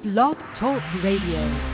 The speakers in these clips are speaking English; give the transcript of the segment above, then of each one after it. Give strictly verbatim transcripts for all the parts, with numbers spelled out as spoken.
Blog Talk Radio.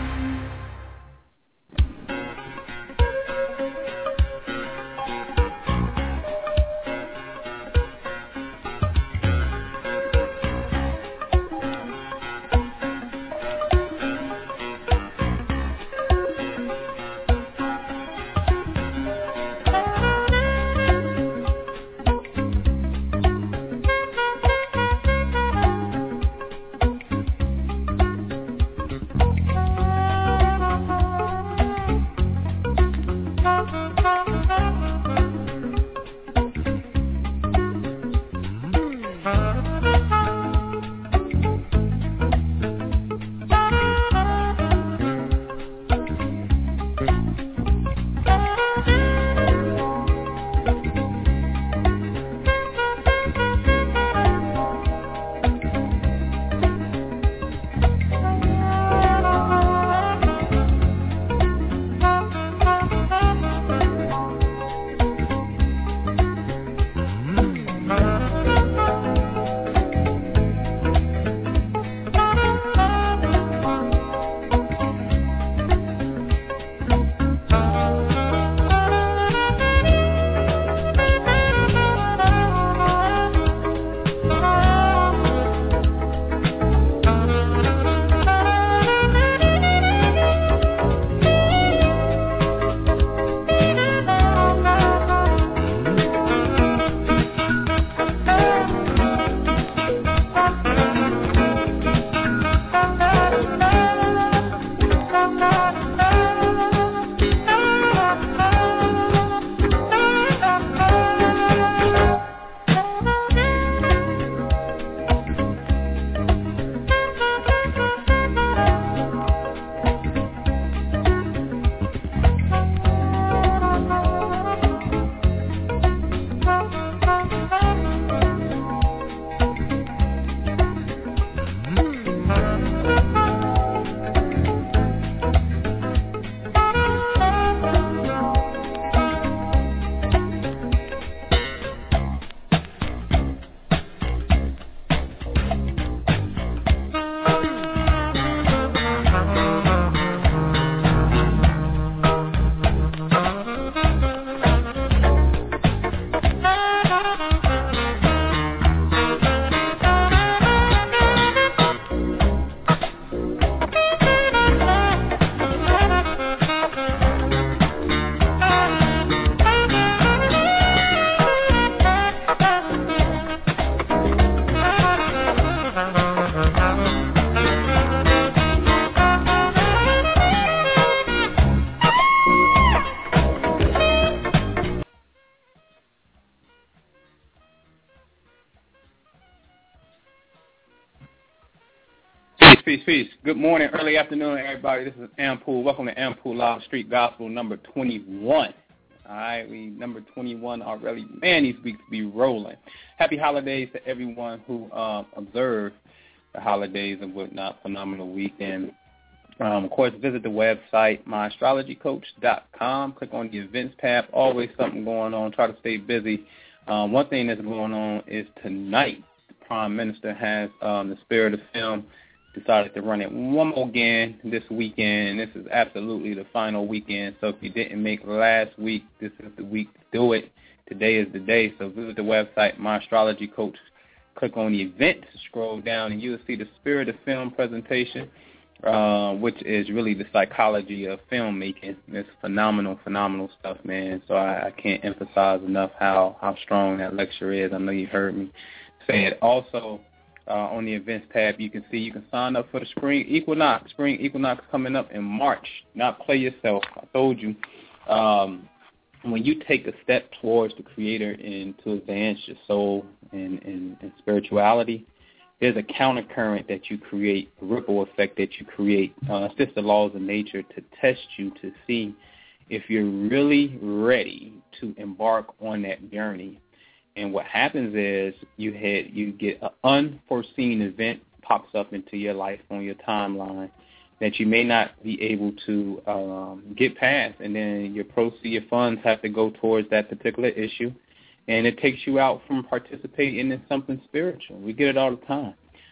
Peace, peace. Good morning, early afternoon, everybody. This is Ampool. Welcome to Ampool Live Street Gospel number twenty-one. All right, we number twenty-one already. Man, these weeks be rolling. Happy holidays to everyone who um, observed the holidays and whatnot. Phenomenal weekend. Um, of course, visit the website, my astrology coach dot com. Click on the events tab. Always something going on. Try to stay busy. Um, one thing that's going on is tonight, the Prime Minister has um, the Spirit of Film decided to run it one more again this weekend. This is absolutely the final weekend. So if you didn't make last week, this is the week to do it. Today is the day. So visit the website, My Astrology Coach. Click on the event, scroll down, and you'll see the Spirit of Film presentation, uh, which is really the psychology of filmmaking. It's phenomenal, phenomenal stuff, man. So I, I can't emphasize enough how, how strong that lecture is. I know you heard me say it. Also, Uh, on the events tab, you can see you can sign up for the spring equinox. Spring equinox coming up in March. Not play yourself. I told you. Um, when you take a step towards the Creator and to advance your soul and, and, and spirituality, there's a countercurrent that you create, a ripple effect that you create. Uh, it's just the laws of nature to test you to see if you're really ready to embark on that journey. And what happens is you had you get an unforeseen event pops up into your life on your timeline that you may not be able to um, get past, and then your proceeds, your funds have to go towards that particular issue, and it takes you out from participating in something spiritual. We get it all the time.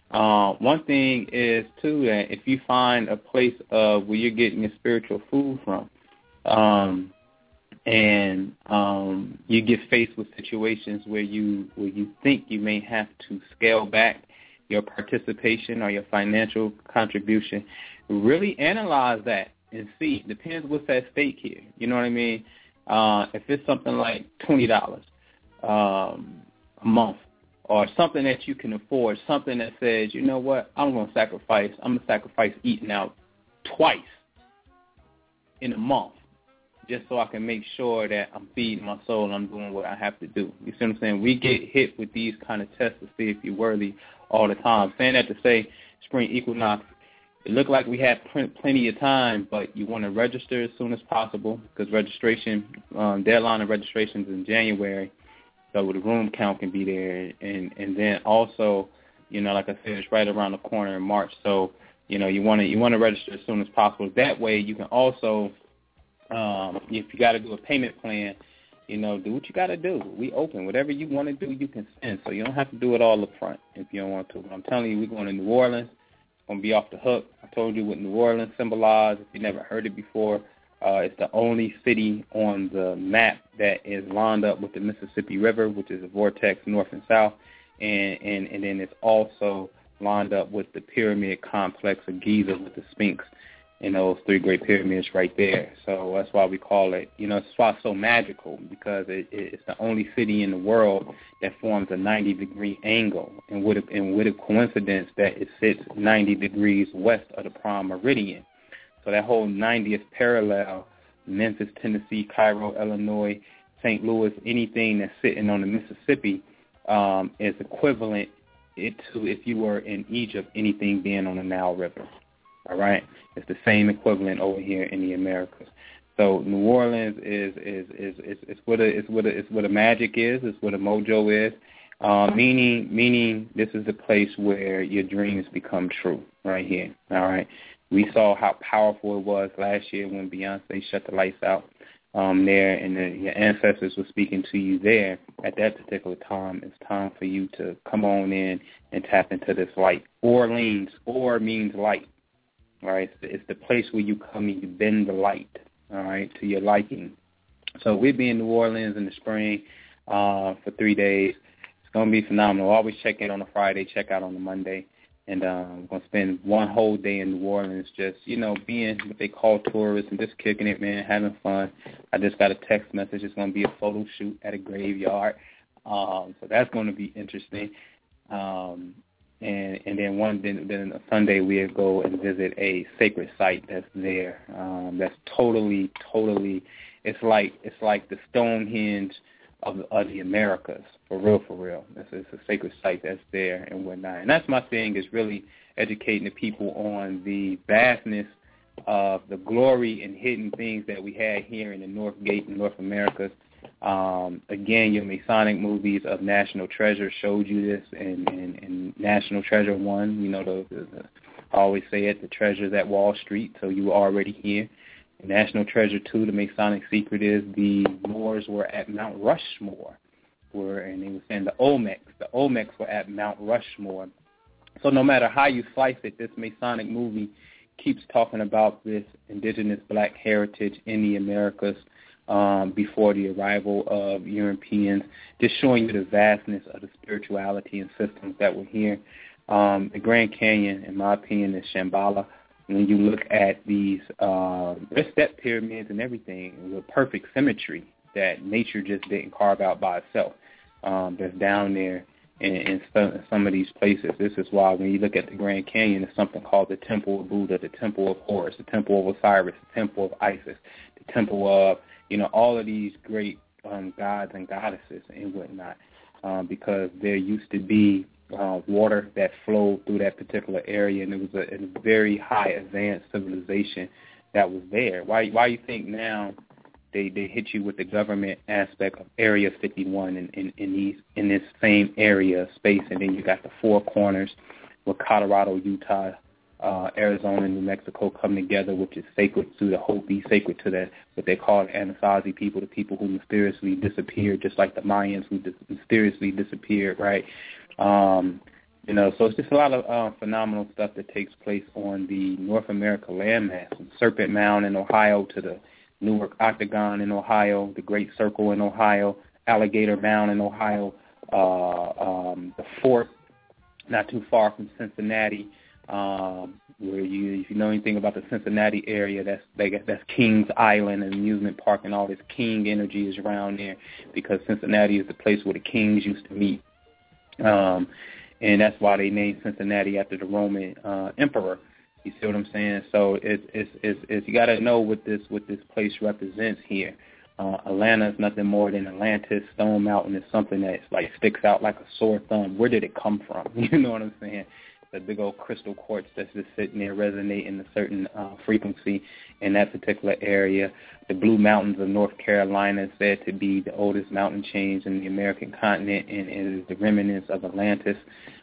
Uh, one thing is, too, that if you find a place of where you're getting your spiritual food from, um, and um, you get faced with situations where you where you think you may have to scale back your participation or your financial contribution, really analyze that and see. Depends what's at stake here. You know what I mean? Uh, if it's something like twenty dollars um, a month, or something that you can afford, something that says, you know what, I'm going to sacrifice. I'm going to sacrifice eating out twice in a month, just so I can make sure that I'm feeding my soul and I'm doing what I have to do. You see what I'm saying? We get hit with these kind of tests to see if you're worthy all the time. Saying that to say spring equinox, it looked like we had pl- plenty of time, but you want to register as soon as possible because registration, um, deadline of registration is in January, so the room count can be there. And, and then also, you know, like I said, it's right around the corner in March, so, you know, you want to you want to register as soon as possible. That way you can also, Um, if you got to do a payment plan, you know, do what you got to do. We open. Whatever you want to do, you can send. So you don't have to do it all up front if you don't want to. But I'm telling you, we're going to New Orleans. It's going to be off the hook. I told you what New Orleans symbolizes. If you never heard it before, uh, it's the only city on the map that is lined up with the Mississippi River, which is a vortex north and south. And, and, and then it's also lined up with the pyramid complex of Giza with the Sphinx and those three great pyramids right there. So that's why we call it, you know, that's why it's so magical, because it, it's the only city in the world that forms a ninety-degree angle, and with, a, and with a coincidence that it sits ninety degrees west of the prime meridian. So that whole ninetieth parallel, Memphis, Tennessee, Cairo, Illinois, Saint Louis, anything that's sitting on the Mississippi um, is equivalent it to if you were in Egypt, anything being on the Nile River. All right, it's the same equivalent over here in the Americas. So New Orleans is is is is, is what a, it's what a, it's what a magic is. It's what a mojo is. Uh, meaning meaning this is the place where your dreams become true. Right here. All right. We saw how powerful it was last year when Beyonce shut the lights out um, there, and the, your ancestors were speaking to you there at that particular time. It's time for you to come on in and tap into this light. Orleans, or means light. All right, it's the place where you come and you bend the light, all right, to your liking. So we'll be in New Orleans in the spring uh, for three days. It's going to be phenomenal. Always check in on a Friday, check out on a Monday. And uh, we're going to spend one whole day in New Orleans just, you know, being what they call tourists and just kicking it, man, having fun. I just got a text message. It's going to be a photo shoot at a graveyard. Um, so that's going to be interesting. Um And and then one then, then on Sunday we'll go and visit a sacred site that's there. Um, that's totally totally. It's like it's like the Stonehenge of, of the Americas, for real for real. It's, it's a sacred site that's there and whatnot. And that's my thing, is really educating the people on the vastness of the glory and hidden things that we had here in the North Gate in North America. Um, again, your Masonic movies of National Treasure showed you this, and, and, and National Treasure one, you know, the, the, the, I always say it, the treasures at Wall Street, so you were already here. And National Treasure two, the Masonic secret is the Moors were at Mount Rushmore, were, and they were saying the Olmecs, the Olmecs were at Mount Rushmore. So no matter how you slice it, this Masonic movie keeps talking about this indigenous black heritage in the Americas, Um, before the arrival of Europeans, just showing you the vastness of the spirituality and systems that were here. Um, the Grand Canyon, in my opinion, is Shambhala. When you look at these uh, step pyramids and everything with perfect symmetry that nature just didn't carve out by itself, um, that's down there in, in some, some of these places. This is why when you look at the Grand Canyon, there's something called the Temple of Buddha, the Temple of Horus, the Temple of Osiris, the Temple of Isis, the Temple of, you know, all of these great um, gods and goddesses and whatnot, um, because there used to be uh, water that flowed through that particular area, and it was a, a very high advanced civilization that was there. Why why you think now they, they hit you with the government aspect of Area fifty-one in, in, in these in this same area space, and then you got the Four Corners with Colorado, Utah, Uh, Arizona and New Mexico come together, which is sacred to the Hopi, sacred to the what they call the Anasazi people, the people who mysteriously disappeared, just like the Mayans who dis- mysteriously disappeared, right? Um, You know, so it's just a lot of uh, phenomenal stuff that takes place on the North America landmass, from Serpent Mound in Ohio to the Newark Octagon in Ohio, the Great Circle in Ohio, Alligator Mound in Ohio, uh, um, the fort not too far from Cincinnati, um, where you, if you know anything about the Cincinnati area, that's they got, that's Kings Island, an amusement park, and all this king energy is around there because Cincinnati is the place where the kings used to meet. Um, and that's why they named Cincinnati after the Roman uh, emperor. You see what I'm saying? So it's it's it's, it's you got to know what this what this place represents here. Uh, Atlanta is nothing more than Atlantis. Stone Mountain is something that like sticks out like a sore thumb. Where did it come from? You know what I'm saying? The big old crystal quartz that's just sitting there resonating a certain uh, frequency in that particular area. The Blue Mountains of North Carolina is said to be the oldest mountain chains in the American continent, and it is the remnants of Atlantis.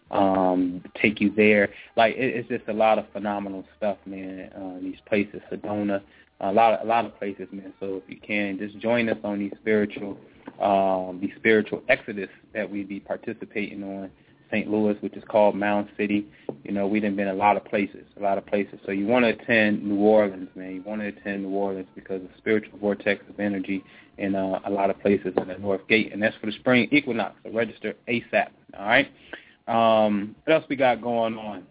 Um, take you there. Like, it, it's just a lot of phenomenal stuff, man. Uh, these places, Sedona, a lot of, a lot of places, man. So if you can, just join us on these spiritual, um, these spiritual exodus that we be participating on. Saint Louis, which is called Mound City. You know, we done been a lot of places, a lot of places. So you want to attend New Orleans, man. You want to attend New Orleans because of spiritual vortex of energy in uh, a lot of places in the North Gate. And that's for the spring equinox, so register ASAP, all right? Um, what else we got going on?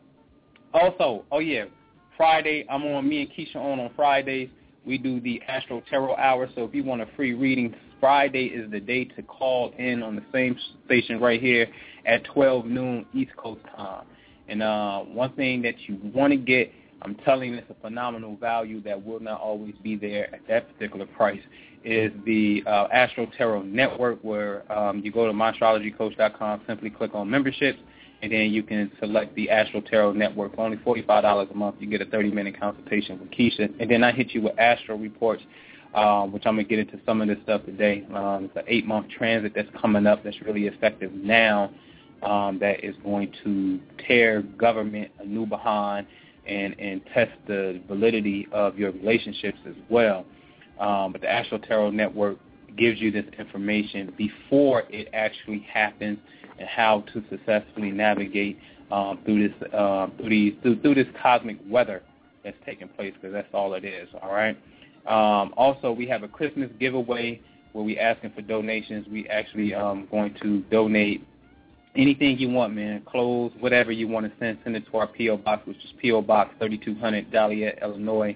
Also, oh, yeah, Friday, I'm on, me and Keisha on on Fridays. We do the Astro Tarot Hour, so if you want a free reading, Friday is the day to call in on the same station right here at twelve noon East Coast time. And uh, one thing that you want to get, I'm telling you, it's a phenomenal value that will not always be there at that particular price, is the uh, Astro Tarot Network, where um, you go to my astrology coach dot com, simply click on memberships, and then you can select the Astro Tarot Network. For only forty-five dollars a month, you get a thirty-minute consultation with Keisha. And then I hit you with Astro Reports, um, which I'm going to get into some of this stuff today. Um, it's an eight-month transit that's coming up that's really effective now, um, that is going to tear government a new behind and, and test the validity of your relationships as well. Um, but the Astro Tarot Network gives you this information before it actually happens, and how to successfully navigate um, through this uh, through these through, through this cosmic weather that's taking place, because that's all it is. All right. Um, also, we have a Christmas giveaway where we asking for donations. We actually um, going to donate anything you want, man, clothes, whatever you want to send. Send it to our P O Box, which is P O Box thirty-two hundred, Joliet, Illinois.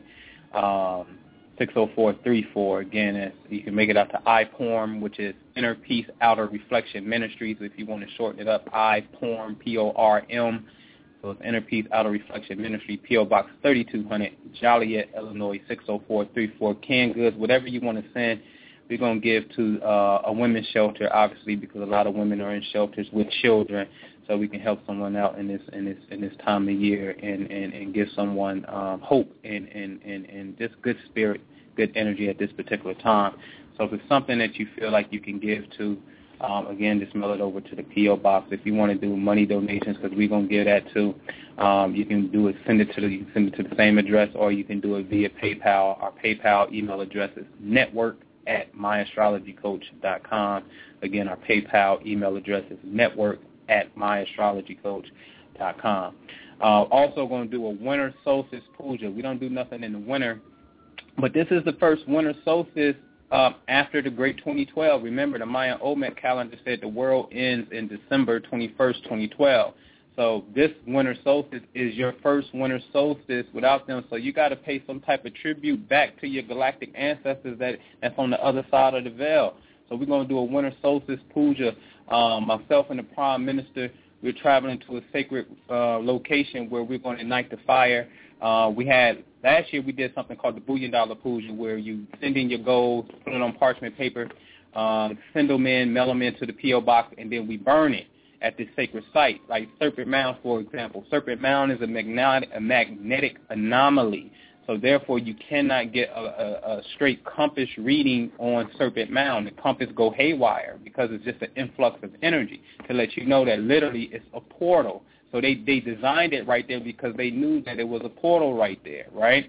Um, six oh four three four. Again, it's, you can make it out to I P O R M, which is Inner Peace Outer Reflection Ministries. If you want to shorten it up, I P O R M, P O R M. So it's Inner Peace Outer Reflection Ministry, P O Box thirty-two hundred, Joliet, Illinois, six oh four three four. Canned goods, whatever you want to send, we're going to give to uh, a women's shelter, obviously, because a lot of women are in shelters with children. So we can help someone out in this in this in this time of year, and, and, and give someone um, hope and, and, and, and just good spirit, good energy at this particular time. So if it's something that you feel like you can give to, um, again, just mail it over to the P O Box. If you want to do money donations, because we're gonna give that too, um, you can do it. Send it to the you can send it to the same address, or you can do it via PayPal. Our PayPal email address is network at my astrology coach dot com. Again, our PayPal email address is network at my astrology coach dot com. Uh, also going to do a winter solstice puja. We don't do nothing in the winter, but this is the first winter solstice uh, after the Great twenty twelve. Remember, the Mayan Olmec calendar said the world ends in December twenty-first, twenty twelve. So this winter solstice is your first winter solstice without them. So you got to pay some type of tribute back to your galactic ancestors that that's on the other side of the veil. So we're going to do a winter solstice puja. Um, myself and the Prime Minister, we're traveling to a sacred uh, location where we're going to ignite the fire. Uh, we had last year we did something called the Billion Dollar Puja, where you send in your goals, put it on parchment paper, um, send them in, mail them into the P O Box, and then we burn it at this sacred site. Like Serpent Mound, for example. Serpent Mound is a magnetic, a magnetic anomaly. So therefore, you cannot get a, a, a straight compass reading on Serpent Mound. The compass go haywire because it's just an influx of energy to let you know that literally it's a portal. So they, they designed it right there because they knew that it was a portal right there, right?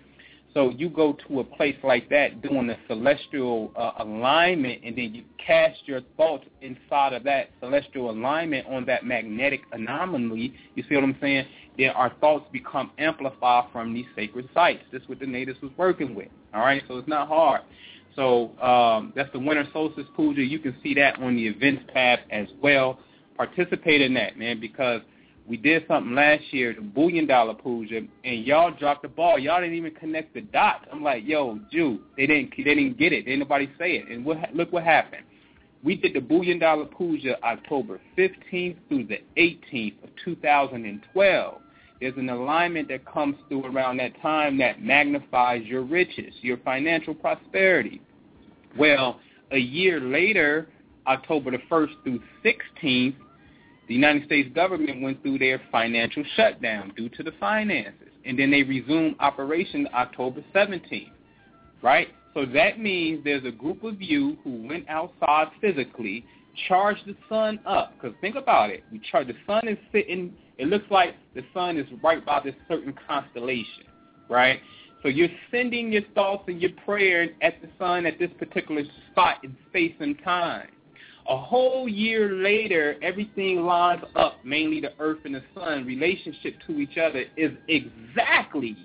So you go to a place like that doing a celestial uh, alignment, and then you cast your thoughts inside of that celestial alignment on that magnetic anomaly. You see what I'm saying? Then our thoughts become amplified from these sacred sites. That's what the natives was working with. All right, so it's not hard. So um, that's the winter solstice puja. You can see that on the events tab as well. Participate in that, man, because we did something last year, the Billion Dollar Puja, and y'all dropped the ball. Y'all didn't even connect the dots. I'm like, yo, Jew, they didn't they didn't get it. Didn't nobody say it. And what, look what happened. We did the Billion Dollar Puja October fifteenth through the eighteenth of two thousand twelve. There's an alignment that comes through around that time that magnifies your riches, your financial prosperity. Well, a year later, October the first through sixteenth, the United States government went through their financial shutdown due to the finances, and then they resumed operation October seventeenth, right? So that means there's a group of you who went outside physically, charged the sun up, because think about it. We charge, the sun is sitting, it looks like the sun is right by this certain constellation, right? So you're sending your thoughts and your prayers at the sun at this particular spot in space and time. A whole year later, everything lines up, mainly the earth and the sun, relationship to each other is exactly,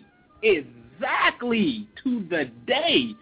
exactly to the day,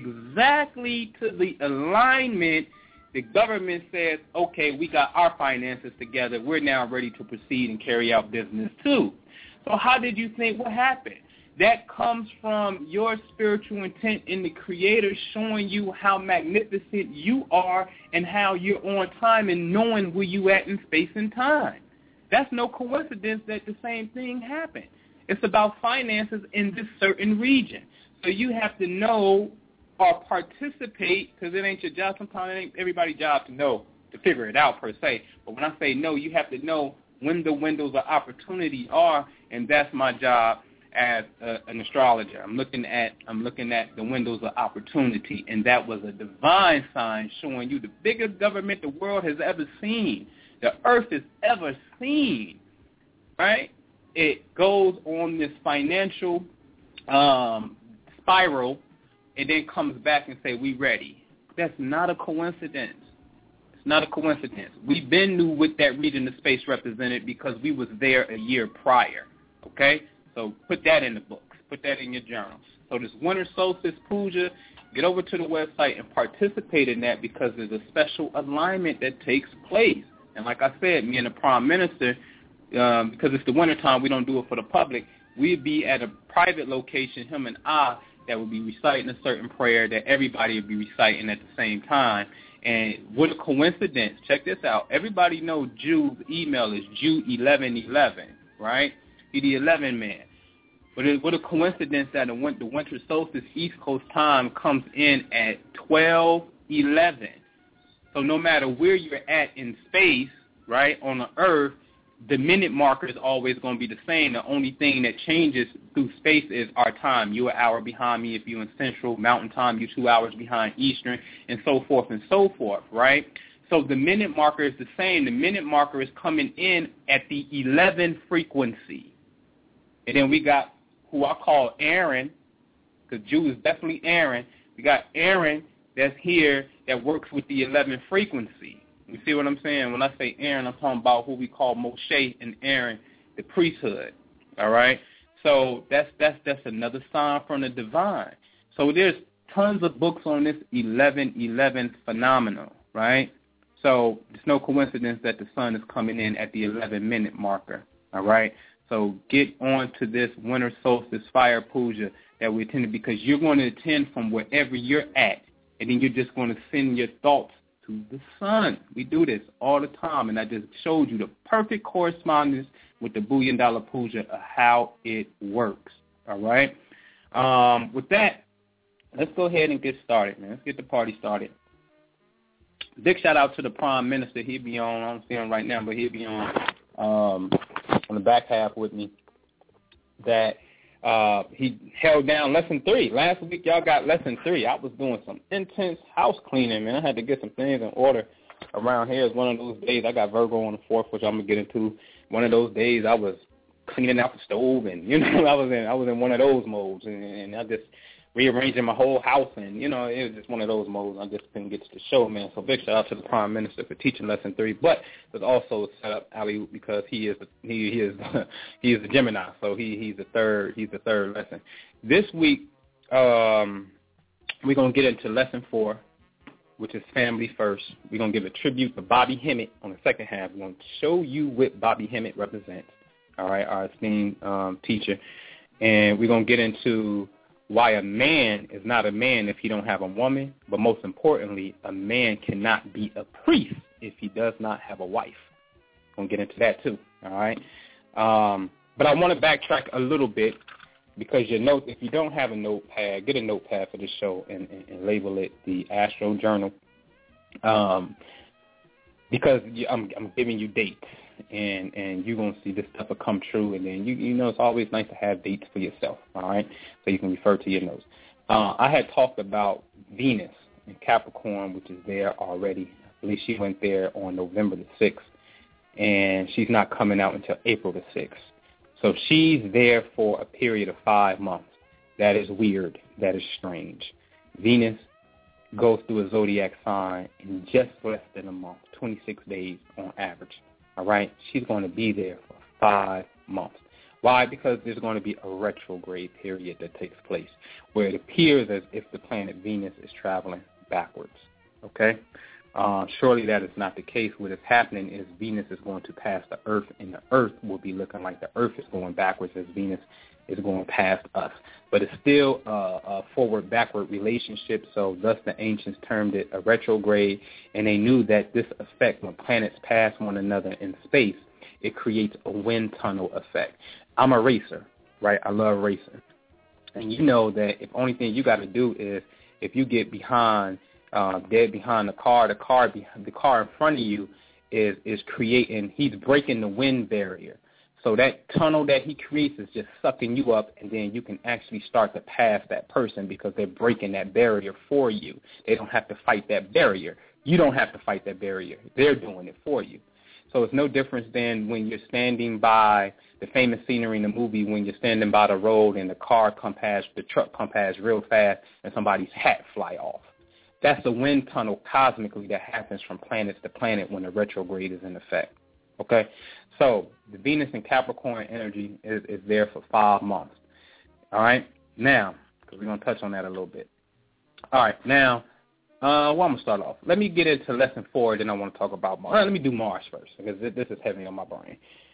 exactly to the alignment. The government says, okay, we got our finances together. We're now ready to proceed and carry out business too. So how did you think what happened? That comes from your spiritual intent in the Creator showing you how magnificent you are and how you're on time and knowing where you at in space and time. That's no coincidence that the same thing happened. It's about finances in this certain region. So you have to know or participate, because it ain't your job. Sometimes it ain't everybody's job to know, to figure it out per se. But when I say no, you have to know when the windows of opportunity are, and that's my job as a, an astrologer. I'm looking at I'm looking at the windows of opportunity, and that was a divine sign showing you the biggest government the world has ever seen, the earth has ever seen, right? It goes on this financial um, spiral, and then comes back and say, we ready. That's not a coincidence. It's not a coincidence. We've been knew what that region of space represented because we was there a year prior, okay? So put that in the books. Put that in your journals. So this winter solstice puja, get over to the website and participate in that because there's a special alignment that takes place. And like I said, me and the Prime Minister, um, because it's the wintertime, we don't do it for the public, we'd be at a private location, him and I, that would be reciting a certain prayer that everybody would be reciting at the same time. And what a coincidence. Check this out. Everybody knows Jew's email is Jew eleven eleven, right? He's the eleven man. But it, what a coincidence that the winter solstice East Coast time comes in at twelve eleven. So no matter where you're at in space, right, on the Earth, the minute marker is always going to be the same. The only thing that changes through space is our time. You're an hour behind me if you're in Central Mountain Time. You're two hours behind Eastern, and so forth and so forth, right? So the minute marker is the same. The minute marker is coming in at the eleven frequency. And then we got who I call Aaron, because Jew is definitely Aaron. We got Aaron that's here that works with the eleven frequency. You see what I'm saying? When I say Aaron, I'm talking about who we call Moshe and Aaron, the priesthood. All right? So that's that's that's another sign from the divine. So there's tons of books on this eleven eleven phenomenon, right? So it's no coincidence that the sun is coming in at the eleven-minute marker, all right? So get on to this winter solstice fire puja that we attended, because you're going to attend from wherever you're at, and then you're just going to send your thoughts to the sun. We do this all the time, and I just showed you the perfect correspondence with the Billion Dollar Puja of how it works, all right? Um, with that, let's go ahead and get started, man. Let's get the party started. Big shout out to the Prime Minister. He'll be on, I don't see him right now, but he'll be on um, on the back half with me, that uh, he held down lesson three. Last week, y'all got lesson three. I was doing some intense house cleaning, man. I had to get some things in order around here. It's one of those days. I got Virgo on the fourth, which I'm going to get into. One of those days I was cleaning out the stove, and you know, I was in I was in one of those modes, and, and I just rearranging my whole house, and you know, it was just one of those modes. I just couldn't get to the show, man. So big shout out to the Prime Minister for teaching lesson three, but there's also a setup alley because he is he, he is he is a Gemini, so he he's the third he's the third lesson. This week, um, we're gonna get into lesson four, which is family first. We're gonna give a tribute to Bobby Hemmitt on the second half. We're gonna show you what Bobby Hemmitt represents. All right, our esteemed um, teacher, and we're gonna get into why a man is not a man if he don't have a woman, but most importantly, a man cannot be a priest if he does not have a wife. We'll get into that too, all right? Um, but I want to backtrack a little bit because your note, if you don't have a notepad, get a notepad for the show and, and, and label it the Astro Journal um, because I'm, I'm giving you dates. And and you're going to see this stuff will come true. And then, you you know, it's always nice to have dates for yourself, all right, so you can refer to your notes. Uh, I had talked about Venus in Capricorn, which is there already. I believe she went there on November the sixth, and she's not coming out until April the sixth. So she's there for a period of five months. That is weird. That is strange. Venus goes through a zodiac sign in just less than a month, twenty-six days on average. All right, she's going to be there for five months. Why? Because there's going to be a retrograde period that takes place where it appears as if the planet Venus is traveling backwards. Okay? Uh, surely that is not the case. What is happening is Venus is going to pass the Earth, and the Earth will be looking like the Earth is going backwards as Venus is going past us. But it's still a, a forward-backward relationship, so thus the ancients termed it a retrograde, and they knew that this effect, when planets pass one another in space, it creates a wind tunnel effect. I'm a racer, right? I love racing. And you know that if only thing you got to do is if you get behind, uh, dead behind the car, the car, the car in front of you is, is creating, he's breaking the wind barrier. So that tunnel that he creates is just sucking you up, and then you can actually start to pass that person because they're breaking that barrier for you. They don't have to fight that barrier. You don't have to fight that barrier. They're doing it for you. So it's no difference than when you're standing by the famous scenery in the movie when you're standing by the road and the car come past, the truck come past real fast, and somebody's hat fly off. That's a wind tunnel cosmically that happens from planet to planet when the retrograde is in effect. Okay? So the Venus and Capricorn energy is, is there for five months. All right? Now, because we're going to touch on that a little bit. All right. Now, uh, well, I'm going to start off. Let me get into lesson four, then I want to talk about Mars. Let me do Mars first because this is heavy on my brain.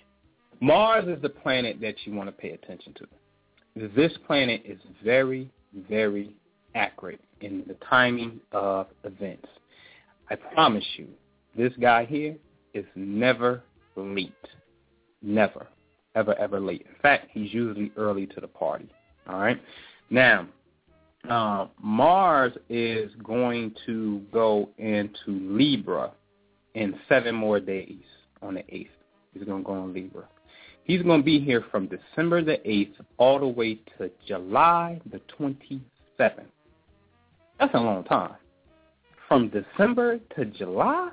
Mars is the planet that you want to pay attention to. This planet is very, very accurate in the timing of events. I promise you, this guy here is never late. Never, ever, ever late. In fact, he's usually early to the party. All right? Now, uh, Mars is going to go into Libra in seven more days on the eighth. He's going to go in Libra. He's going to be here from December the eighth all the way to July the twenty-seventh. That's a long time. From December to July?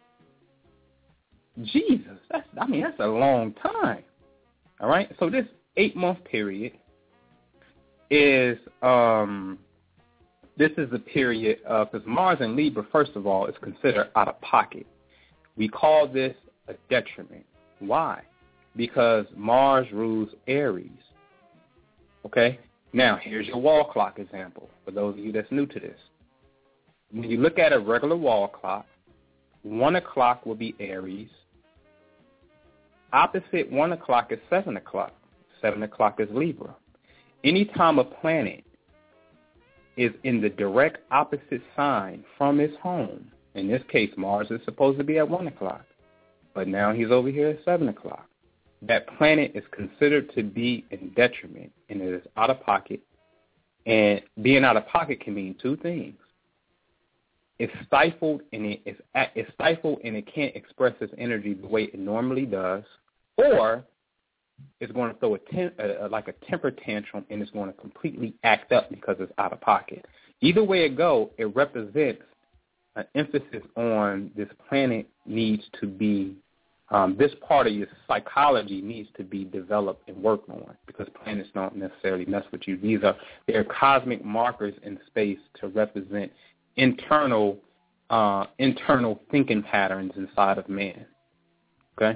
Jesus, that's, I mean, that's a long time. All right? So this eight-month period is, um, this is the period, because uh, Mars in Libra, first of all, is considered out of pocket. We call this a detriment. Why? Because Mars rules Aries. Okay? Now, here's your wall clock example for those of you that's new to this. When you look at a regular wall clock, one o'clock will be Aries. Opposite one o'clock is seven o'clock. seven o'clock is Libra. Anytime a planet is in the direct opposite sign from its home, in this case, Mars is supposed to be at one o'clock, but now he's over here at seven o'clock. That planet is considered to be in detriment, and it is out of pocket. And being out of pocket can mean two things. It's stifled, and it is it's stifled, and it can't express its energy the way it normally does, or it's going to throw a, ten, a, a like a temper tantrum, and it's going to completely act up because it's out of pocket. Either way it go, it represents an emphasis on this planet needs to be Um, this part of your psychology needs to be developed and worked on because planets don't necessarily mess with you. These are they're cosmic markers in space to represent internal uh, internal thinking patterns inside of man. Okay?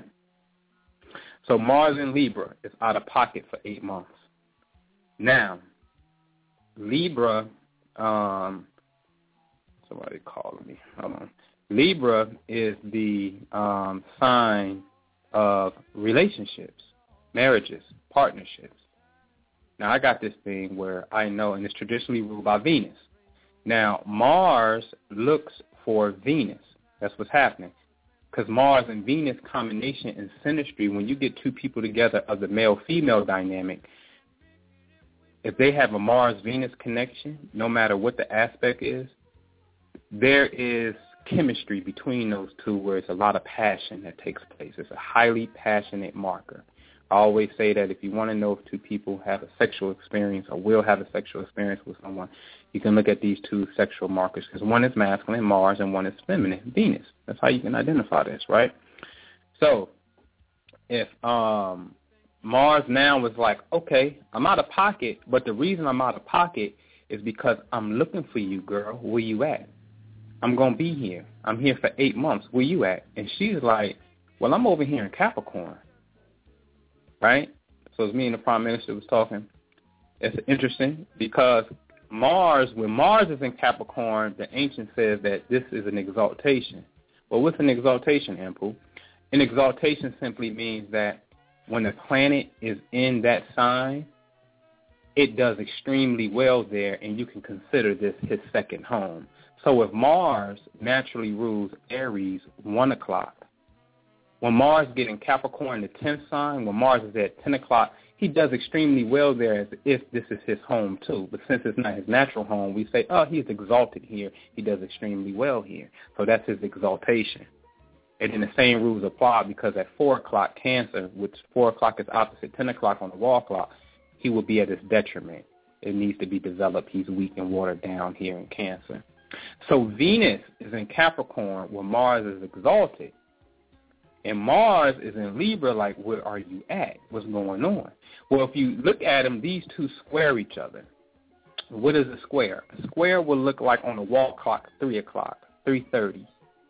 So Mars in Libra is out of pocket for eight months. Now, Libra, um, somebody calling me. Hold on. Libra is the um, sign of relationships, marriages, partnerships. Now, I got this thing where I know, and it's traditionally ruled by Venus. Now, Mars looks for Venus. That's what's happening. Because Mars and Venus combination in synastry, when you get two people together of the male-female dynamic, if they have a Mars-Venus connection, no matter what the aspect is, there is chemistry between those two where it's a lot of passion that takes place. It's a highly passionate marker. I always say that if you want to know if two people have a sexual experience or will have a sexual experience with someone, you can look at these two sexual markers because one is masculine, Mars, and one is feminine, Venus. That's how you can identify this, right? So if um, Mars now was like, okay, I'm out of pocket, but the reason I'm out of pocket is because I'm looking for you, girl. Where you at? I'm going to be here. I'm here for eight months. Where you at? And she's like, well, I'm over here in Capricorn, right? So it's me and the Prime Minister was talking. It's interesting because Mars, when Mars is in Capricorn, the ancient says that this is an exaltation. Well, what's an exaltation, Ampu? An exaltation simply means that when the planet is in that sign, it does extremely well there, and you can consider this his second home. So if Mars naturally rules Aries, one o'clock, when Mars gets in Capricorn, the tenth sign, when Mars is at ten o'clock, he does extremely well there as if this is his home too. But since it's not his natural home, we say, oh, he's exalted here. He does extremely well here. So that's his exaltation. And then the same rules apply because at four o'clock, Cancer, which four o'clock is opposite ten o'clock on the wall clock, he will be at his detriment. It needs to be developed. He's weak and watered down here in Cancer. So Venus is in Capricorn where Mars is exalted. And Mars is in Libra, like, where are you at? What's going on? Well, if you look at them, these two square each other. What is a square? A square will look like on the wall clock, three o'clock, three thirty,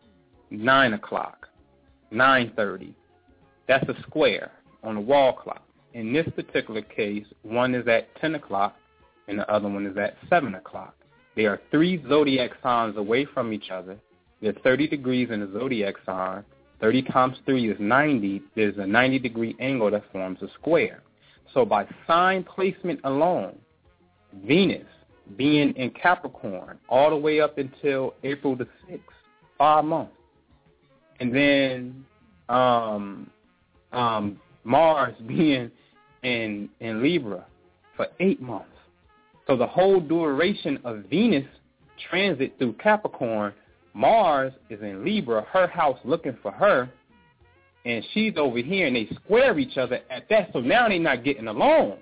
nine o'clock, nine thirty. That's a square on the wall clock. In this particular case, one is at ten o'clock and the other one is at seven o'clock. They are three zodiac signs away from each other. They're thirty degrees in the zodiac sign. thirty times three is ninety. There's a ninety-degree angle that forms a square. So by sign placement alone, Venus being in Capricorn all the way up until April the sixth, five months. And then um, um, Mars being in, in Libra for eight months. So the whole duration of Venus transit through Capricorn, Mars is in Libra, her house looking for her, and she's over here, and they square each other at that. So now they're not getting along.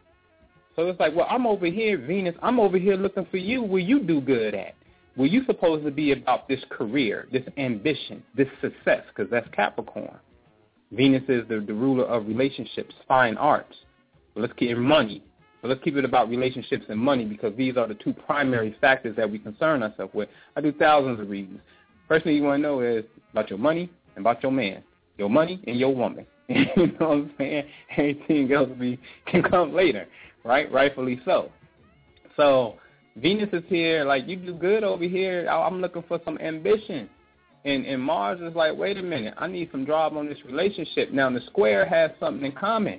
So it's like, well, I'm over here, Venus, I'm over here looking for you where you do good at. Where you supposed to be about this career, this ambition, this success, because that's Capricorn. Venus is the, the ruler of relationships, fine arts. Well, let's keep money. So let's keep it about relationships and money because these are the two primary factors that we concern ourselves with. I do thousands of readings. First thing you want to know is about your money and about your man. Your money and your woman. You know what I'm saying? Anything else we can come later, right? Rightfully so. So Venus is here, like, you do good over here. I'm looking for some ambition. And, and Mars is like, wait a minute, I need some drive on this relationship. Now, the square has something in common.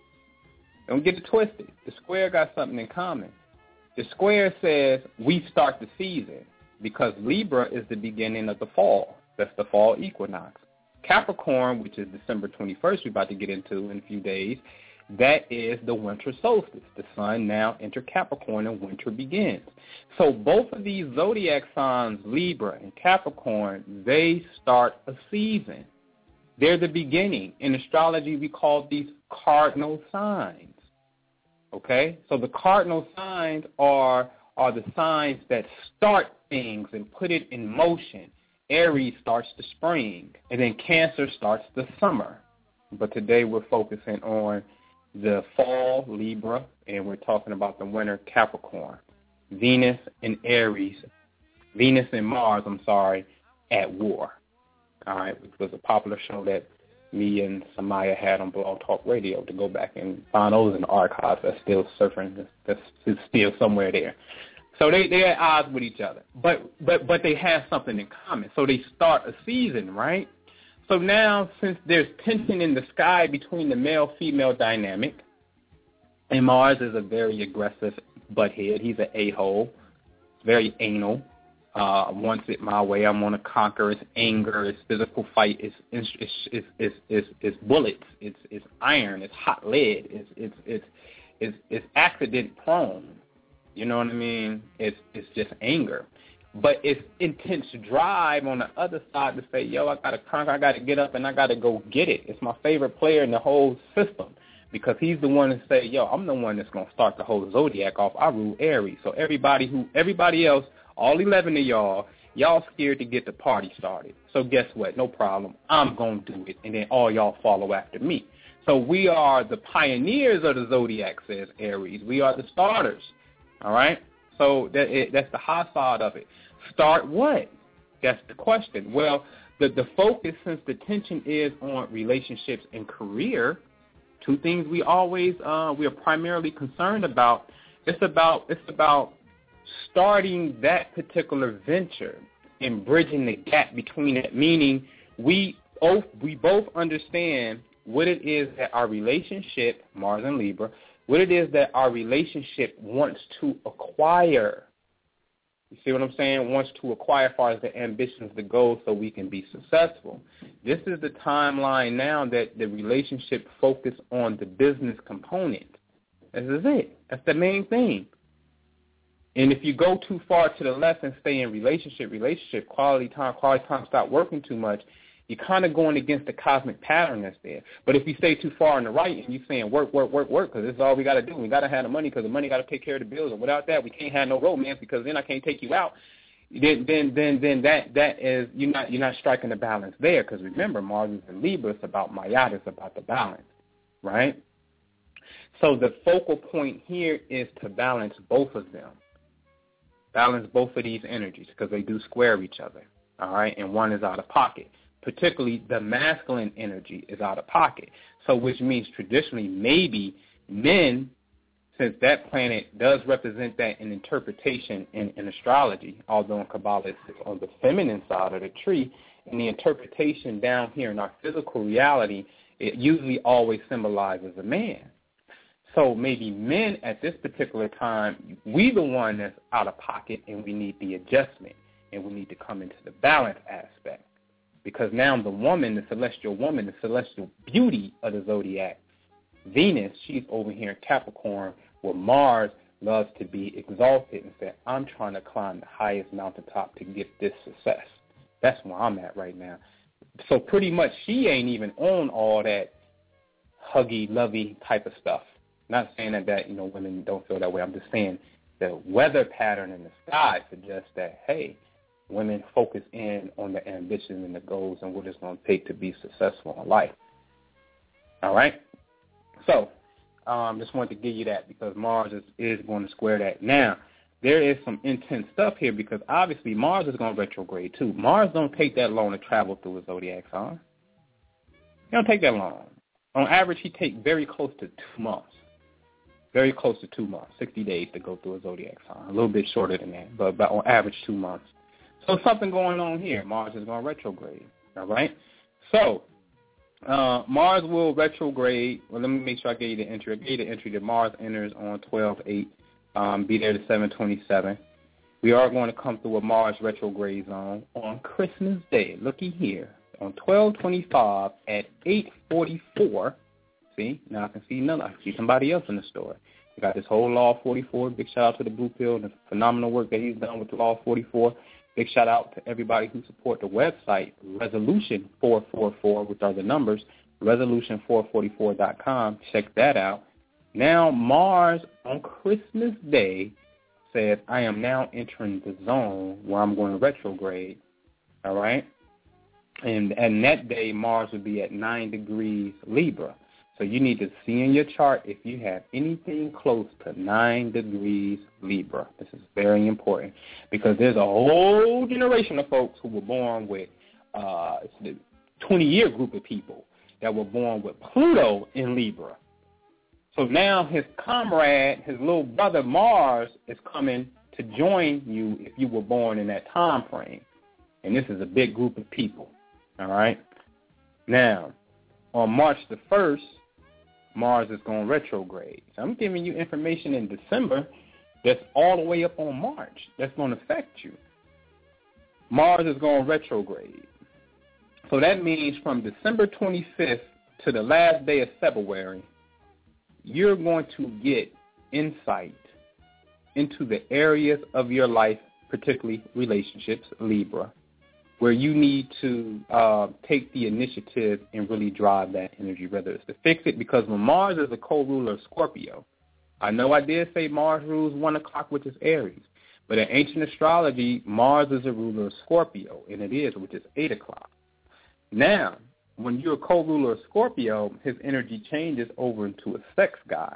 Don't get it twisted. The square got something in common. The square says we start the season because Libra is the beginning of the fall. That's the fall equinox. Capricorn, which is December twenty-first, we're about to get into in a few days, that is the winter solstice. The sun now enters Capricorn and winter begins. So both of these zodiac signs, Libra and Capricorn, they start a season. They're the beginning. In astrology, we call these cardinal signs. Okay? So the cardinal signs are, are the signs that start things and put it in motion Aries starts the spring, and then Cancer starts the summer. But today we're focusing on the fall, Libra, and we're talking about the winter, Capricorn. Venus and Aries, Venus and Mars, I'm sorry, at war. All right, which was a popular show that me and Samaya had on Blog Talk Radio. To go back and find those in the archives. That's still surfing. That's still somewhere there. So they, they're at odds with each other. But, but, but they have something in common. So they start a season, right? So now, since there's tension in the sky between the male-female dynamic, and Mars is a very aggressive butthead. He's an a-hole, very anal. Uh, wants it my way. I'm going to conquer. It's anger. It's physical fight. It's it's it's it's, it's, it's bullets. It's it's iron. It's hot lead. It's it's it's it's, it's accident prone. You know what I mean? It's it's just anger, but it's intense drive on the other side to say, yo, I got to conquer. I got to get up and I got to go get it. It's my favorite player in the whole system because he's the one to say, yo, I'm the one that's going to start the whole zodiac off. I rule Aries. So everybody who everybody else. All eleven of y'all, y'all scared to get the party started. So guess what? No problem. I'm going to do it, and then all y'all follow after me. So we are the pioneers of the zodiac, says Aries. We are the starters, all right? So that it, that's the high side of it. Start what? That's the question. Well, the, the focus, since the tension is on relationships and career, two things we always, uh, we are primarily concerned about, it's about, it's about, starting that particular venture and bridging the gap between it, meaning we both, we both understand what it is that our relationship, Mars and Libra, what it is that our relationship wants to acquire. You see what I'm saying? Wants to acquire as far as the ambitions, the goals, so we can be successful. This is the timeline now that the relationship focus on the business component. This is it. That's the main thing. And if you go too far to the left and stay in relationship, relationship, quality time, quality time, stop working too much, you're kind of going against the cosmic pattern that's there. But if you stay too far on the right and you're saying work, work, work, work, because this is all we got to do. We got to have the money because the money got to take care of the bills. And without that, we can't have no romance because then I can't take you out. Then, then, then, then that that is you're not you're not striking the balance there because remember, Mars is in Libra. It's about Mayat. It's about the balance, right? So the focal point here is to balance both of them. Balance both of these energies because they do square each other, all right? And one is out of pocket. Particularly the masculine energy is out of pocket. So which means traditionally maybe men, since that planet does represent that in interpretation in, in astrology, although in Kabbalah it's on the feminine side of the tree, in the interpretation down here in our physical reality, it usually always symbolizes a man. So maybe men at this particular time, we the one that's out of pocket and we need the adjustment and we need to come into the balance aspect. Because now the woman, the celestial woman, the celestial beauty of the zodiac, Venus, she's over here in Capricorn where Mars loves to be exalted and say, I'm trying to climb the highest mountaintop to get this success. That's where I'm at right now. So pretty much she ain't even on all that huggy, lovey type of stuff. Not saying that, that, you know, women don't feel that way. I'm just saying the weather pattern in the sky suggests that, hey, women focus in on the ambition and the goals and what it's going to take to be successful in life. All right? So um, just wanted to give you that because Mars is, is going to square that. Now, there is some intense stuff here because obviously Mars is going to retrograde too. Mars don't take that long to travel through a zodiac sign. He don't take that long. On average, he takes very close to two months. Very close to two months, sixty days to go through a zodiac sign. A little bit shorter than that, but about on average two months. So something going on here. Mars is going to retrograde, all right? So uh, Mars will retrograde. Well, let me make sure I gave you the entry. I gave you the entry that Mars enters on twelve eight, um, be there to seven twenty-seven. We are going to come through a Mars retrograde zone on Christmas Day. Looky here. On twelve twenty-five at eight forty-four. See, now I can see none. I can see somebody else in the story. We got this whole Law forty-four. Big shout out to the Blue Pill and the phenomenal work that he's done with the Law forty-four. Big shout out to everybody who support the website, Resolution four forty-four, which are the numbers, resolution four forty-four dot com. Check that out. Now, Mars on Christmas Day says, I am now entering the zone where I'm going to retrograde. all right? And, and that day, Mars would be at nine degrees Libra. So you need to see in your chart if you have anything close to nine degrees Libra. This is very important because there's a whole generation of folks who were born with uh, it's the twenty-year group of people that were born with Pluto in Libra. So now his comrade, his little brother Mars, is coming to join you if you were born in that time frame. And this is a big group of people, all right? Now, on March the first, Mars is going retrograde. So I'm giving you information in December that's all the way up on March that's going to affect you. Mars is going retrograde. So that means from December twenty-fifth to the last day of February, you're going to get insight into the areas of your life, particularly relationships, Libra, where you need to uh, take the initiative and really drive that energy, whether it's to fix it, because when Mars is a co-ruler of Scorpio, I know I did say Mars rules one o'clock, which is Aries, but in ancient astrology, Mars is a ruler of Scorpio, and it is, which is eight o'clock. Now, when you're a co-ruler of Scorpio, his energy changes over into a sex guy.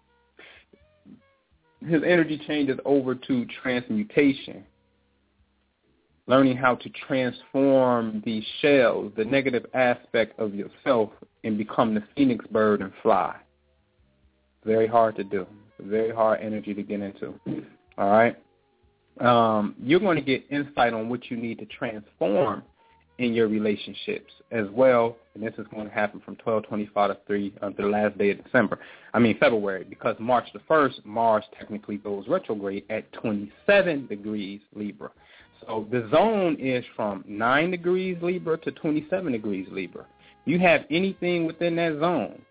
His energy changes over to transmutation, learning how to transform the shells, the negative aspect of yourself, and become the phoenix bird and fly. Very hard to do. Very hard energy to get into. All right? Um, you're going to get insight on what you need to transform in your relationships as well, and this is going to happen from twelve twenty-five to three uh, to the last day of December. I mean February, because March the first, Mars technically goes retrograde at twenty-seven degrees Libra. So the zone is from nine degrees Libra to twenty-seven degrees Libra. You have anything within that zone,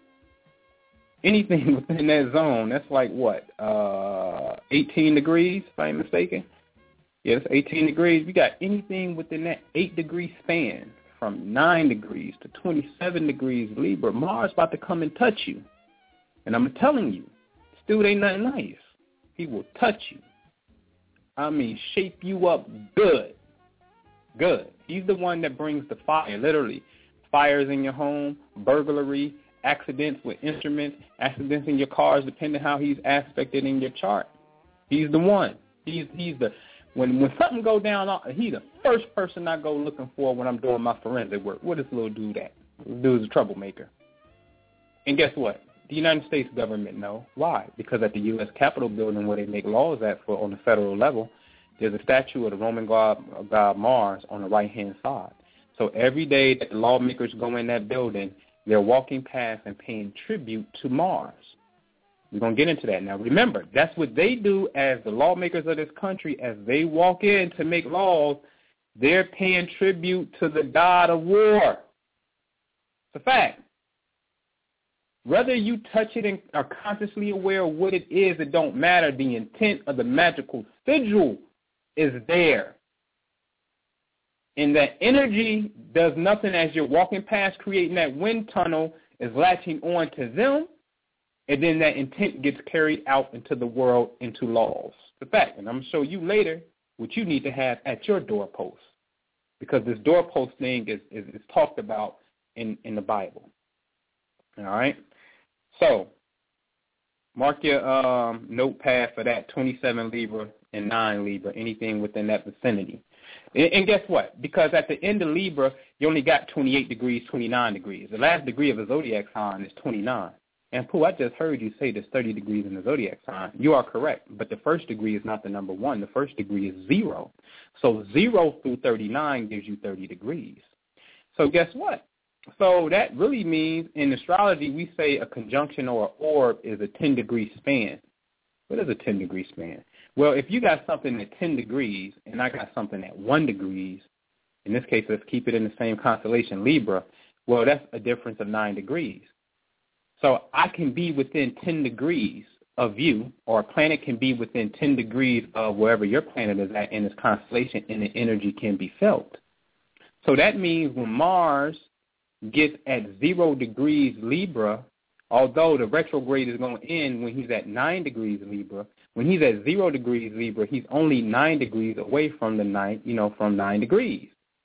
anything within that zone, that's like what, uh, eighteen degrees, if I'm mistaken? Yes, eighteen degrees. We got anything within that eight-degree span from nine degrees to twenty-seven degrees Libra. Mars about to come and touch you. And I'm telling you, this dude ain't nothing nice. He will touch you. I mean, shape you up good. Good. He's the one that brings the fire, literally. Fires in your home, burglary, accidents with instruments, accidents in your cars, depending how he's aspected in your chart. He's the one. He's he's the... When when something go down, he's the first person I go looking for when I'm doing my forensic work. What is this little dude at? This dude's a troublemaker. And guess what? The United States government know. Why? Because at the U S Capitol building where they make laws at for on the federal level, there's a statue of the Roman god, god Mars on the right-hand side. So every day that the lawmakers go in that building, they're walking past and paying tribute to Mars. We're going to get into that now. Remember, that's what they do as the lawmakers of this country. As they walk in to make laws, they're paying tribute to the god of war. It's a fact. Whether you touch it and are consciously aware of what it is, it don't matter. The intent of the magical sigil is there. And that energy does nothing as you're walking past, creating that wind tunnel, is latching on to them. And then that intent gets carried out into the world, into laws. The fact, and I'm going to show you later what you need to have at your doorpost, because this doorpost thing is, is, is talked about in, in the Bible. All right? So mark your um, notepad for that, twenty-seven Libra and nine Libra, anything within that vicinity. And, and guess what? Because at the end of Libra, you only got twenty-eight degrees, twenty-nine degrees. The last degree of a zodiac sign is twenty-nine. And, Pooh, I just heard you say there's thirty degrees in the zodiac sign. You are correct, but the first degree is not the number one. The first degree is zero. So zero through thirty-nine gives you thirty degrees. So guess what? So that really means in astrology we say a conjunction or an orb is a ten-degree span. What is a ten-degree span? Well, if you got something at ten degrees and I got something at one degrees, in this case let's keep it in the same constellation, Libra, well, that's a difference of nine degrees. So I can be within ten degrees of you, or a planet can be within ten degrees of wherever your planet is at in this constellation, and the energy can be felt. So that means when Mars gets at zero degrees Libra, although the retrograde is going to end when he's at nine degrees Libra, when he's at zero degrees Libra, he's only nine degrees away from the nine, you know, from nine degrees.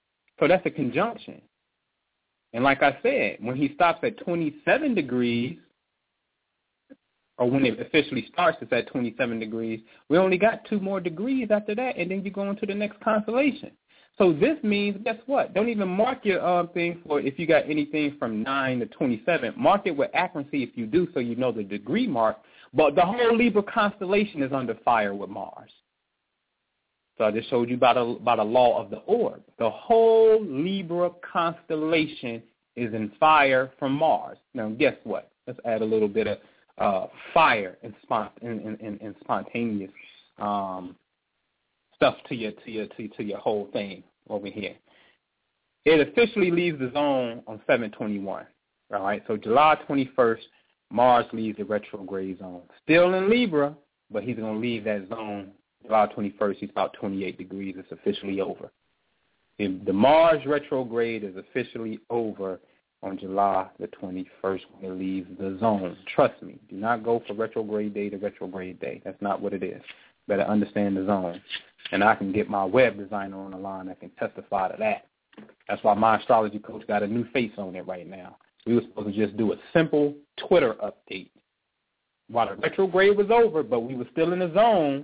So that's a conjunction. And like I said, when he stops at twenty-seven degrees, or when it officially starts, it's at twenty-seven degrees, we only got two more degrees after that, and then you go into the next constellation. So this means, guess what? Don't even mark your uh, thing for if you got anything from nine to twenty-seven. Mark it with accuracy if you do, so you know the degree mark. But the whole Libra constellation is under fire with Mars. So I just showed you about a, about a law of the orb. The whole Libra constellation is in fire from Mars. Now, guess what? Let's add a little bit of uh, fire and, spont- and, and, and, and spontaneous um, stuff to your to your to, to your whole thing over here. It officially leaves the zone on seven twenty-one. All right, so July twenty-first, Mars leaves the retrograde zone. Still in Libra, but he's going to leave that zone July twenty-first. He's about twenty-eight degrees. It's officially over. The, the Mars retrograde is officially over on July the twenty-first when it leaves the zone. Trust me, do not go for retrograde day to retrograde day. That's not what it is. Better understand the zone. And I can get my web designer on the line that can testify to that. That's why my astrology coach got a new face on it right now. We were supposed to just do a simple Twitter update while the retrograde was over, but we were still in the zone.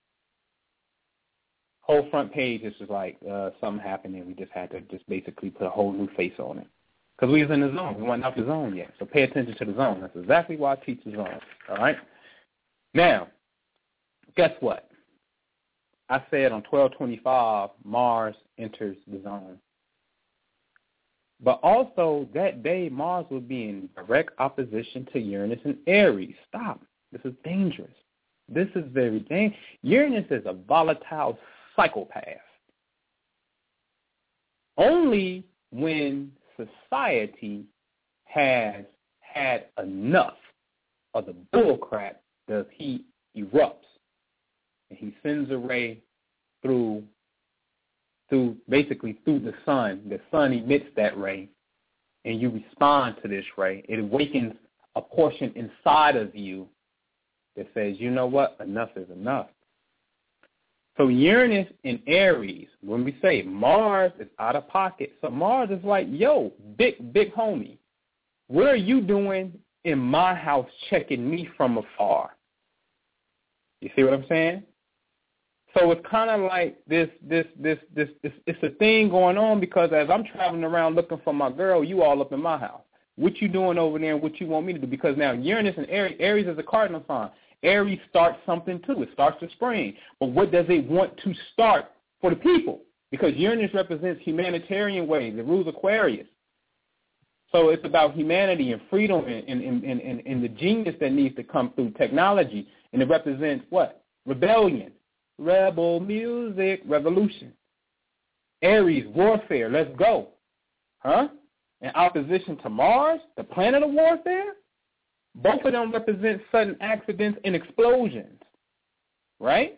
Whole front page is just like uh, something happened, and we just had to just basically put a whole new face on it. Because we was in the zone. We weren't out the zone yet. So pay attention to the zone. That's exactly why I teach the zone. All right? Now, guess what? I said on twelve twenty-five, Mars enters the zone. But also that day, Mars will be in direct opposition to Uranus and Aries. Stop. This is dangerous. This is very dangerous. Uranus is a volatile psychopath. Only when society has had enough of the bullcrap does he erupts. And he sends a ray through, through basically through the sun. The sun emits that ray, and you respond to this ray. It awakens a portion inside of you that says, you know what, enough is enough. So Uranus in Aries, when we say Mars is out of pocket, so Mars is like, yo, big, big homie, what are you doing in my house checking me from afar? You see what I'm saying? So it's kind of like this, this, this, this, this, it's a thing going on because as I'm traveling around looking for my girl, you all up in my house. What you doing over there and what you want me to do? Because now Uranus and Aries, Aries is a cardinal sign. Aries starts something too. It starts the spring. But what does it want to start for the people? Because Uranus represents humanitarian ways. It rules Aquarius. So it's about humanity and freedom and, and, and, and, and the genius that needs to come through technology. And it represents what? Rebellion. Rebel music, revolution. Aries, warfare, let's go. Huh? In opposition to Mars, the planet of warfare? Both of them represent sudden accidents and explosions, right?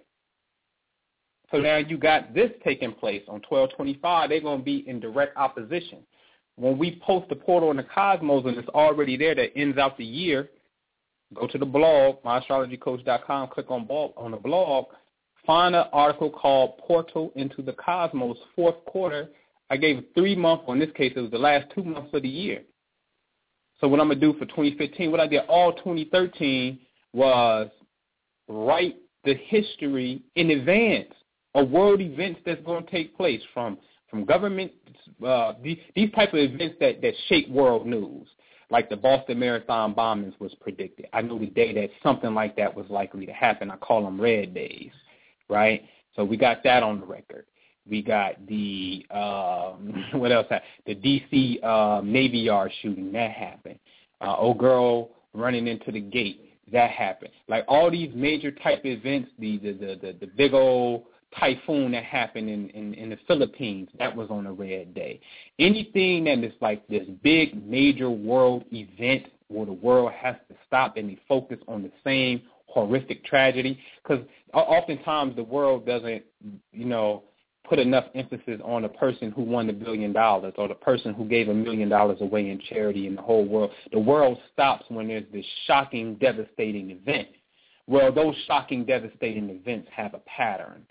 So now you got this taking place on twelve twenty-five. They're going to be in direct opposition. When we post the portal in the cosmos and it's already there that ends out the year, go to the blog, my astrology coach dot com, click on, blog, on the blog, find an article called Portal into the Cosmos, fourth quarter. I gave three months, or in this case, it was the last two months of the year. So what I'm going to do for twenty fifteen, what I did all twenty thirteen was write the history in advance of world events that's going to take place from, from government, uh, these, these type of events that, that shape world news, like the Boston Marathon bombings was predicted. I knew the day that something like that was likely to happen. I call them red days, right? So we got that on the record. We got the, um, what else happened? The D C uh, Navy Yard shooting, that happened. Uh, old girl running into the gate, that happened. Like all these major type events, the the, the, the, the big old typhoon that happened in, in, in the Philippines, that was on a red day. Anything that is like this big major world event where the world has to stop and they focus on the same horrific tragedy, because oftentimes the world doesn't, you know, put enough emphasis on the person who won the billion dollars or the person who gave a million dollars away in charity in the whole world. The world stops when there's this shocking, devastating event. Well, those shocking, devastating events have a pattern.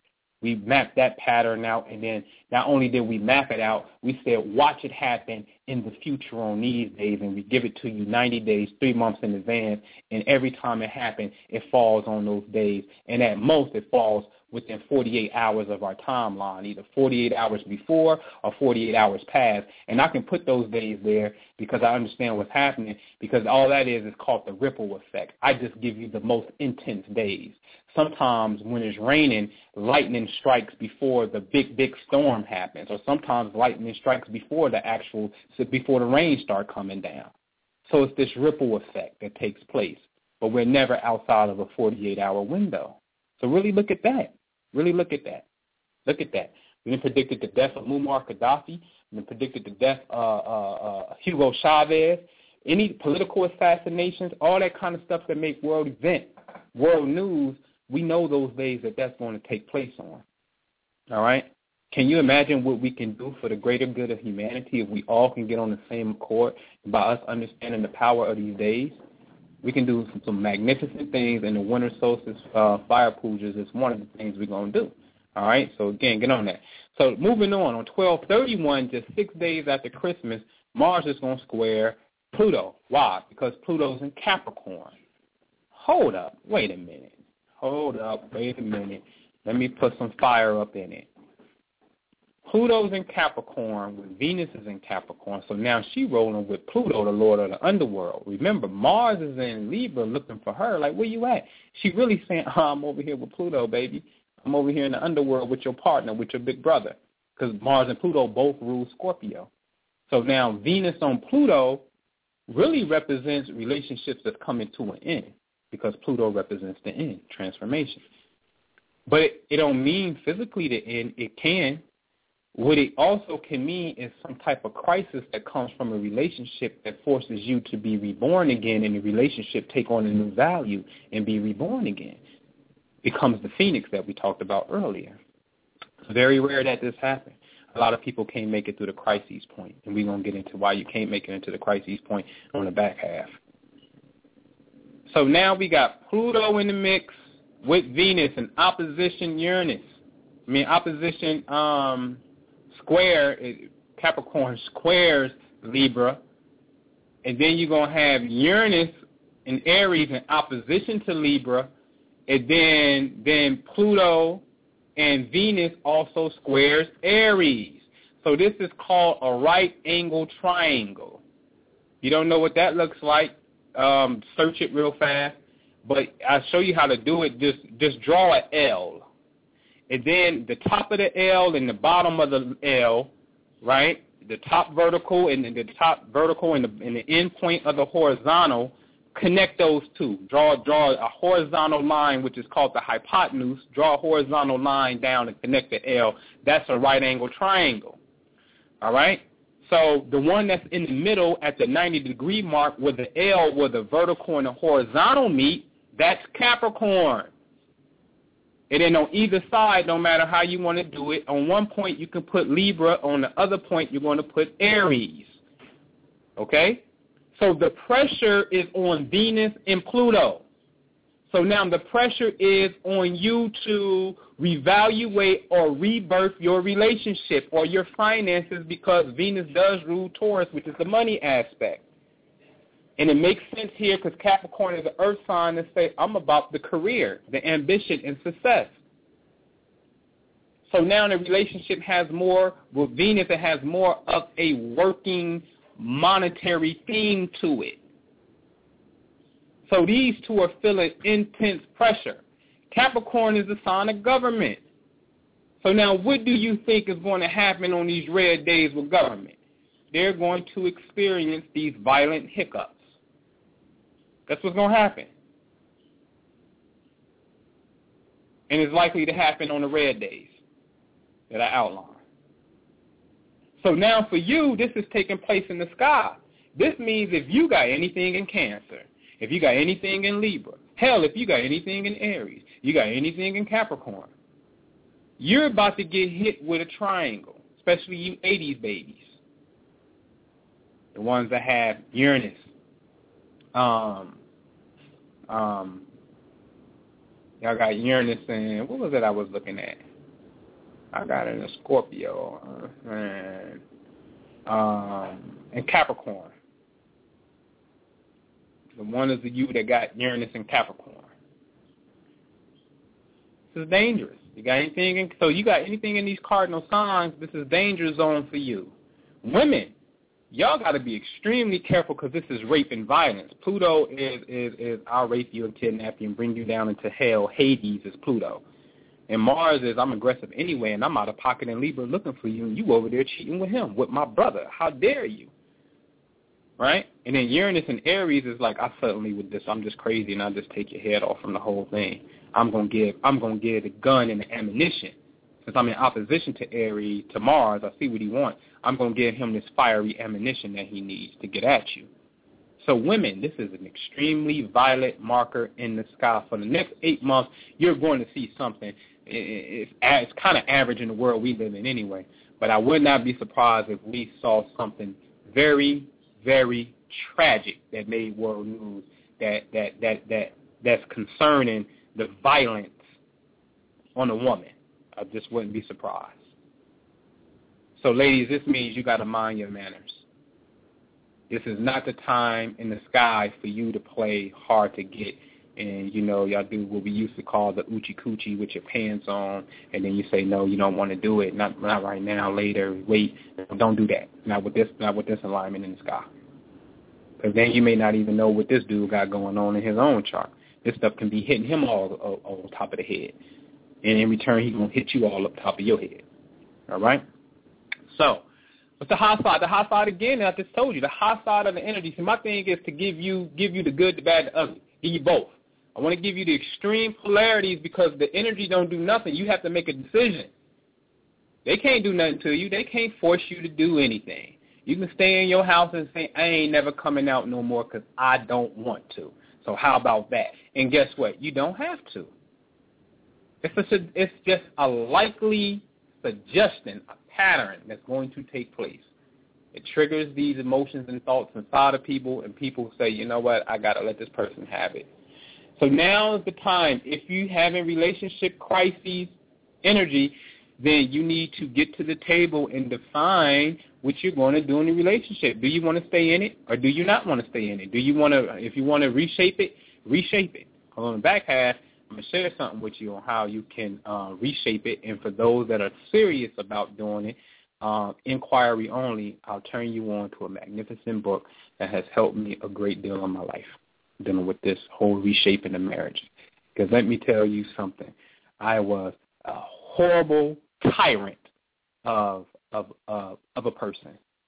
We mapped that pattern out, and then not only did we map it out, we said watch it happen in the future on these days, and we give it to you ninety days, three months in advance, and every time it happens, it falls on those days, and at most it falls within forty-eight hours of our timeline, either forty-eight hours before or forty-eight hours past. And I can put those days there because I understand what's happening, because all that is is called the ripple effect. I just give you the most intense days. Sometimes when it's raining, lightning strikes before the big, big storm happens, or sometimes lightning strikes before the actual, before the rain start coming down. So it's this ripple effect that takes place, but we're never outside of a forty-eight hour window. So really look at that. Really look at that. Look at that. We then predicted the death of Muammar Gaddafi. We then predicted the death of uh, uh, uh, Hugo Chavez. Any political assassinations, all that kind of stuff that make world event, world news, we know those days that that's going to take place on. All right? Can you imagine what we can do for the greater good of humanity if we all can get on the same accord by us understanding the power of these days? We can do some, some magnificent things, and the winter solstice uh, fire pujas is one of the things we're going to do. All right? So, again, get on that. So, moving on, on twelve thirty-one, just six days after Christmas, Mars is going to square Pluto. Why? Because Pluto's in Capricorn. Hold up. Wait a minute. Hold up. Wait a minute. Let me put some fire up in it. Pluto's in Capricorn, with Venus is in Capricorn, so now she rolling with Pluto, the lord of the underworld. Remember, Mars is in Libra looking for her, like, where you at? She really saying, oh, I'm over here with Pluto, baby. I'm over here in the underworld with your partner, with your big brother, because Mars and Pluto both rule Scorpio. So now Venus on Pluto really represents relationships that's coming to an end, because Pluto represents the end, transformation. But it, it don't mean physically the end. It can. What it also can mean is some type of crisis that comes from a relationship that forces you to be reborn again, and the relationship take on a new value and be reborn again. Becomes the phoenix that we talked about earlier. It's very rare that this happens. A lot of people can't make it through the crisis point, and we're going to get into why you can't make it into the crisis point on the back half. So now we got Pluto in the mix with Venus and opposition Uranus. I mean, opposition um, square, Capricorn squares Libra, and then you're going to have Uranus in Aries in opposition to Libra, and then then Pluto and Venus also squares Aries. So this is called a right angle triangle. You don't know what that looks like, um, search it real fast, but I'll show you how to do it. Just just draw an L. And then the top of the L and the bottom of the L, right? The top vertical and the top vertical and the, and the end point of the horizontal, connect those two. Draw draw a horizontal line, which is called the hypotenuse. Draw a horizontal line down and connect the L. That's a right angle triangle. All right? So the one that's in the middle at the ninety degree mark where the L, where the vertical and the horizontal meet, that's Capricorn. And then on either side, no matter how you want to do it, on one point you can put Libra, on the other point you're going to put Aries. Okay? So the pressure is on Venus and Pluto. So now the pressure is on you to reevaluate or rebirth your relationship or your finances, because Venus does rule Taurus, which is the money aspect. And it makes sense here because Capricorn is an earth sign to say, I'm about the career, the ambition, and success. So now the relationship has more, with Venus, it has more of a working monetary theme to it. So these two are feeling intense pressure. Capricorn is the sign of government. So now what do you think is going to happen on these red days with government? They're going to experience these violent hiccups. That's what's going to happen. And it's likely to happen on the red days that I outlined. So now for you, this is taking place in the sky. This means if you got anything in Cancer, if you got anything in Libra, hell, if you got anything in Aries, you got anything in Capricorn, you're about to get hit with a triangle, especially you eighties babies, the ones that have Uranus. Um, um, y'all got Uranus and, what was it I was looking at? I got it in Scorpio uh, and um, and Capricorn. The one is the you that got Uranus and Capricorn. This is dangerous. You got anything? In, so you got anything in these cardinal signs? This is danger zone for you. Women, y'all got to be extremely careful because this is rape and violence. Pluto is, is, is I'll rape you and kidnap you and bring you down into hell. Hades is Pluto. And Mars is I'm aggressive anyway, and I'm out of pocket in Libra looking for you, and you over there cheating with him, with my brother. How dare you? Right? And then Uranus and Aries is like, I suddenly with this, I'm just crazy, and I'll just take your head off from the whole thing. I'm gonna give I'm gonna give the gun and the ammunition. Since I'm in opposition to Aries, to Mars, I see what he wants. I'm gonna give him this fiery ammunition that he needs to get at you. So women, this is an extremely violent marker in the sky. For the next eight months, you're going to see something. It's, it's kind of average in the world we live in anyway. But I would not be surprised if we saw something very, very tragic that made world news that that that that that's concerning the violence on a woman. I just wouldn't be surprised. So, ladies, this means you got to mind your manners. This is not the time in the sky for you to play hard to get and, you know, y'all do what we used to call the oochie coochie with your pants on, and then you say, no, you don't want to do it, not not right now, later, wait. Don't do that. Not with this, not with this alignment in the sky. Because then you may not even know what this dude got going on in his own chart. This stuff can be hitting him all, all, all top of the head. And in return, he's going to hit you all up top of your head. All right? So, what's the high side? The high side, again, I just told you, the high side of the energy. See, my thing is to give you give you the good, the bad, the ugly. Give you both. I want to give you the extreme polarities because the energy don't do nothing. You have to make a decision. They can't do nothing to you. They can't force you to do anything. You can stay in your house and say, I ain't never coming out no more because I don't want to. So how about that? And guess what? You don't have to. It's, a, it's just a likely suggestion, a pattern that's going to take place. It triggers these emotions and thoughts inside of people, and people say, you know what, I got to let this person have it. So now is the time. If you have a relationship crises energy, then you need to get to the table and define what you're going to do in the relationship. Do you want to stay in it, or do you not want to stay in it? Do you want to, if you want to reshape it, reshape it. On the back half, I'm going to share something with you on how you can uh, reshape it. And for those that are serious about doing it, uh, inquiry only, I'll turn you on to a magnificent book that has helped me a great deal in my life, dealing with this whole reshaping of marriage. Because let me tell you something. I was a horrible tyrant of of uh, of a person,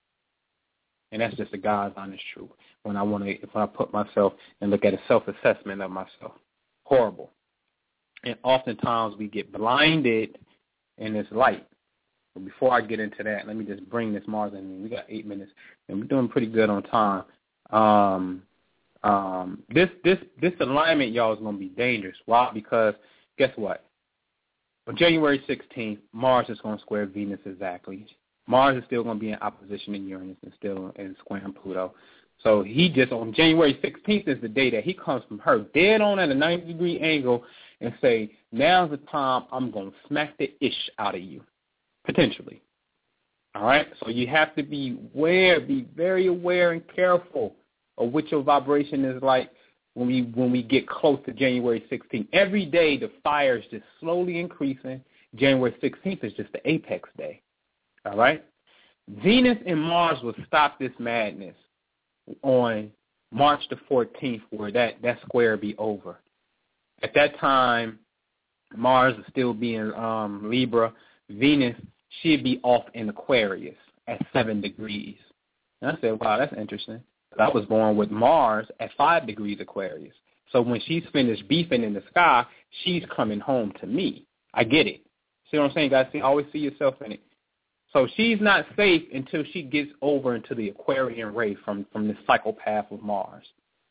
and that's just the God's honest truth. When I want to, if I put myself and look at a self-assessment of myself, horrible. And oftentimes we get blinded in this light. But before I get into that, let me just bring this Mars in. We got eight minutes, and we're doing pretty good on time. Um, um, this this this alignment, y'all, is going to be dangerous. Why? Because guess what? On January sixteenth, Mars is going to square Venus exactly. Mars is still going to be in opposition to Uranus and still in squaring Pluto. So he just, on January sixteenth is the day that he comes from her dead on at a ninety degree angle and say, now's the time I'm going to smack the ish out of you, potentially. All right? So you have to be aware, be very aware and careful of what your vibration is like when we when we get close to January sixteenth. Every day the fire is just slowly increasing. January sixteenth is just the apex day. All right? Venus and Mars will stop this madness on March the fourteenth, where that, that square be over. At that time, Mars will still be in um, Libra. Venus should be off in Aquarius at seven degrees. And I said, wow, that's interesting. I was born with Mars at five degrees Aquarius. So when she's finished beefing in the sky, she's coming home to me. I get it. See what I'm saying, guys? See, always see yourself in it. So she's not safe until she gets over into the Aquarian ray from, from the psychopath of Mars.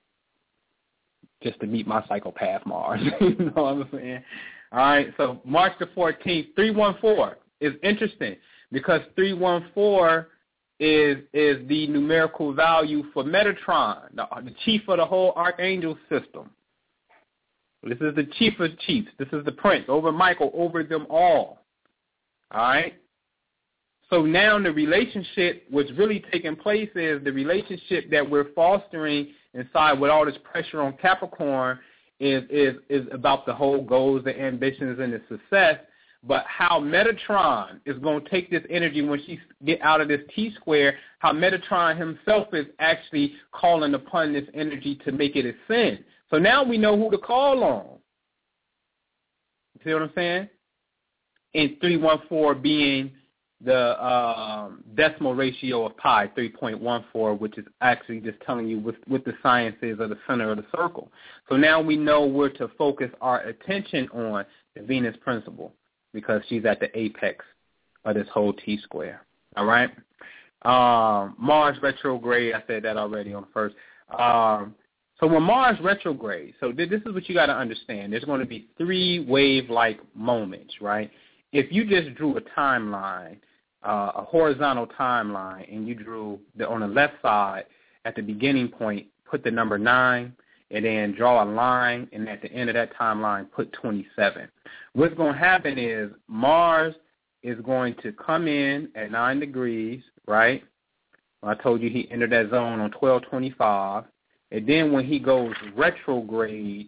Just to meet my psychopath Mars. You know what I'm saying? All right, so March the fourteenth, three one four is interesting because three one four is is the numerical value for Metatron, the, the chief of the whole archangel system. This is the chief of chiefs. This is the prince over Michael, over them all. All right? So now the relationship, what's really taking place is the relationship that we're fostering inside with all this pressure on Capricorn is is is about the whole goals, the ambitions, and the success. But how Metatron is going to take this energy when she get out of this T-square, how Metatron himself is actually calling upon this energy to make it ascend. So now we know who to call on. You see what I'm saying? And three one four being the um, decimal ratio of pi, three point one four, which is actually just telling you what, what the science is of the center of the circle. So now we know where to focus our attention on the Venus principle, because she's at the apex of this whole T-square, all right? Um, Mars retrograde, I said that already on the first. Um, so when Mars retrograde, so this is what you got to understand. There's going to be three wave-like moments, right? If you just drew a timeline, uh, a horizontal timeline, and you drew the, on the left side at the beginning point, put the number nine, and then draw a line, and at the end of that timeline, put twenty-seven. What's going to happen is Mars is going to come in at nine degrees, right? I told you he entered that zone on twelve twenty-five. And then when he goes retrograde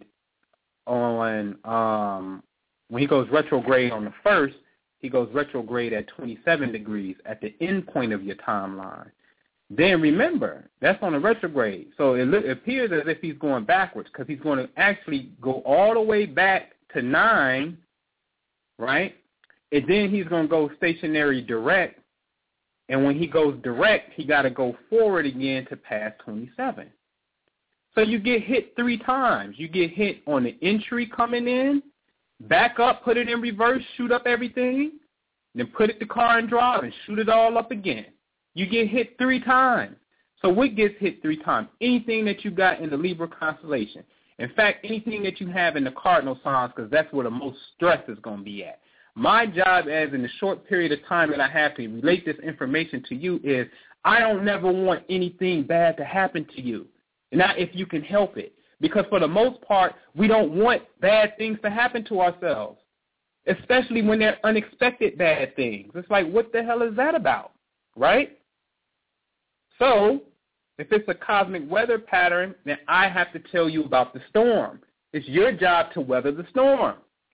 on, um, when he goes retrograde on the first, he goes retrograde at twenty-seven degrees at the end point of your timeline. Then remember, that's on a retrograde. So it, look, it appears as if he's going backwards, because he's going to actually go all the way back to nine, right? And then he's going to go stationary direct. And when he goes direct, he got to go forward again to pass twenty-seven. So you get hit three times. You get hit on the entry coming in, back up, put it in reverse, shoot up everything, then put it the car and drive and shoot it all up again. You get hit three times. So what gets hit three times? Anything that you got in the Libra constellation. In fact, anything that you have in the cardinal signs, because that's where the most stress is going to be at. My job, as in the short period of time that I have to relate this information to you, is I don't never want anything bad to happen to you, not if you can help it. Because for the most part, we don't want bad things to happen to ourselves, especially when they're unexpected bad things. It's like, what the hell is that about, right? So if it's a cosmic weather pattern, then I have to tell you about the storm. It's your job to weather the storm.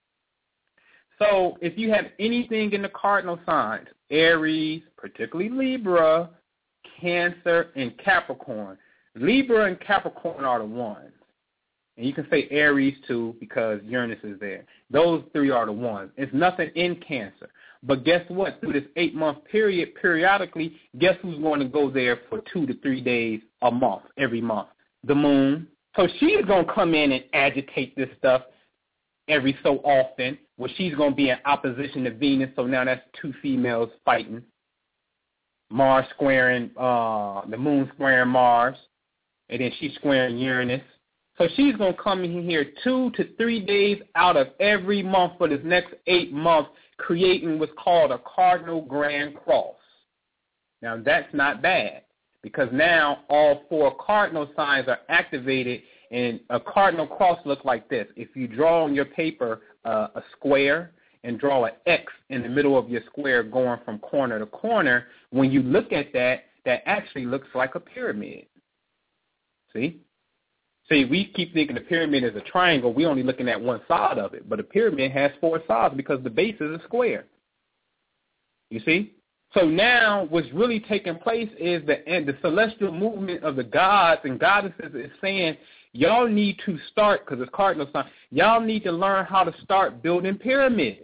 So if you have anything in the cardinal signs, Aries, particularly Libra, Cancer, and Capricorn. Libra and Capricorn are the ones. And you can say Aries too, because Uranus is there. Those three are the ones. It's nothing in Cancer. But guess what? Through this eight-month period, periodically, guess who's going to go there for two to three days a month, every month? The moon. So she's going to come in and agitate this stuff every so often, where she's going to be in opposition to Venus. So now that's two females fighting. Mars squaring, uh, the moon squaring Mars, and then she's squaring Uranus. So she's going to come in here two to three days out of every month for this next eight months, creating what's called a cardinal grand cross. Now, that's not bad, because now all four cardinal signs are activated, and a cardinal cross looks like this. If you draw on your paper uh, a square and draw an X in the middle of your square going from corner to corner, when you look at that, that actually looks like a pyramid. See? See, we keep thinking the pyramid is a triangle. We're only looking at one side of it. But a pyramid has four sides because the base is a square. You see? So now what's really taking place is the, and the celestial movement of the gods and goddesses is saying, y'all need to start, because it's cardinal sign, y'all need to learn how to start building pyramids.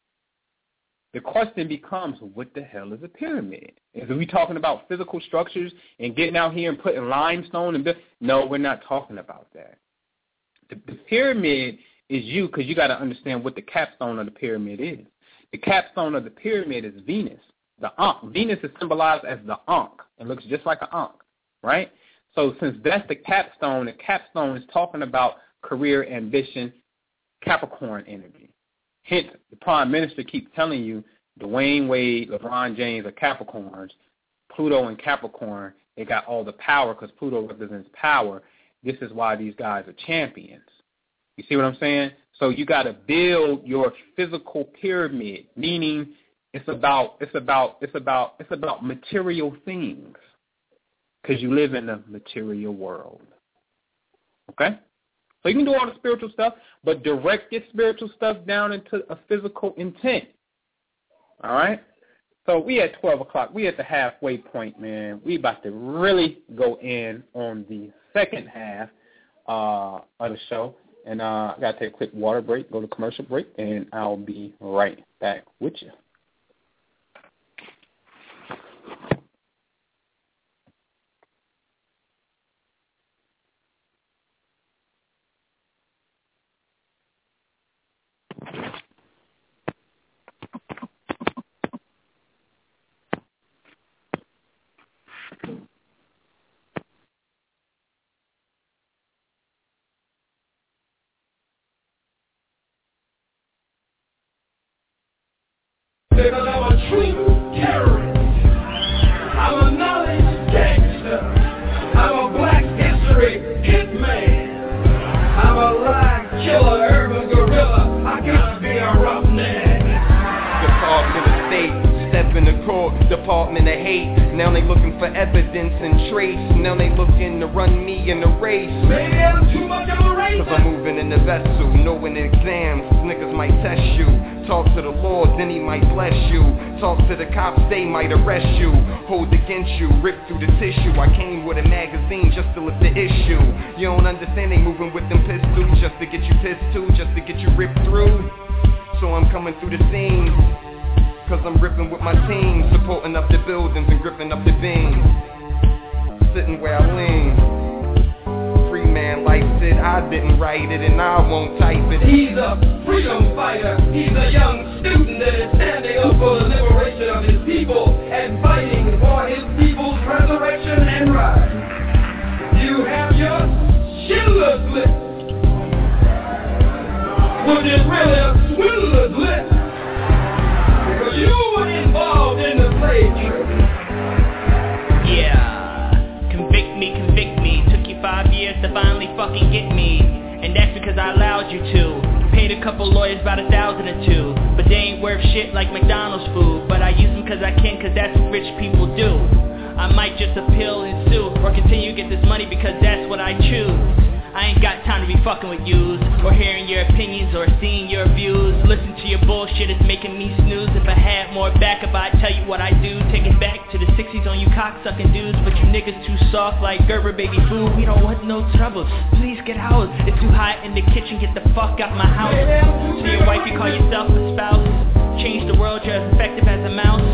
The question becomes, what the hell is a pyramid? Is we talking about physical structures and getting out here and putting limestone and build? No, we're not talking about that. The, the pyramid is you, because you got to understand what the capstone of the pyramid is. The capstone of the pyramid is Venus. The Ankh. Venus is symbolized as the Ankh. It looks just like an Ankh, right? So since that's the capstone, the capstone is talking about career, ambition, Capricorn energy. Hence, the prime minister keeps telling you Dwayne Wade, LeBron James are Capricorns. Pluto and Capricorn, they got all the power because Pluto represents power. This is why these guys are champions. You see what I'm saying? So you got to build your physical pyramid, meaning it's about it's about it's about it's about material things, because you live in a material world. Okay? So you can do all the spiritual stuff, but direct your spiritual stuff down into a physical intent. All right? So we at twelve o'clock. We at the halfway point, man. We about to really go in on the second half uh, of the show. And uh, I got to take a quick water break, go to commercial break, and I'll be right back with you. Because I'm a true terrorist. I'm a knowledge gangster. I'm a black history hitman. I'm a lie killer, urban gorilla. I gotta be a roughneck. Department of State, step in the court, Department of Hate. Now they looking for evidence and trace. Now they looking to run me in the race. Maybe I'm too much of a racist. Cause I'm moving in the vessel, knowing exams, niggas might test you. Talk to the Lord, then he might bless you. Talk to the cops, they might arrest you. Hold against you, rip through the tissue. I came with a magazine just to lift the issue. You don't understand, they moving with them pistols just to get you pissed too, just to get you ripped through. So I'm coming through the scene, cause I'm ripping with my team, supporting up the buildings and gripping up the beams. Sitting where I lean. Free man life said I didn't write it and I won't type it. He's a freedom fighter. He's a young student that is standing up for the liberation of his people and fighting for his people's resurrection and rise. You have your Schindler's List, which is really a swindler's list, because you were involved in the slave trade. Yeah, convict me, convict me. Took you five years to finally fucking get me, and that's because I allowed you to. Paid a couple lawyers about a thousand or two, but they ain't worth shit like McDonald's food. But I use them cause I can, cause that's what rich people do. I might just appeal and sue, or continue to get this money because that's what I choose. I ain't got time to be fucking with yous, or hearing your opinions, or seeing your views. Listen to your bullshit, it's making me snooze. If I had more backup, I'd tell you what I do. Take it back to the sixties on you cocksucking dudes, but you niggas too soft like Gerber baby food. We don't want no trouble, please get out. It's too hot in the kitchen, get the fuck out my house. To your wife, you call yourself a spouse. Change the world, you're as effective as a mouse.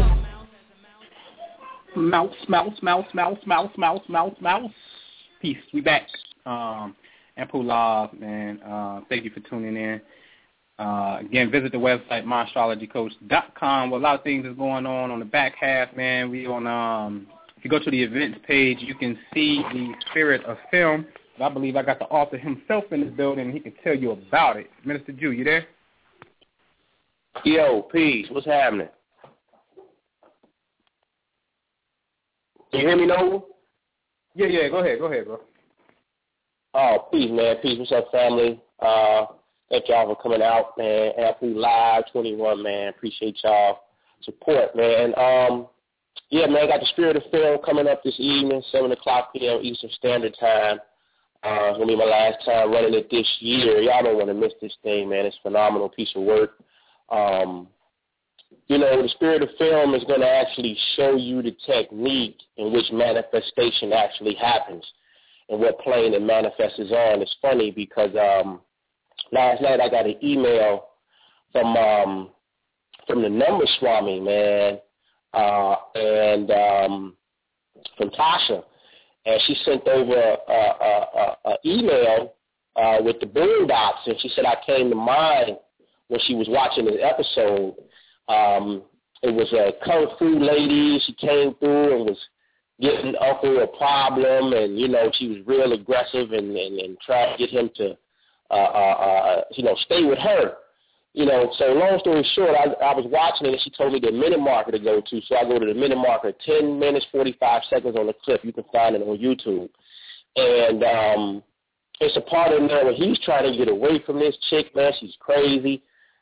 Mouse, mouse, mouse, mouse, mouse, mouse, mouse, mouse. Peace, we back. Um... Ampoule Live, man. Uh, thank you for tuning in. Uh, again, visit the website, my astrology coach dot com, where a lot of things is going on on the back half, man. We on, um, if you go to the events page, you can see the Spirit of Film. I believe I got the author himself in the building, and he can tell you about it. Minister Jew, you there? Yo, peace. What's happening? Can you hear me, Noble? Yeah, yeah. Go ahead. Go ahead, bro. Oh, peace, man. Peace. What's up, family? Uh, thank y'all for coming out, man. Ampoule Live twenty-one, man. Appreciate y'all support, man. Um, yeah, man, I got the Spirit of Film coming up this evening, seven o'clock p.m. Eastern Standard Time. Uh, it's going to be my last time running it this year. Y'all don't want to miss this thing, man. It's a phenomenal piece of work. Um, you know, the Spirit of Film is going to actually show you the technique in which manifestation actually happens and what plane it manifests on. It's funny because um, last night I got an email from um, from the Number Swami, man, uh, and um, from Tasha, and she sent over an email uh, with the Boondocks, and she said I came to mind when she was watching this episode. Um, it was a kung fu lady. She came through and was getting Uncle a problem, and, you know, she was real aggressive and, and, and trying to get him to, uh, uh, uh, you know, stay with her. You know, so long story short, I, I was watching it, and she told me the minute marker to go to, so I go to the minute marker, ten minutes, forty-five seconds on the clip. You can find it on YouTube. And um, it's a part in there where he's trying to get away from this chick, man. She's crazy.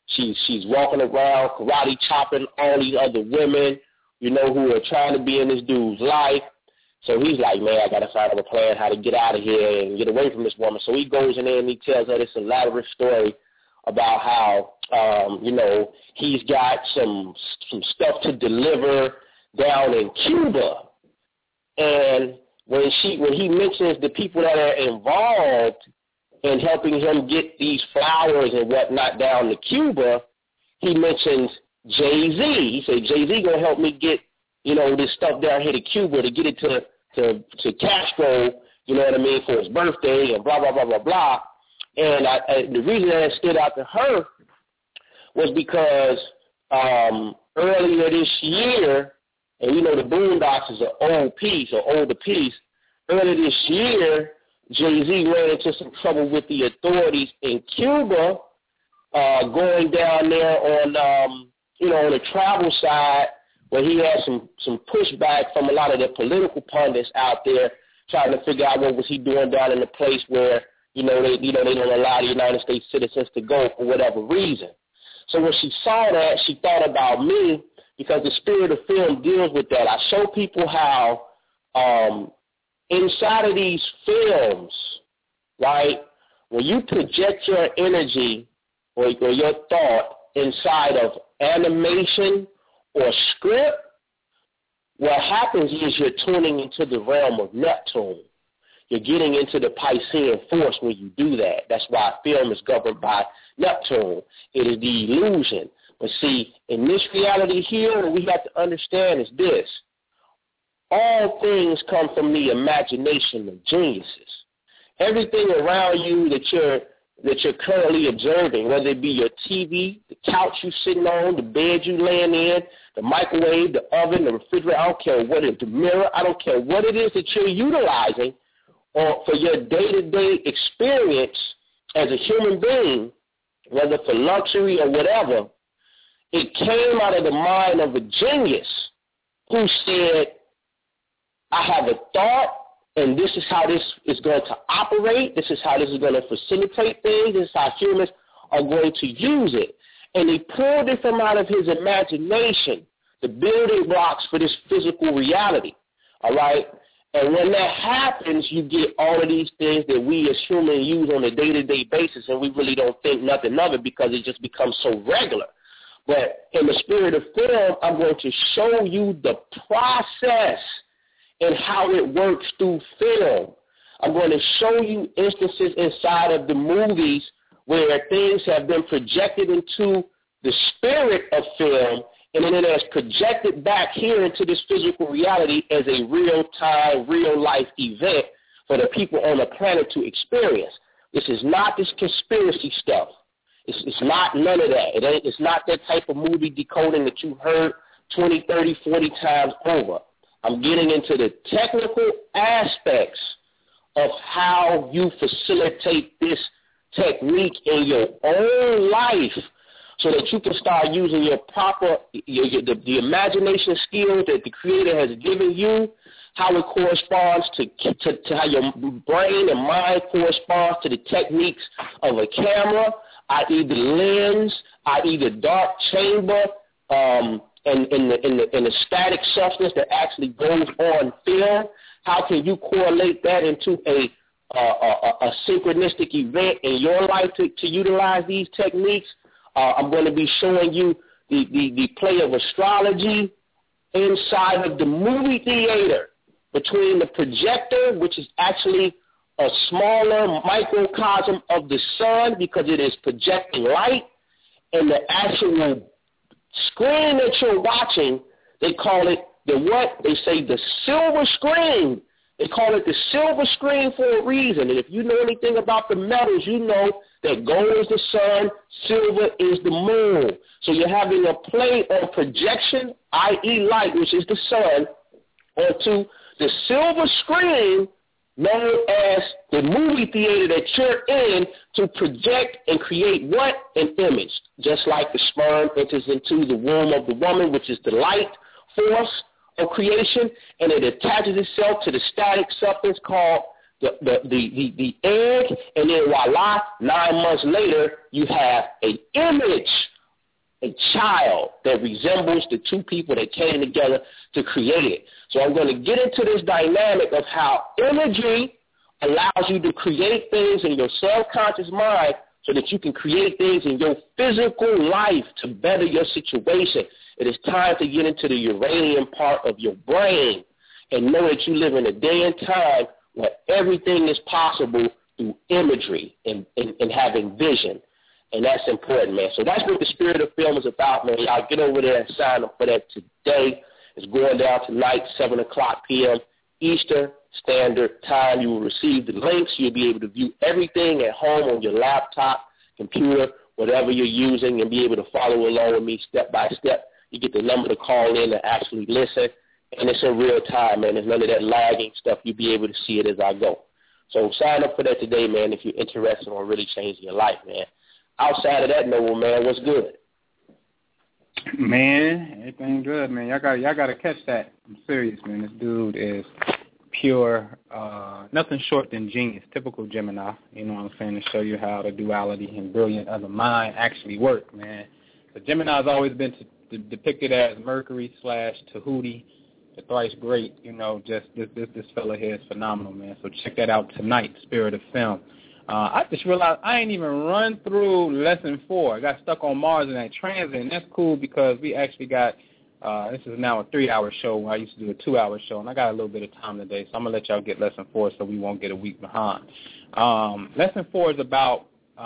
She's she's walking around karate chopping all these other women, you know, who are trying to be in this dude's life. So he's like, man, I got to find a plan how to get out of here and get away from this woman. So he goes in there and he tells her this elaborate story about how, um, you know, he's got some some stuff to deliver down in Cuba. And when she when he mentions the people that are involved in helping him get these flowers and whatnot down to Cuba, he mentions Jay-Z. He said, Jay-Z going to help me get, you know, this stuff down here to Cuba to get it to, to, to Castro, you know what I mean, for his birthday and blah, blah, blah, blah, blah. And I, I, the reason that stood out to her was because um, earlier this year, and you know the Boondocks is an old piece, or older piece, earlier this year, Jay-Z ran into some trouble with the authorities in Cuba, uh, going down there on, um, you know, on the travel side, where he had some, some pushback from a lot of the political pundits out there trying to figure out what was he doing down in the place where, you know, they, you know, they don't allow the United States citizens to go for whatever reason. So when she saw that, she thought about me, because the spirit of film deals with that. I show people how um, inside of these films, right, when you project your energy or, or your thought inside of animation or script, what happens is you're tuning into the realm of Neptune. You're getting into the Piscean force when you do that. That's why film is governed by Neptune. It is the illusion. But see, in this reality here, what we have to understand is this. All things come from the imagination of geniuses. Everything around you that you're that you're currently observing, whether it be your T V, the couch you're sitting on, the bed you're laying in, the microwave, the oven, the refrigerator, I don't care what it is, the mirror, I don't care what it is that you're utilizing or for your day-to-day experience as a human being, whether for luxury or whatever, it came out of the mind of a genius who said, I have a thought, and this is how this is going to operate. This is how this is going to facilitate things. This is how humans are going to use it. And he pulled it from out of his imagination, the building blocks for this physical reality, all right? And when that happens, you get all of these things that we as humans use on a day-to-day basis, and we really don't think nothing of it because it just becomes so regular. But in the spirit of film, I'm going to show you the process and how it works through film. I'm going to show you instances inside of the movies where things have been projected into the spirit of film, and then it has projected back here into this physical reality as a real-time, real-life event for the people on the planet to experience. This is not this conspiracy stuff. It's, it's not none of that. It ain't, it's not that type of movie decoding that you heard twenty, thirty, forty times over. I'm getting into the technical aspects of how you facilitate this technique in your own life so that you can start using your proper, your, your, the, the imagination skills that the Creator has given you, how it corresponds to, to, to how your brain and mind corresponds to the techniques of a camera, that is the lens, that is the dark chamber, um, and in the, in, the, in the static substance that actually goes on film. How can you correlate that into a, uh, a, a synchronistic event in your life to, to utilize these techniques? Uh, I'm going to be showing you the, the, the play of astrology inside of the movie theater between the projector, which is actually a smaller microcosm of the sun because it is projecting light, and the actual screen that you're watching, they call it the what? They say the silver screen. They call it the silver screen for a reason. And if you know anything about the metals, you know that gold is the sun, silver is the moon. So you're having a play on projection, that is light, which is the sun, onto the silver screen known as the movie theater that you're in to project and create what? An image. Just like the sperm enters into the womb of the woman, which is the light force of creation, and it attaches itself to the static substance called the, the, the, the, the egg, and then voila, nine months later, you have an image a child that resembles the two people that came together to create it. So I'm going to get into this dynamic of how imagery allows you to create things in your subconscious mind so that you can create things in your physical life to better your situation. It is time to get into the uranium part of your brain and know that you live in a day and time where everything is possible through imagery and, and, and having vision. And that's important, man. So that's what the Spirit of Film is about, man. Y'all get over there and sign up for that today. It's going down tonight, seven o'clock p.m. Eastern Standard Time. You will receive the links. You'll be able to view everything at home on your laptop, computer, whatever you're using, and be able to follow along with me step by step. You get the number to call in and actually listen. And it's in real time, man. There's none of that lagging stuff. You'll be able to see it as I go. So sign up for that today, man, if you're interested in really changing your life, man. Outside of that, Noble, man, what's good? Man, everything good, man. Y'all got y'all got to catch that. I'm serious, man. This dude is pure, uh, nothing short than genius, typical Gemini. You know what I'm saying? To show you how the duality and brilliant of the mind actually work, man. The Gemini's always been t- t- depicted as Mercury slash Tahuti, the thrice great. You know, just this this this fella here is phenomenal, man. So check that out tonight, Spirit of Film. Uh, I just realized I ain't even run through lesson four. I got stuck on Mars in that transit, and that's cool because we actually got, uh, this is now a three-hour show when I used to do a two-hour show, and I got a little bit of time today, so I'm going to let y'all get lesson four so we won't get a week behind. Um, lesson four is about,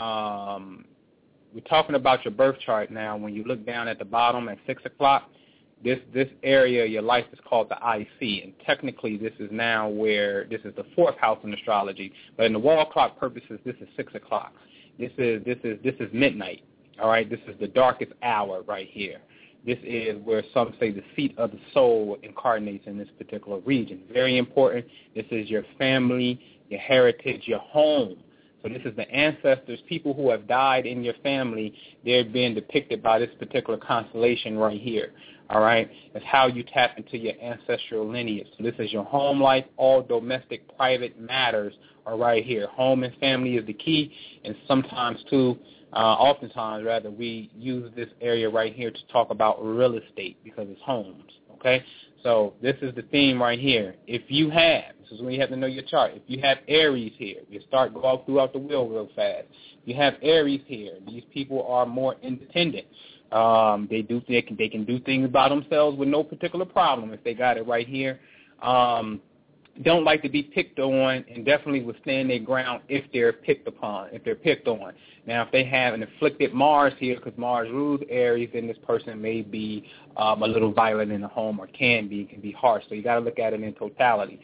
um, we're talking about your birth chart now. When you look down at the bottom at six o'clock, This this area of your life is called the I C, and technically this is now where this is the fourth house in astrology. But in the wall clock purposes, this is six o'clock. This is this is this is midnight. All right, this is the darkest hour right here. This is where some say the seat of the soul incarnates in this particular region. Very important. This is your family, your heritage, your home. So this is the ancestors, people who have died in your family. They're being depicted by this particular constellation right here. All right? It's how you tap into your ancestral lineage. So this is your home life. All domestic private matters are right here. Home and family is the key. And sometimes, too, uh, oftentimes, rather, we use this area right here to talk about real estate because it's homes. Okay? So this is the theme right here. If you have, this is when you have to know your chart. If you have Aries here, you start go off throughout the wheel real fast. You have Aries here. These people are more independent. Um, they do they can they can do things by themselves with no particular problem if they got it right here. Um, don't like to be picked on and definitely will stand their ground if they're picked upon, if they're picked on. Now, if they have an afflicted Mars here, because Mars rules Aries, then this person may be um, a little violent in the home or can be, can be harsh. So you got to look at it in totality.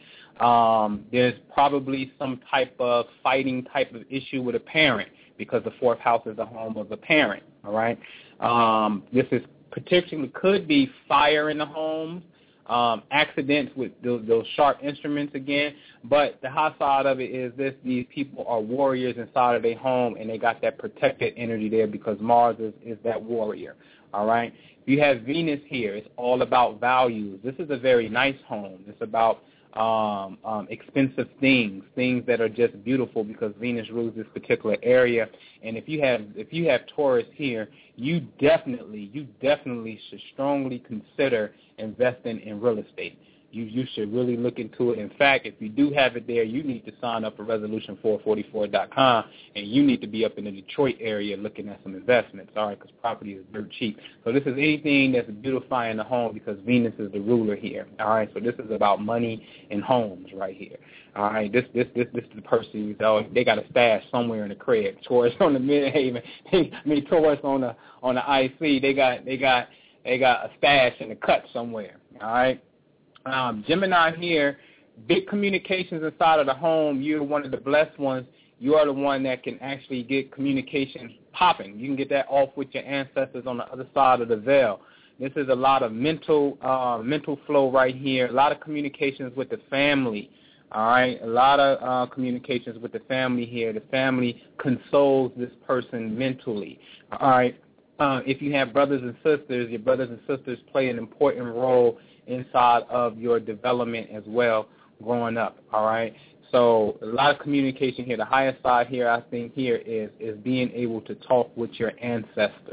Um, there's probably some type of fighting type of issue with a parent because the fourth house is the home of the parent, all right? Um, this is particularly could be fire in the home, um, accidents with those, those sharp instruments again. But the high side of it is this: these people are warriors inside of their home, and they got that protected energy there because Mars is, is that warrior. All right. If you have Venus here, it's all about values. This is a very nice home. It's about um, um, expensive things, things that are just beautiful because Venus rules this particular area. And if you have if you have Taurus here, you definitely you definitely should strongly consider investing in real estate. You you should really look into it. In fact, if you do have it there, you need to sign up for resolution four forty-four dot com, and you need to be up in the Detroit area looking at some investments, all right, because property is dirt cheap. So this is anything that's beautifying the home because Venus is the ruler here, all right? So this is about money and homes right here, all right? This this this this is the person, you know, they got a stash somewhere in the crib. Taurus on the Midhaven, I mean Taurus on the on the I C, they got they got they got a stash in the cut somewhere, all right? Um, Gemini here, big communications inside of the home. You're one of the blessed ones. You are the one that can actually get communication popping. You can get that off with your ancestors on the other side of the veil. This is a lot of mental uh, mental flow right here, a lot of communications with the family, all right, a lot of uh, communications with the family here. The family consoles this person mentally, all right. Uh, if you have brothers and sisters, your brothers and sisters play an important role inside of your development as well growing up, all right? So a lot of communication here. The highest side here, I think, here is, is being able to talk with your ancestors,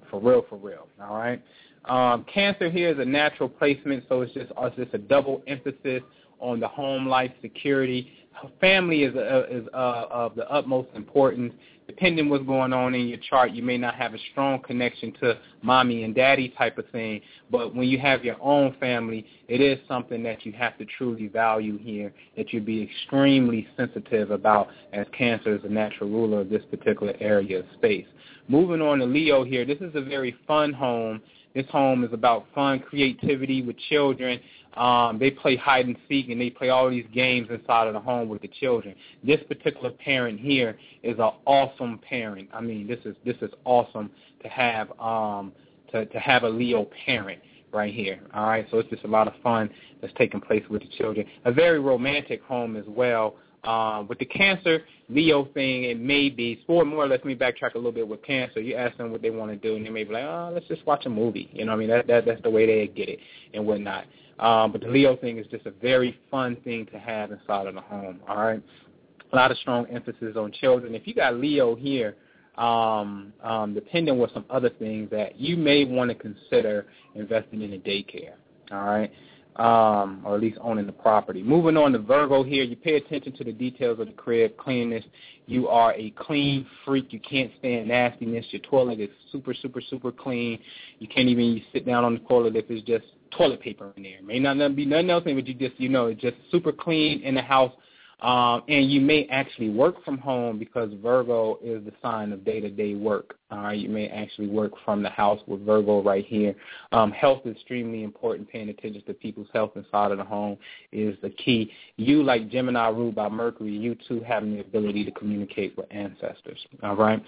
for real, for real, all right? Um, Cancer here is a natural placement, so it's just, it's just a double emphasis on the home life security. Family is, uh, is uh, of the utmost importance. Depending what's going on in your chart, you may not have a strong connection to mommy and daddy type of thing, but when you have your own family, it is something that you have to truly value here, that you be extremely sensitive about, as Cancer is a natural ruler of this particular area of space. Moving on to Leo here, this is a very fun home. This home is about fun, creativity with children. Um, they play hide and seek, and they play all these games inside of the home with the children. This particular parent here is an awesome parent. I mean, this is this is awesome to have um, to, to have a Leo parent right here. All right, so it's just a lot of fun that's taking place with the children. A very romantic home as well. Um, with the Cancer Leo thing, it may be, or more or less, let me backtrack a little bit with Cancer. You ask them what they want to do, and they may be like, oh, let's just watch a movie. You know what I mean? That, that That's the way they get it and whatnot. Um, but the Leo thing is just a very fun thing to have inside of the home, all right? A lot of strong emphasis on children. If you got Leo here, um, um, depending on some other things that you may want to consider investing in a daycare, all right? Um, or at least owning the property. Moving on to Virgo here, you pay attention to the details of the crib, cleanness. You are a clean freak. You can't stand nastiness. Your toilet is super, super, super clean. You can't even you sit down on the toilet if it's just toilet paper in there. May not be nothing else, but you just, you know, it's just super clean in the house. Um, and you may actually work from home because Virgo is the sign of day-to-day work. All right, you may actually work from the house with Virgo right here. Um, health is extremely important. Paying attention to people's health inside of the home is the key. You, like Gemini ruled by Mercury, you too have the ability to communicate with ancestors. All right.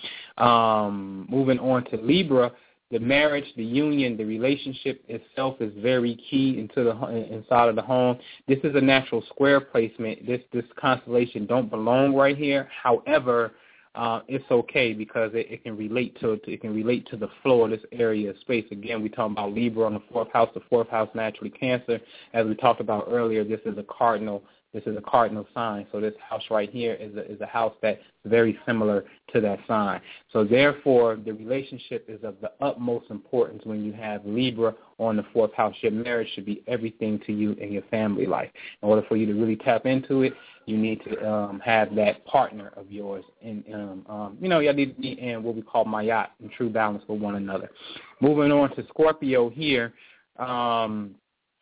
Um, moving on to Libra. The marriage, the union, the relationship itself is very key into the inside of the home. This is a natural square placement. This this constellation don't belong right here. However, uh, it's okay because it, it can relate to it can relate to the flow of this area of space. Again, we talking about Libra on the fourth house. The fourth house naturally Cancer. As we talked about earlier, this is a cardinal. This is a cardinal sign. So this house right here is a, is a house that's very similar to that sign. So therefore, the relationship is of the utmost importance when you have Libra on the fourth house. Your marriage should be everything to you in your family life. In order for you to really tap into it, you need to um, have that partner of yours. And, um, um, you know, you need to be in what we call mayat, in true balance with one another. Moving on to Scorpio here. Um,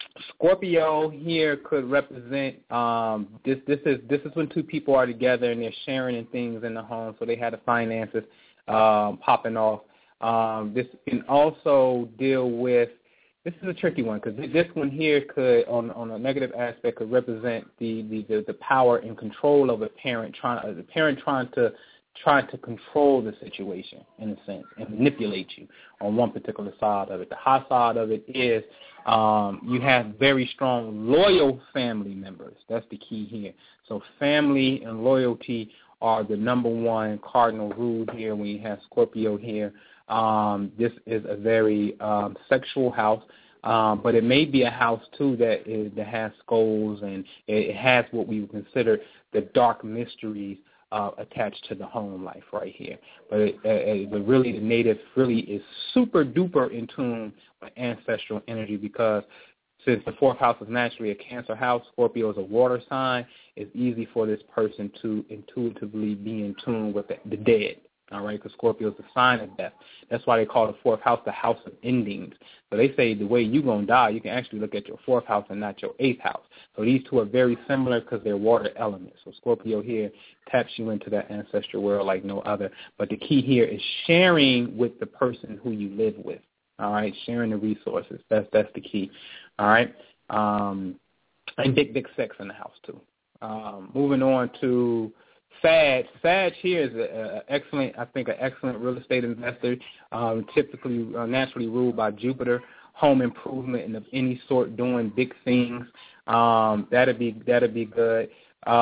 Scorpio here could represent um, this. This is this is when two people are together and they're sharing in things in the home, so they have the finances um, popping off. Um, this can also deal with. This is a tricky one because this one here could, on on a negative aspect, could represent the the, the, the power and control of a parent trying uh, the parent trying to. trying to control the situation, in a sense, and manipulate you on one particular side of it. The high side of it is um, you have very strong, loyal family members. That's the key here. So family and loyalty are the number one cardinal rule here when you have Scorpio here. Um, this is a very um, sexual house. Um, but it may be a house, too, that is, that has skulls, and it has what we would consider the dark mysteries Uh, attached to the home life right here. But it, uh, but really the native really is super duper in tune with ancestral energy because since the fourth house is naturally a Cancer house, Scorpio is a water sign, it's easy for this person to intuitively be in tune with the, the dead. All right, because Scorpio is the sign of death. That's why they call the fourth house the house of endings. So they say the way you're going to die, you can actually look at your fourth house and not your eighth house. So these two are very similar because they're water elements. So Scorpio here taps you into that ancestral world like no other. But the key here is sharing with the person who you live with. All right, sharing the resources. That's that's the key. All right, um, and big, big sex in the house too. Um, moving on to Sag. Sag here is an excellent, I think, an excellent real estate investor, um, typically uh, naturally ruled by Jupiter. Home improvement and of any sort, doing big things. Um, that'd be that'd be good.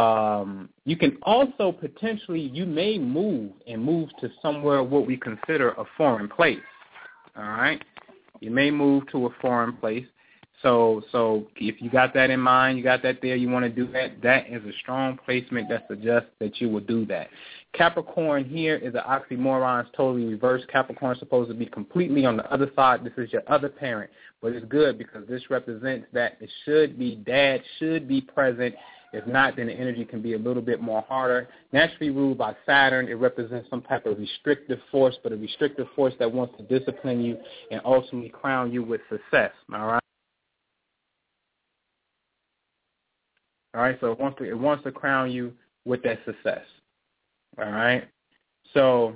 Um, you can also potentially, you may move and move to somewhere what we consider a foreign place. All right, you may move to a foreign place. So so if you got that in mind, you got that there, you want to do that, that is a strong placement that suggests that you will do that. Capricorn here is an oxymoron. It's totally reversed. Capricorn is supposed to be completely on the other side. This is your other parent. But it's good because this represents that it should be, dad should be present. If not, then the energy can be a little bit more harder. Naturally ruled by Saturn, it represents some type of restrictive force, but a restrictive force that wants to discipline you and ultimately crown you with success, all right? All right, so it wants to, it wants to crown you with that success, all right? So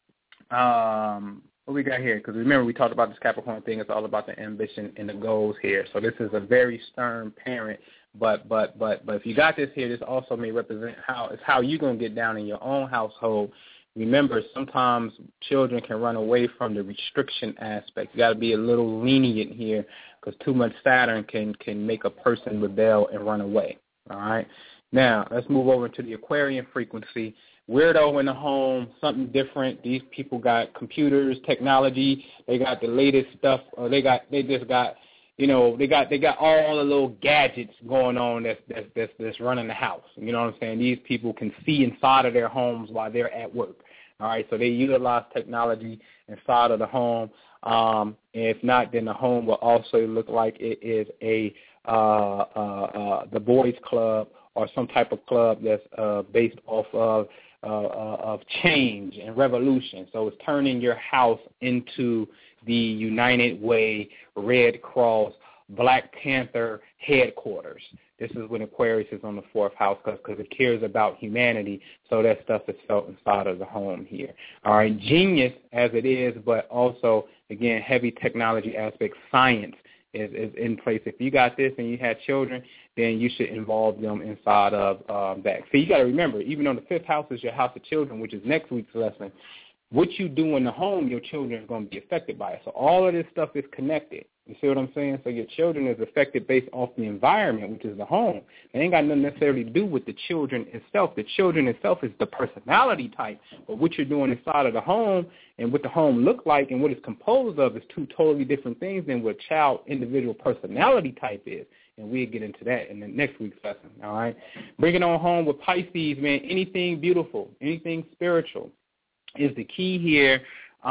um, what we got here? Because remember, we talked about this Capricorn thing. It's all about the ambition and the goals here. So this is a very stern parent. But but but but if you got this here, this also may represent how it's how you're gonna get down in your own household. Remember, sometimes children can run away from the restriction aspect. You got to be a little lenient here because too much Saturn can can make a person rebel and run away. All right. Now let's move over to the Aquarian frequency. Weirdo in the home, something different. These people got computers, technology. They got the latest stuff. Or they got they just got. You know, they got they got all the little gadgets going on that's that's that's, that's running the house. You know what I'm saying? These people can see inside of their homes while they're at work. All right, so they utilize technology inside of the home. Um, and if not, then the home will also look like it is a uh, uh, uh, the boys' club or some type of club that's uh, based off of uh, uh, of change and revolution. So it's turning your house into the United Way, Red Cross, Black Panther headquarters. This is when Aquarius is on the fourth house because it cares about humanity, so that stuff is felt inside of the home here. All right, genius as it is, but also, again, heavy technology aspect, science is, is in place. If you got this and you had children, then you should involve them inside of um, that. So you got to remember, even though the fifth house is your house of children, which is next week's lesson, what you do in the home, your children are going to be affected by it. So all of this stuff is connected. You see what I'm saying? So your children is affected based off the environment, which is the home. It ain't got nothing necessarily to do with the children itself. The children itself is the personality type. But what you're doing inside of the home and what the home look like and what it's composed of is two totally different things than what child individual personality type is. And we'll get into that in the next week's lesson, all right? Bring it on home with Pisces, man. Anything beautiful, anything spiritual is the key here.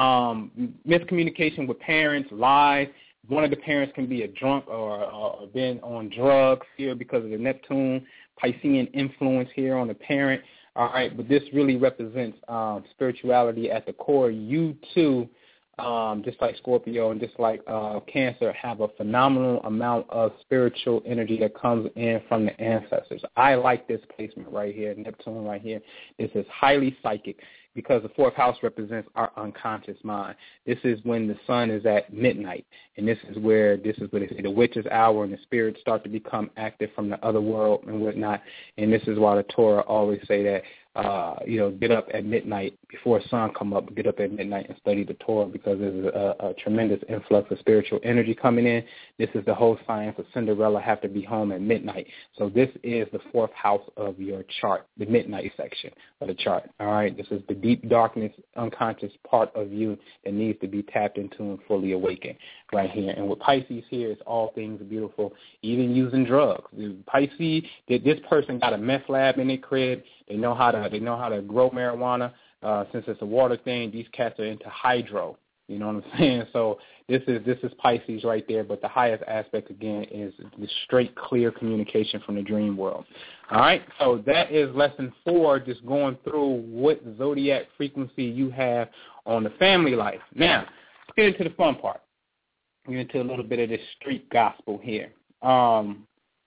Um, miscommunication with parents, lies. One of the parents can be a drunk or, or been on drugs here because of the Neptune, Piscean influence here on the parent. All right, but this really represents um, spirituality at the core. You, too, um, just like Scorpio and just like uh, Cancer, have a phenomenal amount of spiritual energy that comes in from the ancestors. I like this placement right here, Neptune right here. This is highly psychic, because the fourth house represents our unconscious mind. This is when the sun is at midnight, and this is where this is where they say the witch's hour and the spirits start to become active from the other world and whatnot. And this is why the Torah always say that, uh, you know, get up at midnight before sun come up, get up at midnight and study the Torah, because there's a, a tremendous influx of spiritual energy coming in. This is the whole science of Cinderella have to be home at midnight. So this is the fourth house of your chart, the midnight section of the chart. All right, this is the deep darkness, unconscious part of you that needs to be tapped into and fully awakened right here. And with Pisces here, it's all things beautiful, even using drugs. Pisces, this person got a meth lab in their crib. They know how to they know how to grow marijuana. Uh, since it's a water thing, these cats are into hydro. You know what I'm saying? So this is this is Pisces right there, but the highest aspect, again, is the straight, clear communication from the dream world. All right? So that is lesson four, just going through what zodiac frequency you have on the family life. Now, let's get into the fun part. Get into a little bit of this street gospel here. Um,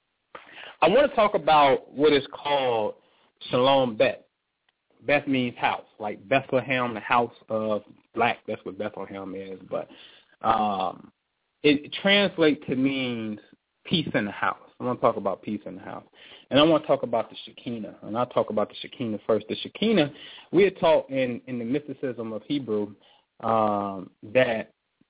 I want to talk about what is called Shalom Beth. Beth means house, like Bethlehem, the house of black. That's what Bethlehem is. But um, it, it translates to means peace in the house. I want to talk about peace in the house. And I want to talk about the Shekinah. And I'll talk about the Shekinah first. The Shekinah, we are taught in, in the mysticism of Hebrew um, that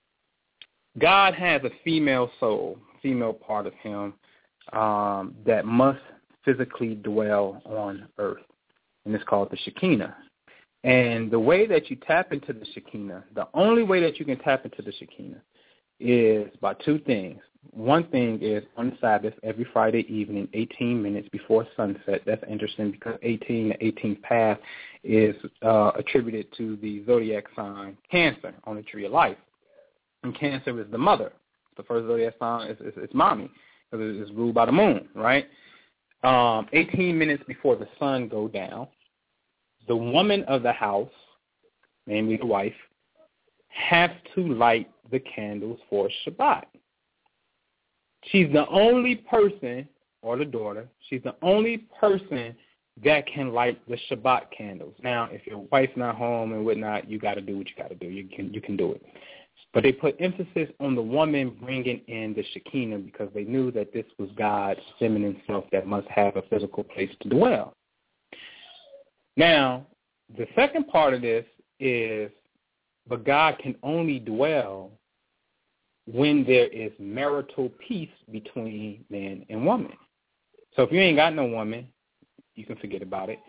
God has a female soul, female part of him, um, that must physically dwell on earth. And it's called the Shekinah. And the way that you tap into the Shekinah, the only way that you can tap into the Shekinah is by two things. one thing is on the Sabbath, every Friday evening, eighteen minutes before sunset. That's interesting because eighteen, the eighteenth path, is uh, attributed to the zodiac sign Cancer on the Tree of Life. And Cancer is the mother. The first zodiac sign is, is, is mommy because it is ruled by the moon, right? Um, eighteen minutes before the sun go down, the woman of the house, namely the wife, has to light the candles for Shabbat. She's the only person, or the daughter, she's the only person that can light the Shabbat candles. Now, if your wife's not home and whatnot, you got to do what you got to do. You can you can do it. But they put emphasis on the woman bringing in the Shekinah because they knew that this was God's feminine self that must have a physical place to dwell. Now, the second part of this is, but God can only dwell when there is marital peace between man and woman. So if you ain't got no woman, you can forget about it.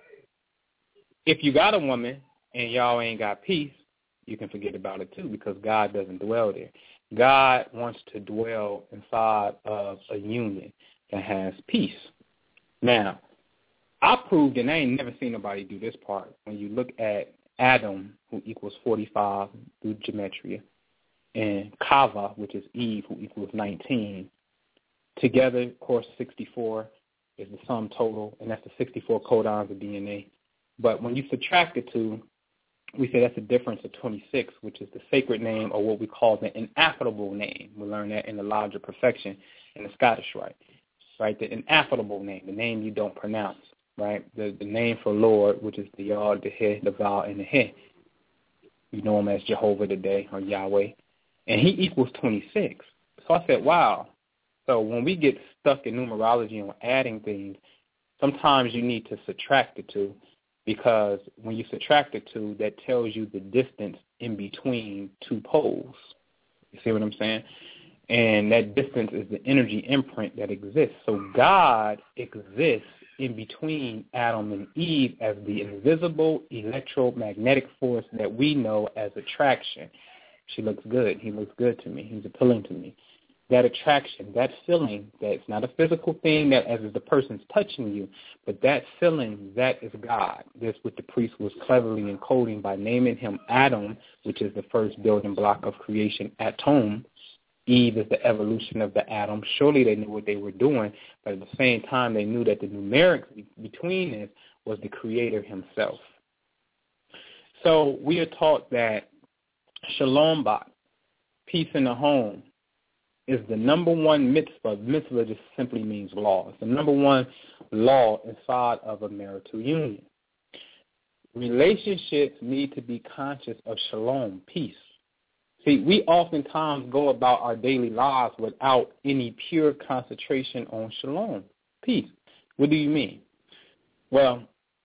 If you got a woman and y'all ain't got peace, you can forget about it too because God doesn't dwell there. God wants to dwell inside of a union that has peace. Now, I proved, and I ain't never seen nobody do this part, when you look at Adam, who equals forty-five through gematria, and Kava, which is Eve, who equals nineteen. Together, of course, sixty-four is the sum total, and that's the sixty-four codons of D N A. But when you subtract the two, we say that's a difference of twenty-six, which is the sacred name, or what we call the inapplicable name. We learn that in the Lodge of Perfection in the Scottish Rite, right? The inapplicable name, the name you don't pronounce, right? The the name for Lord, which is the Yod, the He, the Vav, and the He. You know him as Jehovah today, or Yahweh. And he equals twenty-six. So I said, wow. So when we get stuck in numerology and adding things, sometimes you need to subtract the two because when you subtract the two, that tells you the distance in between two poles. You see what I'm saying? And that distance is the energy imprint that exists. So God exists in between Adam and Eve as the invisible electromagnetic force that we know as attraction. She looks good. He looks good to me. He's appealing to me. That attraction, that feeling, that's not a physical thing that as the person's touching you, but that feeling, that is God. That's what the priest was cleverly encoding by naming him Adam, which is the first building block of creation, atom. Eve is the evolution of the atom. Surely they knew what they were doing, but at the same time they knew that the numerics between it was the creator himself. So we are taught that Shalom Bach, peace in the home, is the number one mitzvah. Mitzvah just simply means law. It's the number one law inside of a marital union. Relationships need to be conscious of shalom, peace. See, we oftentimes go about our daily lives without any pure concentration on shalom, peace. What do you mean? Well,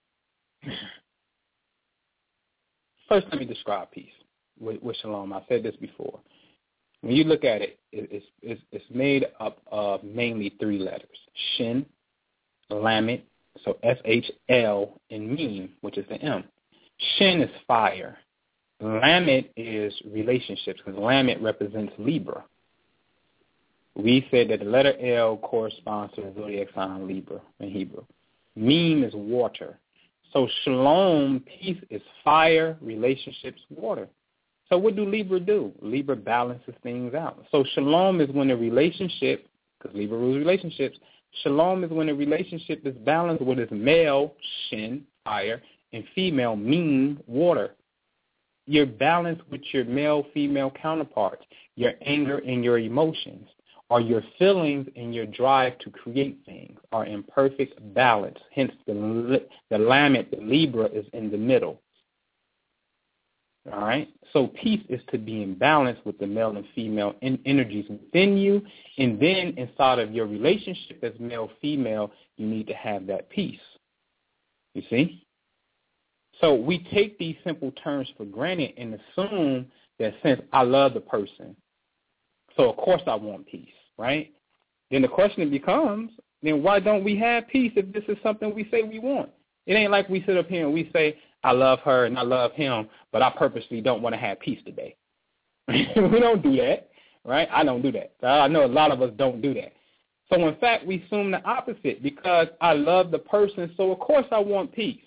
first let me describe peace with, with shalom. I said this before. When you look at it, it's, it's, it's made up of mainly three letters, Shin, Lamed, so S H L, and Meme, which is the M. Shin is fire. Lamed is relationships, because Lamed represents Libra. We said that the letter L corresponds to the zodiac sign Libra in Hebrew. Meme is water. So shalom, peace, is fire, relationships, water. So what do Libra do? Libra balances things out. So shalom is when a relationship, because Libra rules relationships, shalom is when a relationship is balanced with its male, shin, fire, and female, meme, water. You're balanced with your male, female counterparts, your anger and your emotions, or your feelings and your drive to create things are in perfect balance. Hence, the, the Lamed, the Libra, is in the middle. All right? So peace is to be in balance with the male and female in energies within you, and then inside of your relationship as male-female, you need to have that peace. You see? So we take these simple terms for granted and assume that since I love the person, so of course I want peace, right? Then the question becomes, then why don't we have peace if this is something we say we want? It ain't like we sit up here and we say, I love her and I love him, but I purposely don't want to have peace today. We don't do that, right? I don't do that. So I know a lot of us don't do that. So, in fact, we assume the opposite because I love the person, so of course I want peace.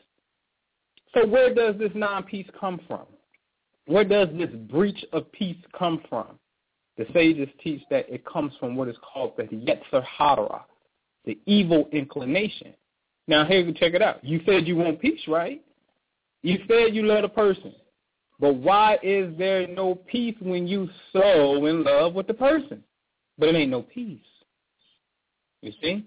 So where does this non-peace come from? Where does this breach of peace come from? The sages teach that it comes from what is called the Yetzer Hara, the evil inclination. Now, here, check it out. You said you want peace, right? You said you love a person. But why is there no peace when you so in love with the person? But it ain't no peace. You see?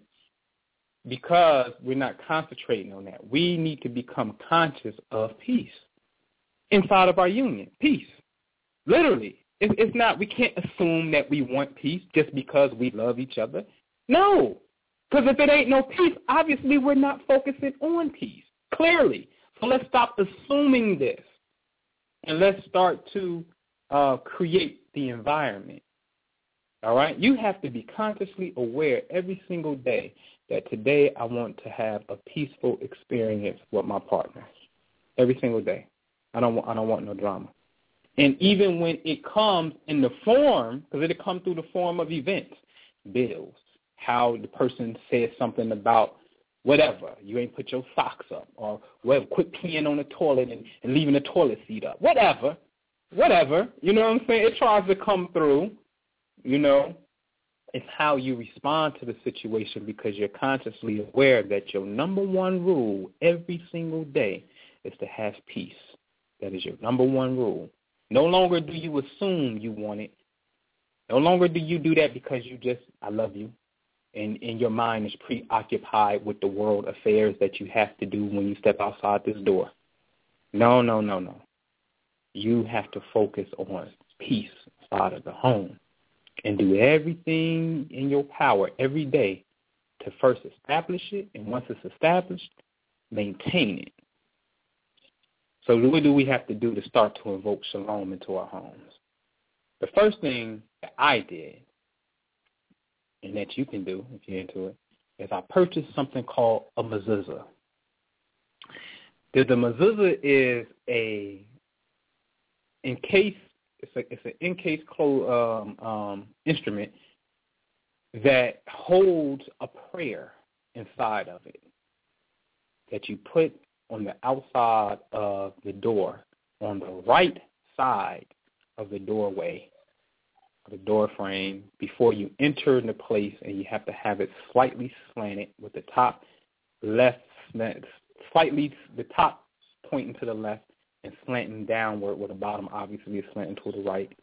Because we're not concentrating on that. We need to become conscious of peace inside of our union. Peace. Literally. It, it's not, we can't assume that we want peace just because we love each other. No. Because if it ain't no peace, obviously we're not focusing on peace. Clearly. So let's stop assuming this. And let's start to uh, create the environment. All right? You have to be consciously aware every single day that today I want to have a peaceful experience with my partner. Every single day. I don't want, I don't want no drama. And even when it comes in the form, because it'll come through the form of events, bills, how the person says something about whatever, you ain't put your socks up, or well, quit peeing on the toilet and, and leaving the toilet seat up, whatever, whatever, you know what I'm saying? It tries to come through, you know. It's how you respond to the situation because you're consciously aware that your number one rule every single day is to have peace. That is your number one rule. No longer do you assume you want it. No longer do you do that because you just, I love you. And, and your mind is preoccupied with the world affairs that you have to do when you step outside this door. No, no, no, no. You have to focus on peace inside of the home and do everything in your power every day to first establish it, and once it's established, maintain it. So what do we have to do to start to invoke shalom into our homes? The first thing that I did, and that you can do if you're into it, is I purchased something called a mezuzah. The, the mezuzah is a encased, it's a it's an encased clo- um, um, instrument that holds a prayer inside of it that you put on the outside of the door, on the right side of the doorway, the door frame, before you enter into place, and you have to have it slightly slanted with the top left, slightly the top pointing to the left and slanting downward, with the bottom obviously is slanting to the right.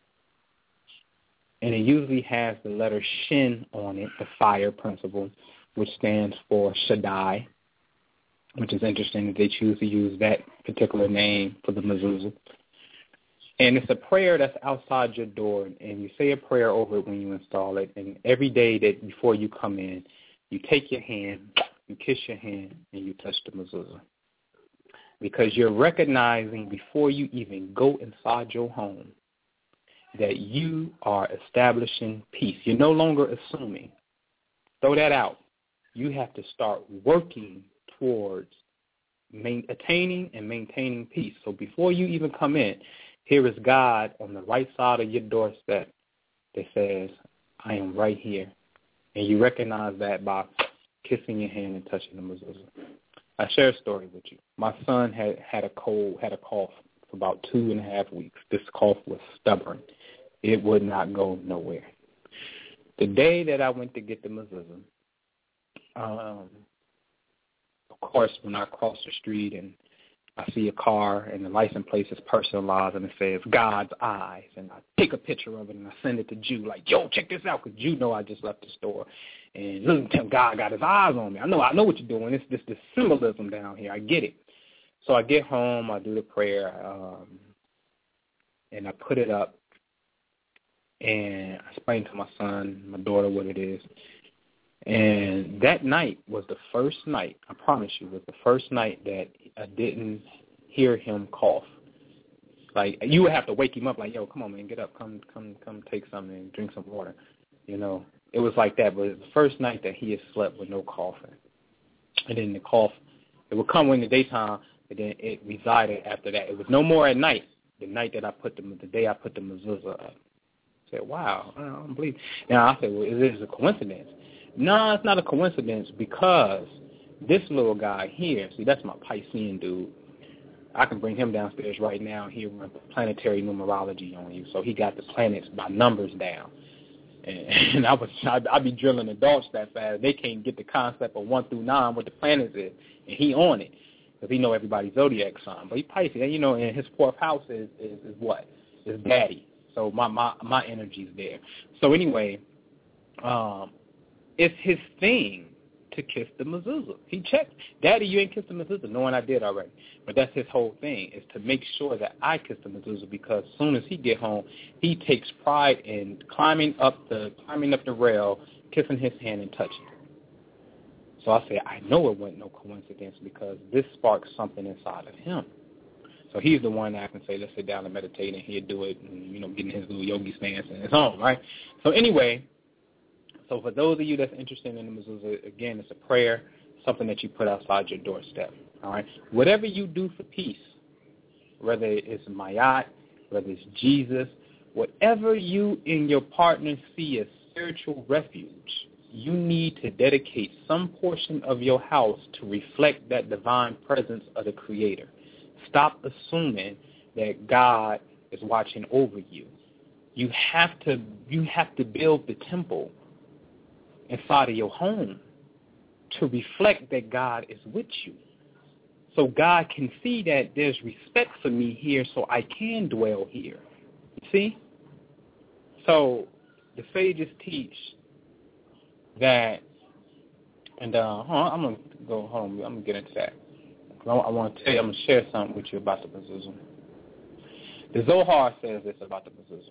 And it usually has the letter Shin on it, the fire principle, which stands for Shaddai, which is interesting that they choose to use that particular name for the mezuzah. And it's a prayer that's outside your door, and you say a prayer over it when you install it. And every day that before you come in, you take your hand, you kiss your hand, and you touch the mezuzah. Because you're recognizing before you even go inside your home that you are establishing peace. You're no longer assuming. Throw that out. You have to start working towards main, attaining and maintaining peace. So before you even come in, here is God on the right side of your doorstep that says, I am right here. And you recognize that by kissing your hand and touching the mezuzah. I share a story with you. My son had, had a cold, had a cough for about two and a half weeks. This cough was stubborn. It would not go nowhere. The day that I went to get the mezuzah, um, of course, when I cross the street and I see a car and the license plate is personalized and it says God's eyes, and I take a picture of it and I send it to Jew like, yo, check this out, because Jew know I just left the store. And look, God got his eyes on me. I know I know what you're doing. It's just this symbolism down here. I get it. So I get home, I do the prayer, um, and I put it up, and I explain to my son, my daughter, what it is. And that night was the first night, I promise you, was the first night that I didn't hear him cough. Like, you would have to wake him up like, yo, come on, man, get up, come come, come take something and drink some water. You know, it was like that. But it was the first night that he had slept with no coughing. And then the cough, it would come in the daytime, and then it resided after that. It was no more at night, the night that I put the, the day I put the mezuzah up. said, wow, I don't believe. Now, I said, well, is this a coincidence? No, it's not a coincidence because this little guy here, see, that's my Piscean dude. I can bring him downstairs right now. He'll run planetary numerology on you. So he got the planets by numbers down. And, and I was, I'd, I'd be drilling adults that fast. They can't get the concept of one through nine, what the planets is. And he on it because he know everybody's zodiac sign. But he Pisces, and you know, and his fourth house is, is, is what? Is daddy. So my, my, my energy's there. So anyway, um, it's his thing to kiss the mezuzah. He checked, Daddy, you ain't kissed the mezuzah, knowing I did already. But that's his whole thing, is to make sure that I kiss the mezuzah, because as soon as he get home, he takes pride in climbing up the climbing up the rail, kissing his hand and touching it. So I said, I know it wasn't no coincidence because this sparks something inside of him. So he's the one that I can say, let's sit down and meditate, and he'll do it, and, you know, getting his little yogi stance and his own, right? So anyway, so for those of you that's interested in the mezuzah, again, it's a prayer, something that you put outside your doorstep, all right? Whatever you do for peace, whether it's Mayat, whether it's Jesus, whatever you and your partner see as spiritual refuge, you need to dedicate some portion of your house to reflect that divine presence of the Creator. Stop assuming that God is watching over you. You have to you have to build the temple inside of your home to reflect that God is with you. So God can see that there's respect for me here, so I can dwell here. You see? So the sages teach that, and uh, hold on, I'm going to go home. I'm going to get into that. I want to tell you, I'm going to share something with you about the mezuzah. The Zohar says this about the mezuzah.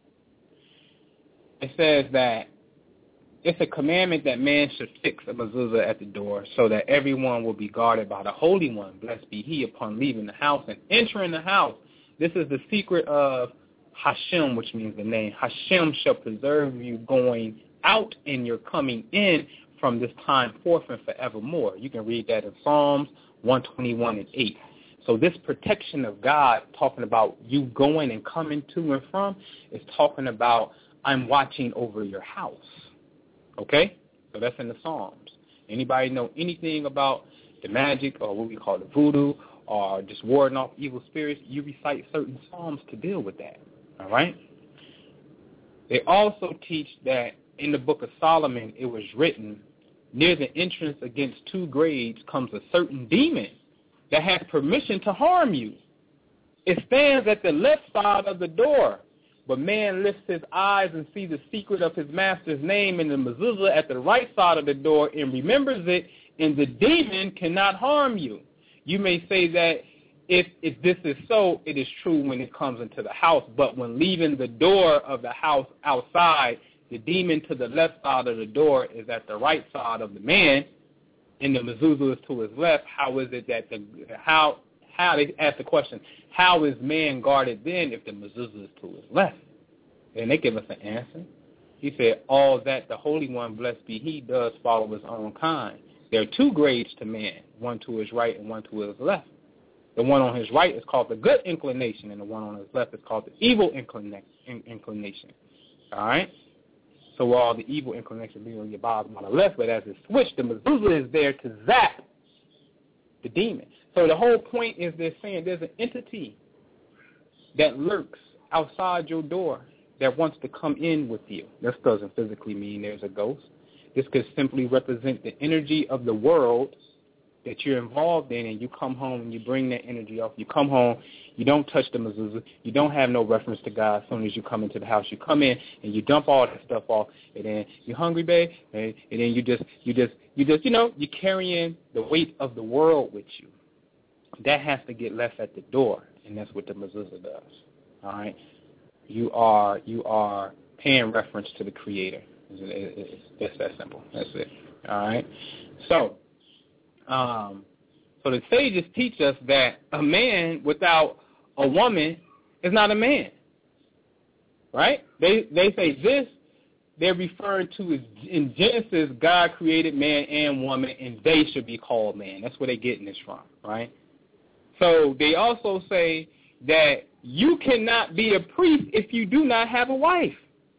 It says that it's a commandment that man should fix a mezuzah at the door so that everyone will be guarded by the Holy One, blessed be he, upon leaving the house and entering the house. This is the secret of Hashem, which means the name. Hashem shall preserve you going out and your coming in from this time forth and forevermore. You can read that in Psalms one twenty-one and eight. So this protection of God, talking about you going and coming to and from, is talking about I'm watching over your house. Okay? So that's in the Psalms. Anybody know anything about the magic or what we call the voodoo or just warding off evil spirits? You recite certain Psalms to deal with that. All right? They also teach that in the book of Solomon, it was written, near the entrance against two graves comes a certain demon that has permission to harm you. It stands at the left side of the door, but man lifts his eyes and sees the secret of his master's name in the mezuzah at the right side of the door and remembers it, and the demon cannot harm you. You may say that if, if this is so, it is true when it comes into the house, but when leaving the door of the house outside, the demon to the left side of the door is at the right side of the man, and the mezuzah is to his left. How is it that the how how they ask the question? How is man guarded then if the mezuzah is to his left? And they give us an answer. He said, "All that the Holy One, blessed be He, does follow His own kind. There are two grades to man, one to his right and one to his left. The one on his right is called the good inclination, and the one on his left is called the evil inclina- inclination. All right." So all the evil inclination be on your bottom on the left, but as it's switched, the mezuzah is there to zap the demon. So the whole point is they're saying there's an entity that lurks outside your door that wants to come in with you. This doesn't physically mean there's a ghost. This could simply represent the energy of the world that you're involved in, and you come home and you bring that energy off. You come home, you don't touch the mezuzah, you don't have no reference to God as soon as you come into the house. You come in and you dump all that stuff off, and then you're hungry, babe, and, and then you just, you just, you just, you know, you're carrying the weight of the world with you. That has to get left at the door, and that's what the mezuzah does. All right, you are, you are paying reference to the Creator. It's, it's, it's that simple. That's it. All right, so. Um, so the sages teach us that a man without a woman is not a man, right? They they say this, they're referring to as, in Genesis, God created man and woman, and they should be called man. That's where they're getting this from, right? So they also say that you cannot be a priest if you do not have a wife.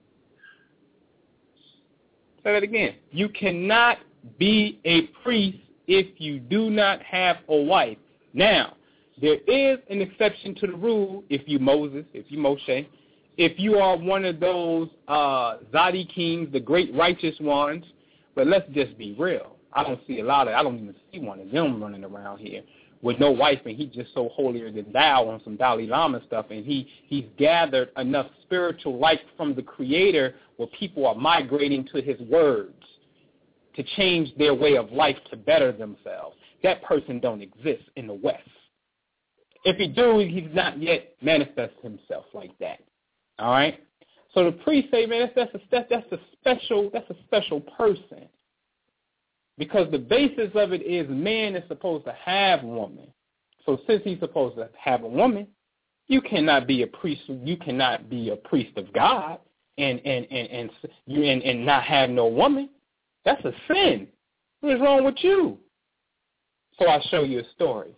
Say that again. You cannot be a priest if you do not have a wife. Now, there is an exception to the rule if you Moses, if you Moshe, if you are one of those uh, Zadi kings, the great righteous ones. But let's just be real. I don't see a lot of, I don't even see one of them running around here with no wife, and he's just so holier than thou on some Dalai Lama stuff, and he, he's gathered enough spiritual light from the Creator where people are migrating to his words to change their way of life to better themselves. That person don't exist in the West. If he do, he's not yet manifested himself like that. All right? So the priest say, man, that's, that's, a, that's, a special, that's a special person. Because the basis of it is man is supposed to have woman. So since he's supposed to have a woman, you cannot be a priest. You cannot be a priest of God and and and and you and, and not have no woman. That's a sin. What is wrong with you? So I'll show you a story.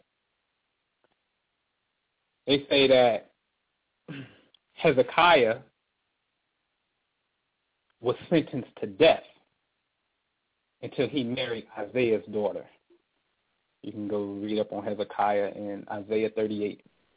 They say that Hezekiah was sentenced to death until he married Isaiah's daughter. You can go read up on Hezekiah in Isaiah thirty-eight.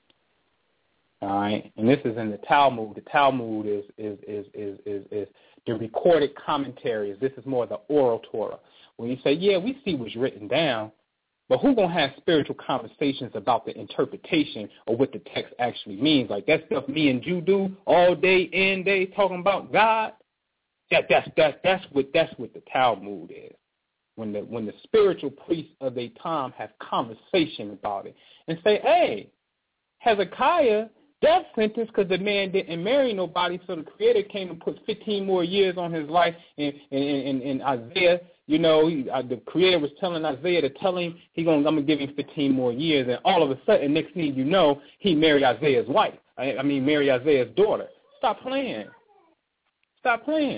All right, and this is in the Talmud. The Talmud is is is is is, is the recorded commentaries. This is more the oral Torah. When you say, yeah, we see what's written down, but who gonna have spiritual conversations about the interpretation or what the text actually means? Like that stuff me and you do all day and day talking about God. That that's that that's what that's what the Talmud is. When the when the spiritual priests of their time have conversation about it and say, hey, Hezekiah, death sentence because the man didn't marry nobody, so the Creator came and put fifteen more years on his life. And and, and, and Isaiah, you know, he, uh, the Creator was telling Isaiah to tell him he gonna I'm gonna give him fifteen more years, and all of a sudden, next thing you know, he married Isaiah's wife. I, I mean, married Isaiah's daughter. Stop playing. Stop playing.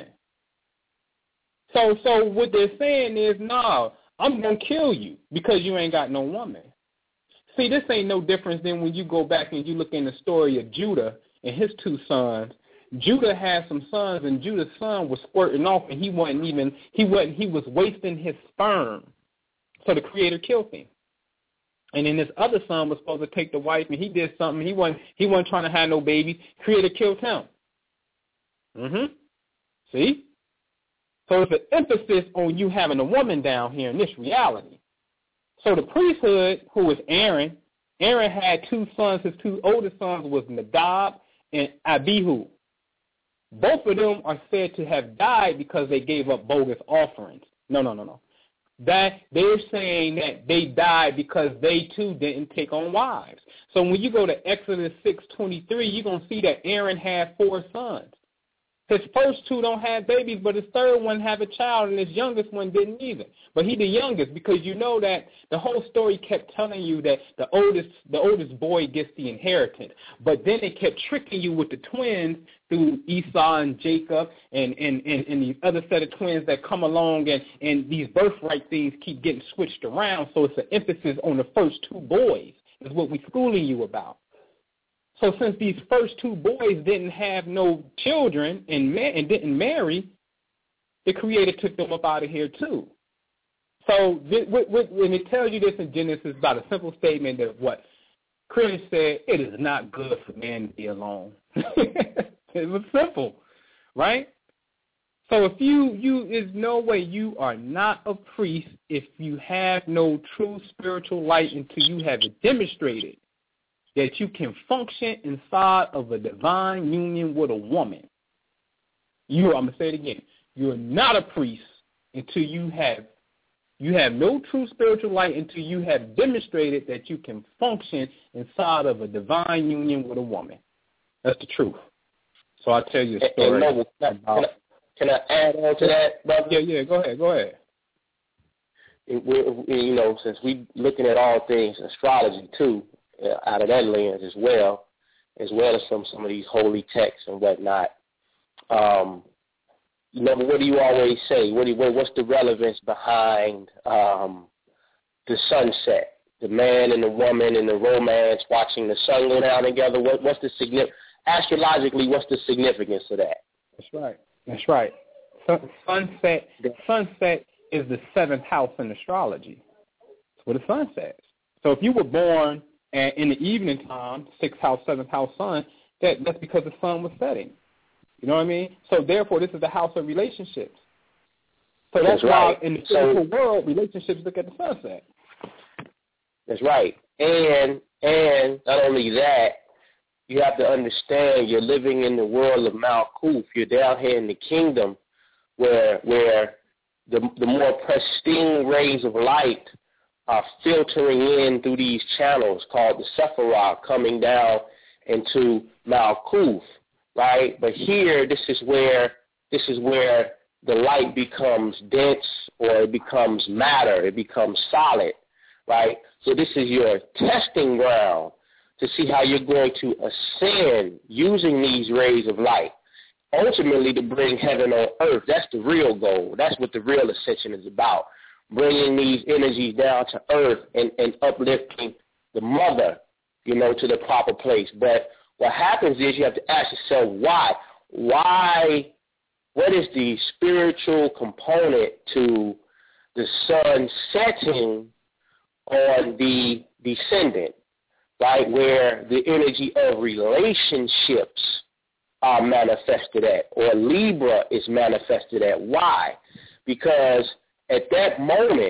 So, so what they're saying is, no, I'm going to kill you because you ain't got no woman. See, this ain't no difference than when you go back and you look in the story of Judah and his two sons. Judah had some sons, and Judah's son was squirting off, and he wasn't even, he wasn't, he was wasting his sperm. So the Creator killed him. And then this other son was supposed to take the wife, and he did something. He wasn't, he wasn't trying to have no babies. Creator killed him. Mm-hmm. See? So it's an emphasis on you having a woman down here in this reality. So the priesthood, who was Aaron, Aaron had two sons. His two oldest sons was Nadab and Abihu. Both of them are said to have died because they gave up bogus offerings. No, no, no, no. That they're saying that they died because they too didn't take on wives. So when you go to Exodus six twenty-three, you're going to see that Aaron had four sons. His first two don't have babies, but his third one have a child, and his youngest one didn't either. But he the youngest because you know that the whole story kept telling you that the oldest the oldest boy gets the inheritance. But then it kept tricking you with the twins through Esau and Jacob and, and, and, and these other set of twins that come along, and, and these birthright things keep getting switched around. So it's an emphasis on the first two boys is what we're schooling you about. So since these first two boys didn't have no children and, ma- and didn't marry, the Creator took them up out of here too. So th- w- w- when it tells you this in Genesis about a simple statement that what Creator said, it is not good for man to be alone. It was simple, right? So if you, you, there's no way you are not a priest if you have no true spiritual light until you have it demonstrated that you can function inside of a divine union with a woman. You, I'm going to say it again. You're not a priest until you have, you have no true spiritual light until you have demonstrated that you can function inside of a divine union with a woman. That's the truth. So I'll tell you a story. And, and Noble, can, I, can I add on to that, brother? Yeah, yeah, go ahead, go ahead. It, we, you know, since we're looking at all things astrology, too, out of that lens as well, as well as some, some of these holy texts and whatnot. Um, you know, what do you always say? What do you, what, what's the relevance behind um, the sunset, the man and the woman and the romance, watching the sun go down together? What, what's the significance? Astrologically, what's the significance of that? That's right. That's right. Sun, sunset, sunset is the seventh house in astrology. That's what a sunset is. So if you were born in the evening time, sixth house, seventh house sun, that, that's because the sun was setting. You know what I mean? So therefore, this is the house of relationships. So that's, that's right. why in the physical so, world, relationships look at the sunset. That's right. And and not only that, you have to understand you're living in the world of Malkuth. You're down here in the kingdom where where the the more pristine rays of light are filtering in through these channels called the Sephiroth, coming down into Malkuth, right? But here, this is where this is where the light becomes dense, or it becomes matter, it becomes solid, right? So this is your testing ground to see how you're going to ascend using these rays of light, ultimately to bring heaven on earth. That's the real goal. That's what the real ascension is about, bringing these energies down to earth and, and uplifting the mother, you know, to the proper place. But what happens is you have to ask yourself, why? Why? What is the spiritual component to the sun setting on the descendant, right, where the energy of relationships are manifested at, or Libra is manifested at? Why? Because at that moment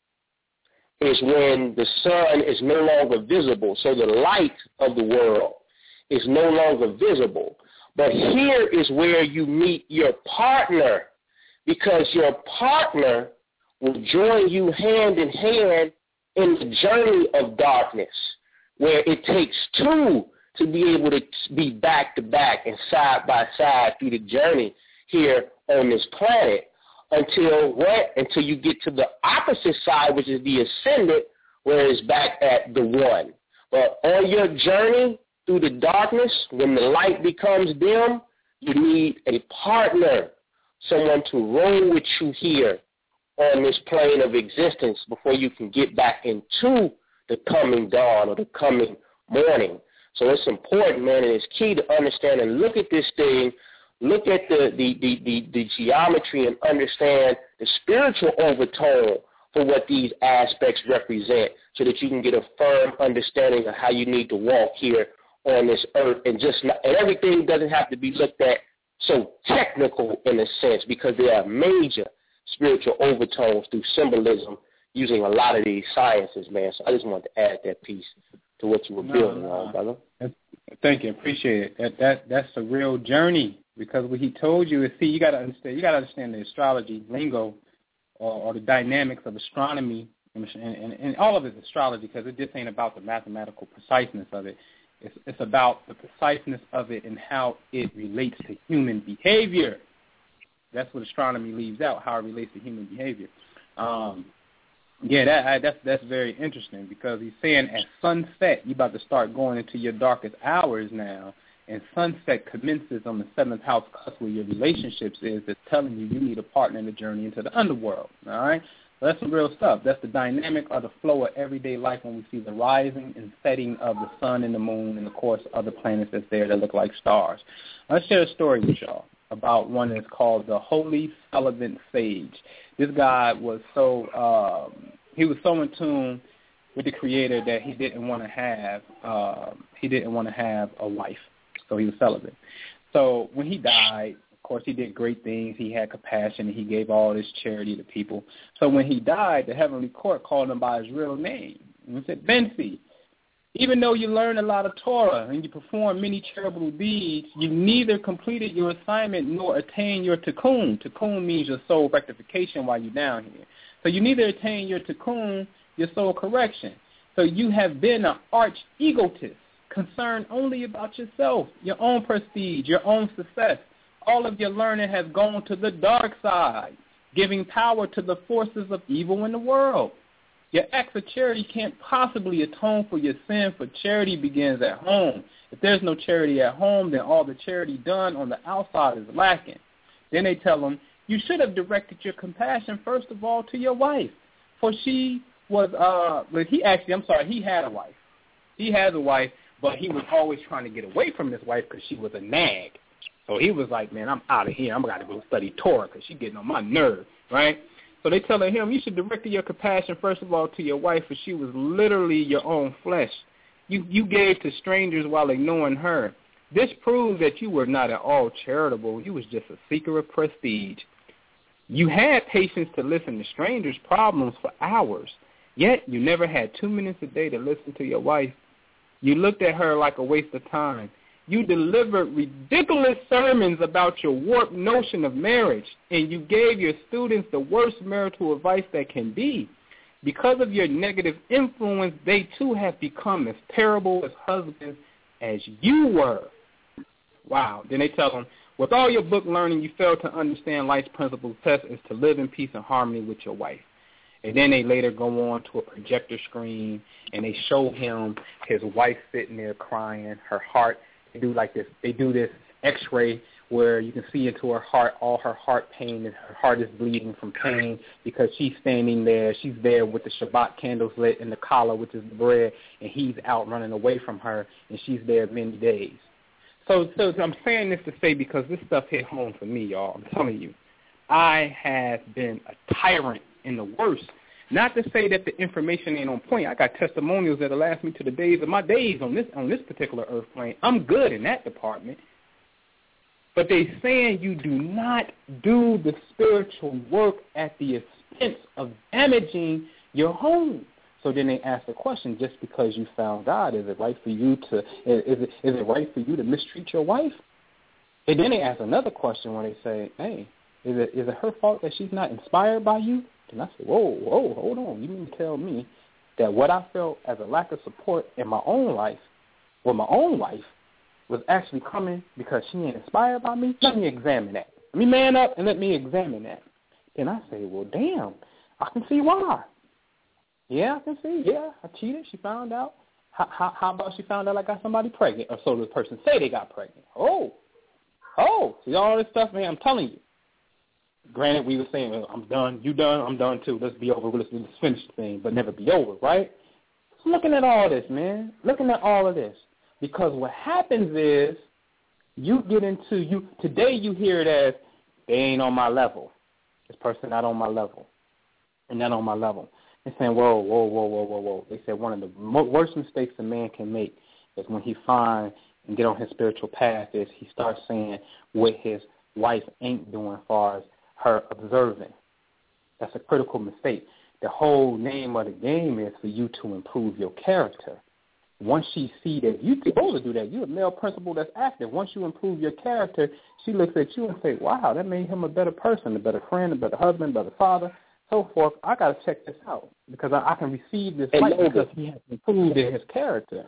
is when the sun is no longer visible, so the light of the world is no longer visible. But here is where you meet your partner, because your partner will join you hand in hand in the journey of darkness, where it takes two to be able to be back to back and side by side through the journey here on this planet, until what? Until you get to the opposite side, which is the ascendant, where it's back at the one. But on your journey through the darkness, when the light becomes dim, you need a partner, someone to roll with you here on this plane of existence before you can get back into the coming dawn or the coming morning. So it's important, man, and it's key to understand and look at this thing, look at the, the, the, the, the geometry and understand the spiritual overtone for what these aspects represent, so that you can get a firm understanding of how you need to walk here on this earth, and just not, and everything doesn't have to be looked at so technical in a sense, because there are major spiritual overtones through symbolism using a lot of these sciences, man. So I just wanted to add that piece to what you were no, building no. on, brother. Thank you, appreciate it. That that that's a real journey, because what he told you is, see, you got to understand, you got to understand the astrology lingo, or, or the dynamics of astronomy, and, and, and all of it is astrology, because it just ain't about the mathematical preciseness of it. It's, it's about the preciseness of it and how it relates to human behavior. That's what astronomy leaves out, how it relates to human behavior. Um, yeah, that I, that's that's very interesting, because he's saying at sunset, you're about to start going into your darkest hours now, and sunset commences on the seventh house cusp where your relationships is, that's telling you you need a partner in the journey into the underworld, all right? So that's some real stuff. That's the dynamic of the flow of everyday life when we see the rising and setting of the sun and the moon and, of course, other planets that's there that look like stars. Let's share a story with y'all about one that's called the Holy Celibate Sage. This guy was so um, he was so in tune with the Creator that he didn't want to have um, he didn't want to have a wife, so he was celibate. So when he died, of course, he did great things. He had compassion, and he gave all this charity to people. So when he died, the heavenly court called him by his real name and he said, Bensi, even though you learn a lot of Torah and you perform many charitable deeds, you neither completed your assignment nor attained your tikkun. Tikkun means your soul rectification while you're down here. So you neither attain your tikkun, your soul correction. So you have been an arch egotist, concerned only about yourself, your own prestige, your own success. All of your learning has gone to the dark side, giving power to the forces of evil in the world. Your acts of charity can't possibly atone for your sin, for charity begins at home. If there's no charity at home, then all the charity done on the outside is lacking. Then they tell them, you should have directed your compassion first of all to your wife, for she was, uh, well, he actually, I'm sorry, he had a wife. He has a wife, but he was always trying to get away from his wife because she was a nag. So he was like, man, I'm out of here. I'm going to go study Torah because she's getting on my nerve, right? So they telling him, you should direct your compassion, first of all, to your wife, for she was literally your own flesh. You you gave to strangers while ignoring her. This proves that you were not at all charitable. You was just a seeker of prestige. You had patience to listen to strangers' problems for hours, yet you never had two minutes a day to listen to your wife. You looked at her like a waste of time. You delivered ridiculous sermons about your warped notion of marriage, and you gave your students the worst marital advice that can be. Because of your negative influence, they too have become as terrible as husbands as you were. Wow. Then they tell them, with all your book learning, you failed to understand life's principal test is to live in peace and harmony with your wife. And then they later go on to a projector screen, and they show him his wife sitting there crying, her heart. They do like this. They do this X-ray where you can see into her heart, all her heart pain, and her heart is bleeding from pain because she's standing there. She's there with the Shabbat candles lit and the challah, which is the bread, and he's out running away from her, and she's there many days. So, so I'm saying this to say because this stuff hit home for me, y'all. I'm telling you, I have been a tyrant in the worst. Not to say that the information ain't on point. I got testimonials that'll last me to the days of my days on this on this particular earth plane. I'm good in that department. But they saying you do not do the spiritual work at the expense of damaging your home. So then they ask the question, just because you found God, is it right for you to is it is it right for you to mistreat your wife? And then they ask another question when they say, hey, is it is it her fault that she's not inspired by you? And I said, whoa, whoa, hold on. You mean to tell me that what I felt as a lack of support in my own life, with my own wife, was actually coming because she ain't inspired by me? Let me examine that. Let me man up and let me examine that. And I say, well, damn, I can see why. Yeah, I can see. Yeah, I cheated. She found out. How, how, how about she found out I got somebody pregnant? Or so the person say they got pregnant. Oh, oh, see all this stuff, man, I'm telling you. Granted, we were saying, well, I'm done, you done, I'm done too. Let's be over, let's, let's finish the thing, but never be over, right? So looking at all this, man, looking at all of this. Because what happens is you get into, you today you hear it as, they ain't on my level. This person not on my level. And not on my level. They're saying, whoa, whoa, whoa, whoa, whoa, whoa. They said one of the mo- worst mistakes a man can make is when he find and get on his spiritual path is he starts saying what his wife ain't doing as far as her observing. That's a critical mistake. The whole name of the game is for you to improve your character. Once she see that you're supposed to do that, you're a male principal that's active. Once you improve your character, she looks at you and say, wow, that made him a better person, a better friend, a better husband, a better father, so forth. I got to check this out because I, I can receive this light because he has improved in his character.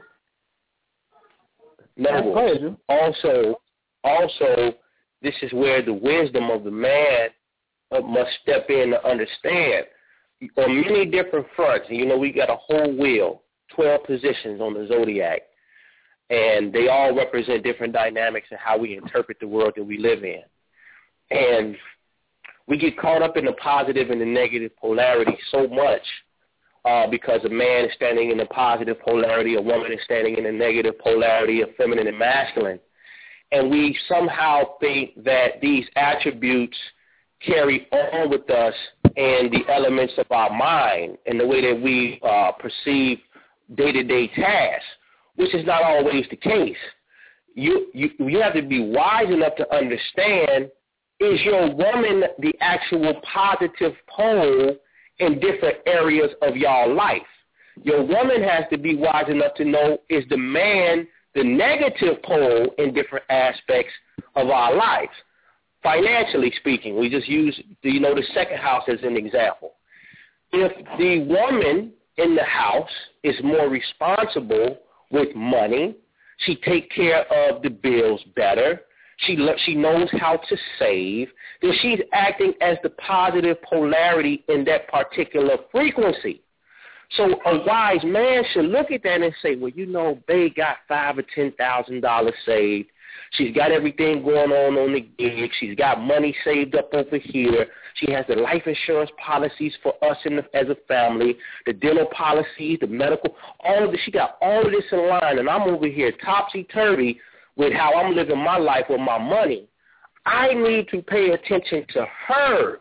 No, also, also, this is where the wisdom of the man must step in to understand. On many different fronts, you know, we got a whole wheel, twelve positions on the zodiac, and they all represent different dynamics and how we interpret the world that we live in. And we get caught up in the positive and the negative polarity so much uh, because a man is standing in the positive polarity, a woman is standing in the negative polarity of feminine and masculine. And we somehow think that these attributes carry on with us in the elements of our mind and the way that we uh, perceive day-to-day tasks, which is not always the case. You, you you have to be wise enough to understand, is your woman the actual positive pole in different areas of your life? Your woman has to be wise enough to know, is the man the negative pole in different aspects of our lives? Financially speaking, we just use the, you know, the second house as an example. If the woman in the house is more responsible with money, she take care of the bills better, she she knows how to save, then she's acting as the positive polarity in that particular frequency. So a wise man should look at that and say, well, you know, Bae got five or ten thousand dollars saved. She's got everything going on on the gig. She's got money saved up over here. She has the life insurance policies for us in the, as a family, the dental policies, the medical, all of this. She got all of this in line, and I'm over here topsy-turvy with how I'm living my life with my money, I need to pay attention to her.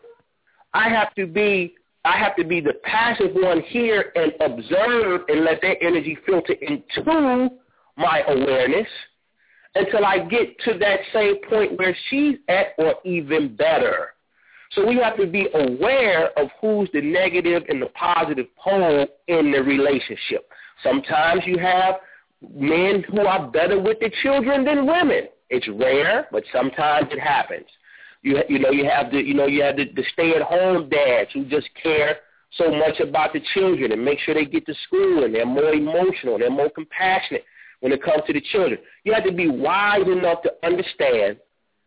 I have to be I have to be the passive one here and observe and let that energy filter into my awareness until I get to that same point where she's at or even better. So we have to be aware of who's the negative and the positive pole in the relationship. Sometimes you have men who are better with the children than women. It's rare, but sometimes it happens. You you know you have the you know you have the, the stay-at-home dads who just care so much about the children and make sure they get to school, and they're more emotional, they're more compassionate when it comes to the children. You have to be wise enough to understand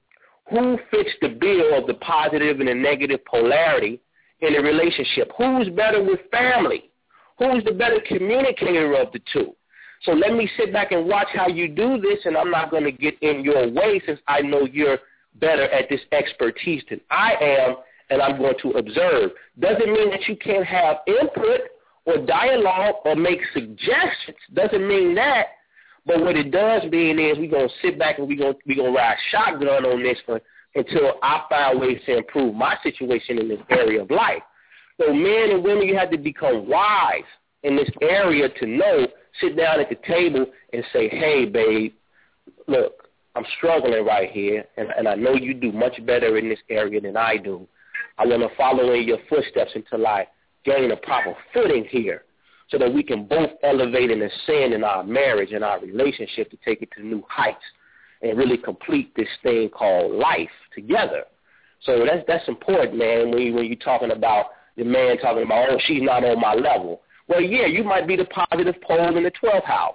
who fits the bill of the positive and the negative polarity in a relationship. Who's better with family? Who's the better communicator of the two? So let me sit back and watch how you do this, and I'm not going to get in your way since I know you're better at this expertise than I am, and I'm going to observe. Doesn't mean that you can't have input or dialogue or make suggestions. Doesn't mean that. But what it does mean is we're going to sit back and we're going we gonna ride shotgun on this for, until I find ways to improve my situation in this area of life. So men and women, you have to become wise in this area to know, sit down at the table and say, hey, babe, look, I'm struggling right here, and, and I know you do much better in this area than I do. I want to follow in your footsteps until I gain a proper footing here so that we can both elevate and ascend in our marriage and our relationship to take it to new heights and really complete this thing called life together. So that's that's important, man, when, you, when you're talking about the man talking about, oh, she's not on my level. Well, yeah, you might be the positive pole in the twelfth house.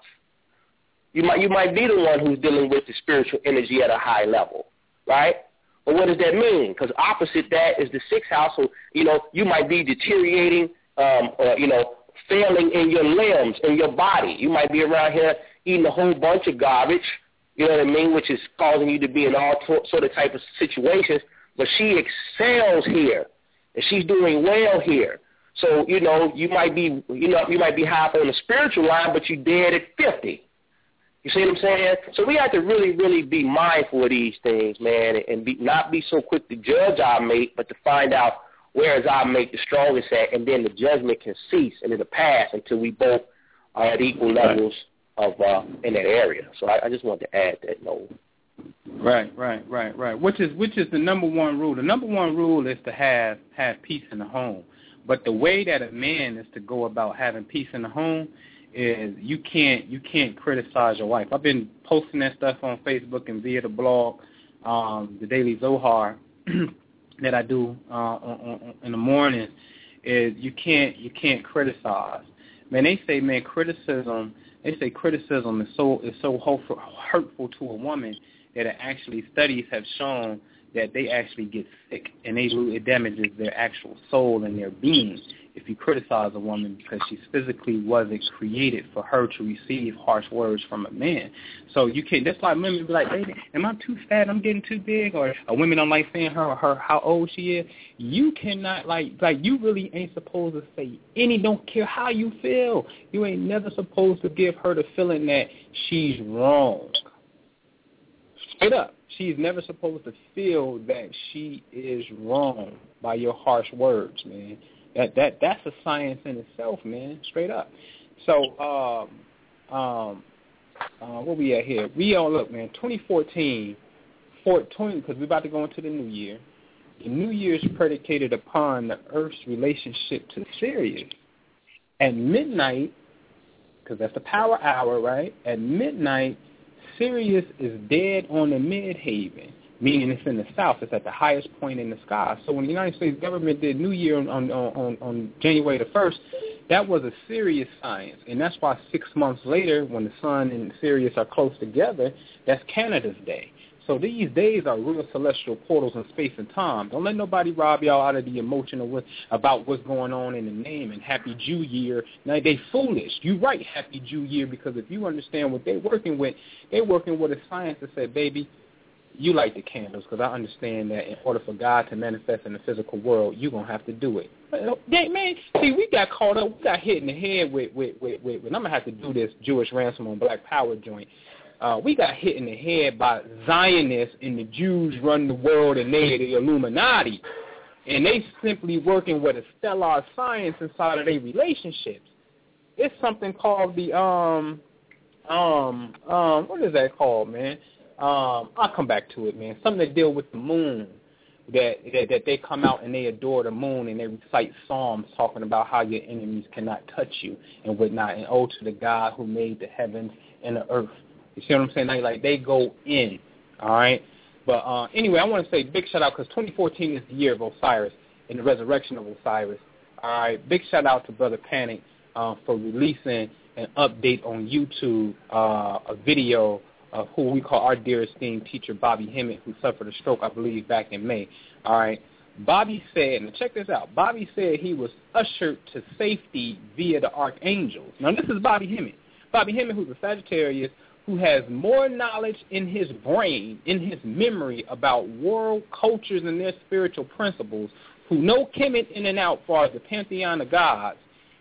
You might you might be the one who's dealing with the spiritual energy at a high level, right? But what does that mean? Because opposite that is the sixth house. So, you know, you might be deteriorating um, or, you know, failing in your limbs, in your body. You might be around here eating a whole bunch of garbage, you know what I mean, which is causing you to be in all t- sort of type of situations. But she excels here, and she's doing well here. So, you know, you might be, you know, you might be high up on the spiritual line, but you're dead at fifty. You see what I'm saying? So we have to really, really be mindful of these things, man, and be, not be so quick to judge our mate, but to find out where is our mate the strongest at, and then the judgment can cease and it'll pass until we both are at equal levels of uh, in that area. So I, I just wanted to add that note. Right, right, right, right. Which is which is the number one rule. The number one rule is to have have peace in the home. But the way that a man is to go about having peace in the home is you can't you can't criticize your wife. I've been posting that stuff on Facebook and via the blog, um, the Daily Zohar that I do uh, on, on, in the mornings. Is you can't you can't criticize. Man, they say man criticism. They say criticism is so is so hurtful, hurtful to a woman that it actually studies have shown that they actually get sick and they it damages their actual soul and their being if you criticize a woman because she physically wasn't created for her to receive harsh words from a man. So you can't, that's why women be like, baby, am I too fat? I'm getting too big? Or a women don't like saying her or her how old she is. You cannot, like, like you really ain't supposed to say any, don't care how you feel. You ain't never supposed to give her the feeling that she's wrong. Straight up. She's never supposed to feel that she is wrong by your harsh words, man. That that that's a science in itself, man. Straight up. So, um, um, uh, where we at here? We all look, man. twenty fourteen, twenty because we're about to go into the new year. The new year is predicated upon the Earth's relationship to Sirius. At midnight, because that's the power hour, right? At midnight, Sirius is dead on the midhaven, meaning it's in the south. It's at the highest point in the sky. So when the United States government did New Year on, on, on, on January the first, that was a serious science. And that's why six months later, when the sun and Sirius are close together, that's Canada's day. So these days are real celestial portals in space and time. Don't let nobody rob y'all out of the emotion of what, about what's going on in the name and Happy Jew Year. Now, they foolish. You write Happy Jew Year because if you understand what they're working with, they're working with a science that said, baby, you light the candles because I understand that in order for God to manifest in the physical world, you're going to have to do it. They, man, see, we got caught up. We got hit in the head with, with, with, with, with I'm going to have to do this Jewish ransom on Black Power joint. uh, we got hit in the head by Zionists and the Jews run the world and they the Illuminati. And they simply working with a stellar science inside of their relationships. It's something called the, um, um, um, what is that called, man? Um, I'll come back to it, man. Something to deal with the moon. That, that that they come out and they adore the moon and they recite psalms talking about how your enemies cannot touch you and whatnot, and oh to the God who made the heavens and the earth. You see what I'm saying? Like, like they go in, all right? But uh, anyway, I want to say big shout-out because twenty fourteen is the year of Osiris and the resurrection of Osiris. All right, big shout-out to Brother Panic uh, for releasing an update on YouTube, uh, a video of who we call our dear esteemed teacher, Bobby Hemmett, who suffered a stroke, I believe, back in May. All right. Bobby said, and check this out, Bobby said he was ushered to safety via the archangels. Now, this is Bobby Hemmett. Bobby Hemmett, who's a Sagittarius, who has more knowledge in his brain, in his memory about world cultures and their spiritual principles, who know Kemet in and out as far as the pantheon of gods.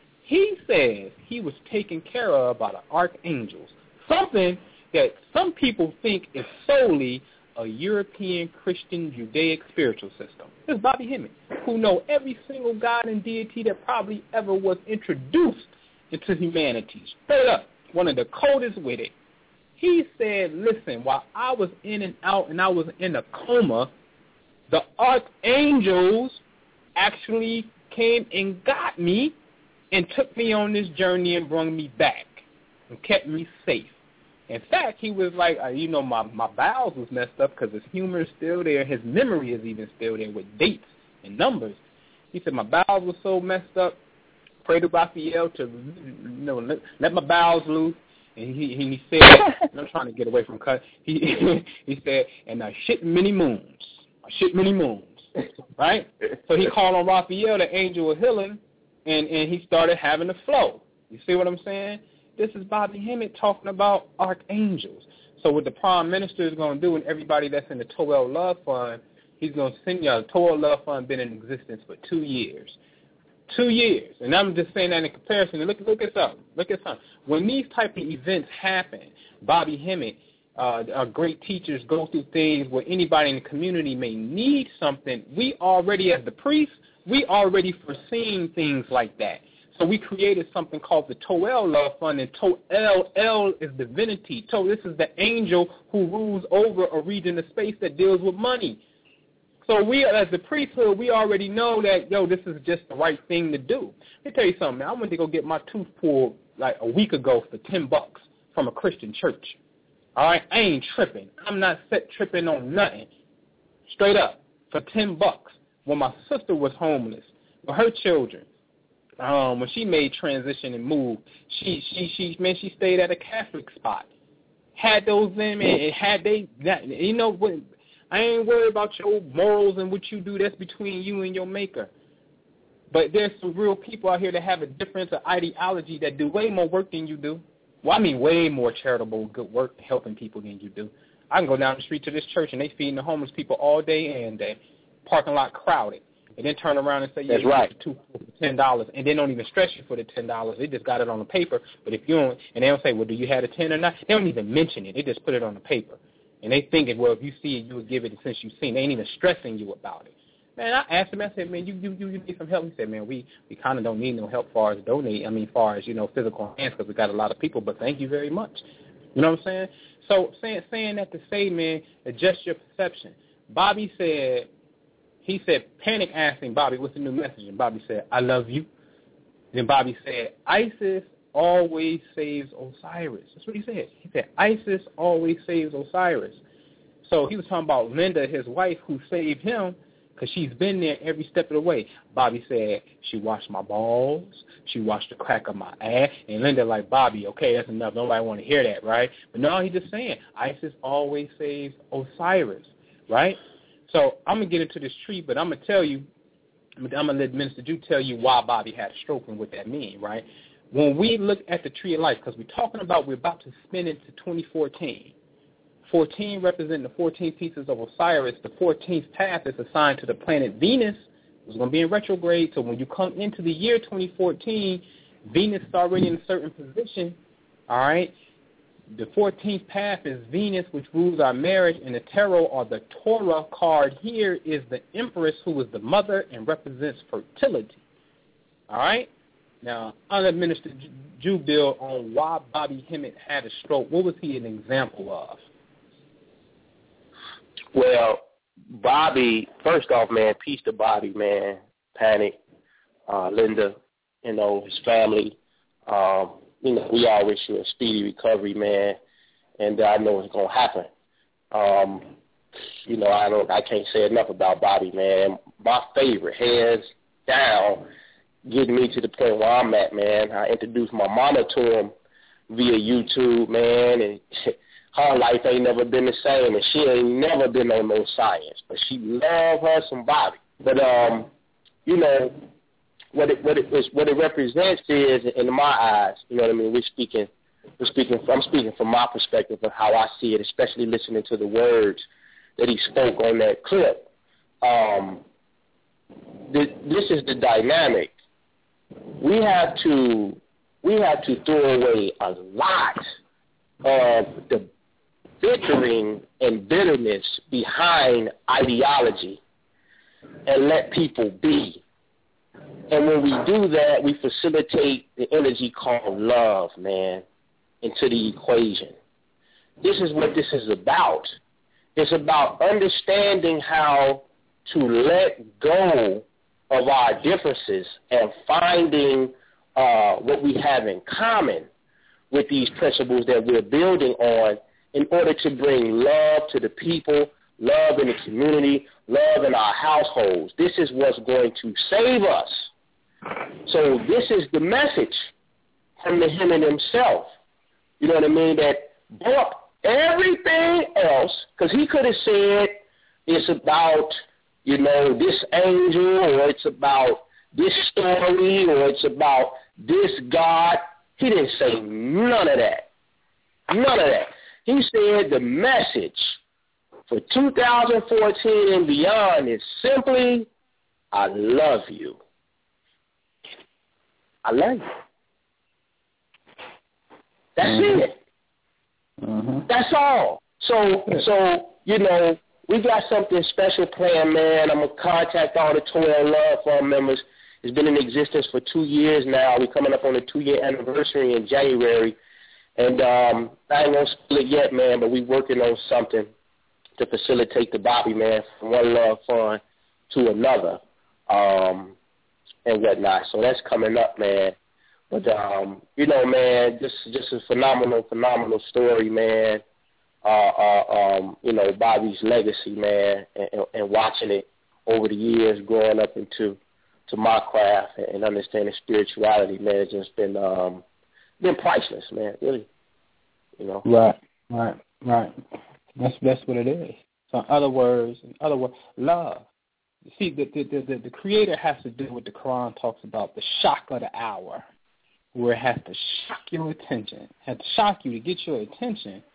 He says he was taken care of by the archangels, something that some people think is solely a European Christian Judaic spiritual system. This is Bobby Hemmett, who know every single god and deity that probably ever was introduced into humanity. Straight up, one of the coldest with it. He said, listen, while I was in and out and I was in a coma, the archangels actually came and got me and took me on this journey and brought me back and kept me safe. In fact, he was like, uh, you know, my, my bowels was messed up because his humor is still there. His memory is even still there with dates and numbers. He said, my bowels were so messed up, pray to Raphael to, you know, let, let my bowels loose. And he, he said, and I'm trying to get away from cut, he, he said, and I shit many moons. I shit many moons, right? So he called on Raphael, the angel of healing, and, and he started having the flow. You see what I'm saying? This is Bobby Hemmett talking about archangels. So what the prime minister is going to do, and everybody that's in the Toel Love Fund, he's going to send y'all. The Toel Love Fund been in existence for two years. Two years. And I'm just saying that in comparison. Look, look at something. Look at something. When these type of events happen, Bobby Hemmett, uh, our great teachers go through things where anybody in the community may need something. We already, as the priests, we already foreseen things like that. So we created something called the Toel Love Fund, and Toel, L is divinity. To, this is the angel who rules over a region of space that deals with money. So we, as the priesthood, we already know that, yo, this is just the right thing to do. Let me tell you something, man. I went to go get my tooth pulled like a week ago for ten bucks from a Christian church. All right? I ain't tripping. I'm not set tripping on nothing. Straight up, for ten bucks. When my sister was homeless with her children, Um, when she made transition and moved, she she she man she stayed at a Catholic spot. Had those them and had they that you know what? I ain't worried about your morals and what you do. That's between you and your maker. But there's some real people out here that have a difference of ideology that do way more work than you do. Well, I mean way more charitable good work helping people than you do. I can go down the street to this church and they feeding the homeless people all day and day. Parking lot crowded. And then turn around and say, yeah, that's right, two for ten dollars, and they don't even stress you for the ten dollars. They just got it on the paper. But if you don't, and they don't say, well, do you have a ten or not? They don't even mention it. They just put it on the paper. And they thinking, well, if you see it, you would give it since you've seen it. They ain't even stressing you about it. Man, I asked him, I said, man, you you you, you need some help. He said, man, we, we kind of don't need no help as far as donate. I mean, as far as, you know, physical hands because we got a lot of people, but thank you very much. You know what I'm saying? So saying saying that to say, man, adjust your perception. Bobby said, He said, Panic asked him, Bobby, what's the new message? And Bobby said, I love you. Then Bobby said, ISIS always saves Osiris. That's what he said. He said, ISIS always saves Osiris. So he was talking about Linda, his wife, who saved him because she's been there every step of the way. Bobby said, she washed my balls. She washed the crack of my ass. And Linda like, Bobby, okay, that's enough. Nobody want to hear that, right? But no, he's just saying, ISIS always saves Osiris, right? So I'm going to get into this tree, but I'm going to tell you, I'm going to let Minister Drew tell you why Bobby had a stroke and what that means, right? When we look at the tree of life, because we're talking about we're about to spin into twenty fourteen. fourteen representing the fourteen pieces of Osiris. The fourteenth path is assigned to the planet Venus. It's going to be in retrograde. So when you come into the year twenty fourteen, Venus is already in a certain position, all right? The fourteenth path is Venus, which rules our marriage, and the tarot, or the Torah card here, is the Empress, who is the mother and represents fertility. All right? Now, under Minister Jubil on why Bobby Hemmitt had a stroke, what was he an example of? Well, Bobby, first off, man, peace to Bobby, man, Panic, uh, Linda, you know, his family. Um, you know, we all wish you a speedy recovery, man, and I know it's going to happen. Um, you know, I don't, I can't say enough about Bobby, man. My favorite, hands down, getting me to the point where I'm at, man. I introduced my mama to him via YouTube, man, and her life ain't never been the same, and she ain't never been on no science, but she love her some Bobby. But, um, you know, what it, what it, what it represents is, in my eyes, you know what I mean, we're speaking, we're speaking, I'm speaking from my perspective of how I see it, especially listening to the words that he spoke on that clip. Um, th- this is the dynamic. We have to, we have to throw away a lot of the bickering and bitterness behind ideology and let people be. And when we do that, we facilitate the energy called love, man, into the equation. This is what this is about. It's about understanding how to let go of our differences and finding uh, what we have in common with these principles that we're building on in order to bring love to the people, love in the community, love in our households. This is what's going to save us. So this is the message from the Hemmitt himself. You know what I mean? That bump everything else, because he could have said it's about, you know, this angel, or it's about this story, or it's about this God. He didn't say none of that. None of that. He said the message for two thousand fourteen and beyond is simply, I love you. I love you. That's mm-hmm. it. Mm-hmm. That's all. So, so you know, we got something special planned, man. I'm going to contact all the Toil Love Fund members. It's been in existence for two years now. We're coming up on the two-year anniversary in January. And um, I ain't going to spill it yet, man, but we're working on something to facilitate the Bobby, man, from one love fund to another. Um and whatnot. So that's coming up, man. But, um, you know, man, this is just a phenomenal, phenomenal story, man. Uh, uh, um, you know, Bobby's legacy, man, and, and, and watching it over the years, growing up into to my craft and, and understanding spirituality, man, it's just been um, been priceless, man, really. You know. Right, right, right. That's that's what it is. So in other words, in other words, love. See, the, the, the, the Creator has to do what the Quran talks about, the shock of the hour, where it has to shock your attention, it has to shock you to get your attention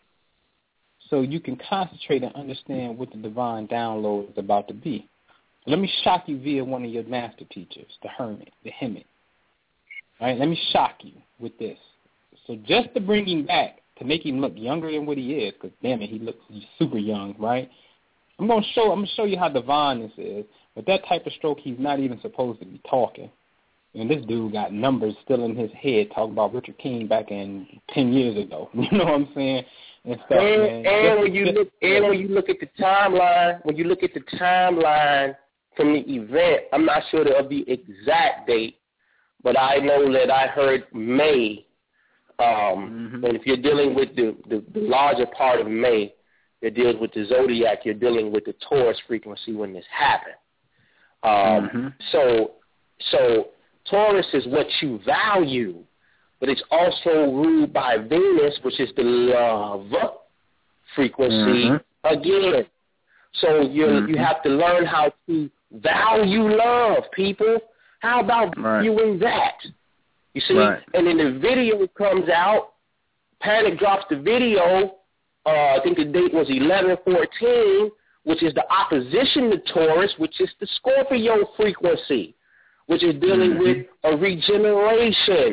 so you can concentrate and understand what the divine download is about to be. Let me shock you via one of your master teachers, the Hermit, the Hemmitt. All right, let me shock you with this. So just to bring him back, to make him look younger than what he is, because damn it, he looks super young, right? I'm gonna show. I'm gonna show you how divine this is. With that type of stroke, he's not even supposed to be talking. And this dude got numbers still in his head, talking about Richard King back in ten years ago. You know what I'm saying? And stuff, and, man. and just, when you just, look, and when you look at the timeline, when you look at the timeline from the event, I'm not sure of the exact date, but I know that I heard May. Um, mm-hmm. And if you're dealing with the, the, the larger part of May, that deals with the zodiac, you're dealing with the Taurus frequency when this happened. Um, mm-hmm. So, so Taurus is what you value, but it's also ruled by Venus, which is the love frequency mm-hmm. again. So you mm-hmm. you have to learn how to value love, people. How about right. viewing that? You see, right. and then the video comes out. Panic drops the video. Uh, I think the date was eleven fourteen, which is the opposition to Taurus, which is the Scorpio frequency, which is dealing mm-hmm. with a regeneration,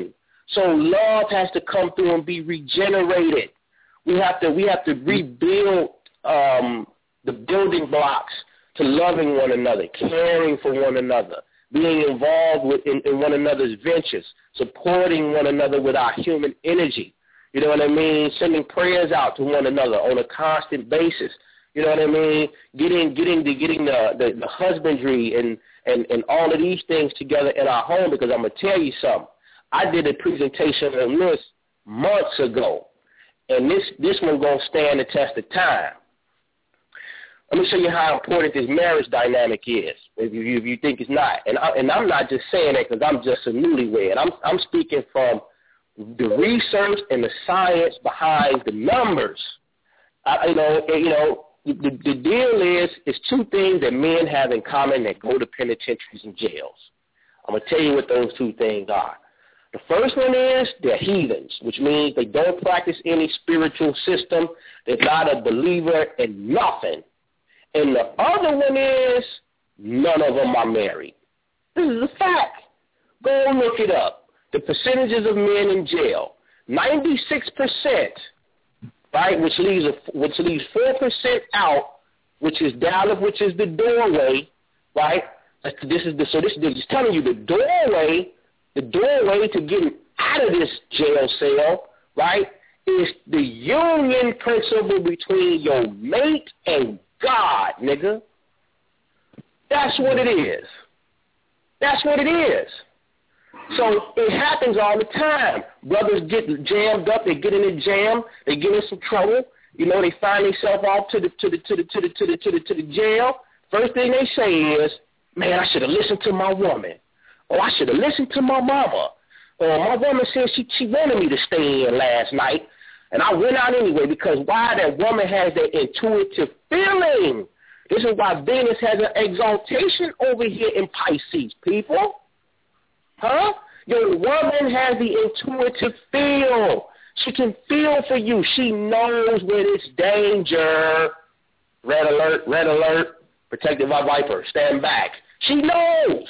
So love has to come through and be regenerated. We have to we have to rebuild um, the building blocks to loving one another, caring for one another, being involved with in, in one another's ventures, supporting one another with our human energy. You know what I mean? Sending prayers out to one another on a constant basis. You know what I mean? Getting getting the getting the, the, the husbandry and, and, and all of these things together in our home, because I'm gonna tell you something. I did a presentation on this months ago, and this this one gonna stand the test of time. Let me show you how important this marriage dynamic is, if you, if you think it's not. And, I, and I'm not just saying that because I'm just a newlywed. I'm, I'm speaking from the research and the science behind the numbers. I, you know, you know, the, the deal is, it's two things that men have in common that go to penitentiaries and jails. I'm going to tell you what those two things are. The first one is they're heathens, which means they don't practice any spiritual system. They're not a believer in nothing. And the other one is none of them are married. This is a fact. Go and look it up. The percentages of men in jail, ninety-six percent, right, which leaves a, which leaves four percent out, which is down, which is the doorway, right? This is the, so this is telling you the doorway, the doorway to getting out of this jail cell, right, is the union principle between your mate and God, nigga. That's what it is. That's what it is. So it happens all the time. Brothers get jammed up. They get in a jam. They get in some trouble. You know, they find themselves off to the to the to the to the to the to the to the jail. First thing they say is, "Man, I should have listened to my woman. Or I should have listened to my mama. Or my woman said she she wanted me to stay in last night, and I went out anyway." Because why? That woman has that intuitive feeling. This is why Venus has an exaltation over here in Pisces, people. Huh? Your woman has the intuitive feel. She can feel for you. She knows when it's danger. Red alert, red alert, protected by Viper, stand back. She knows.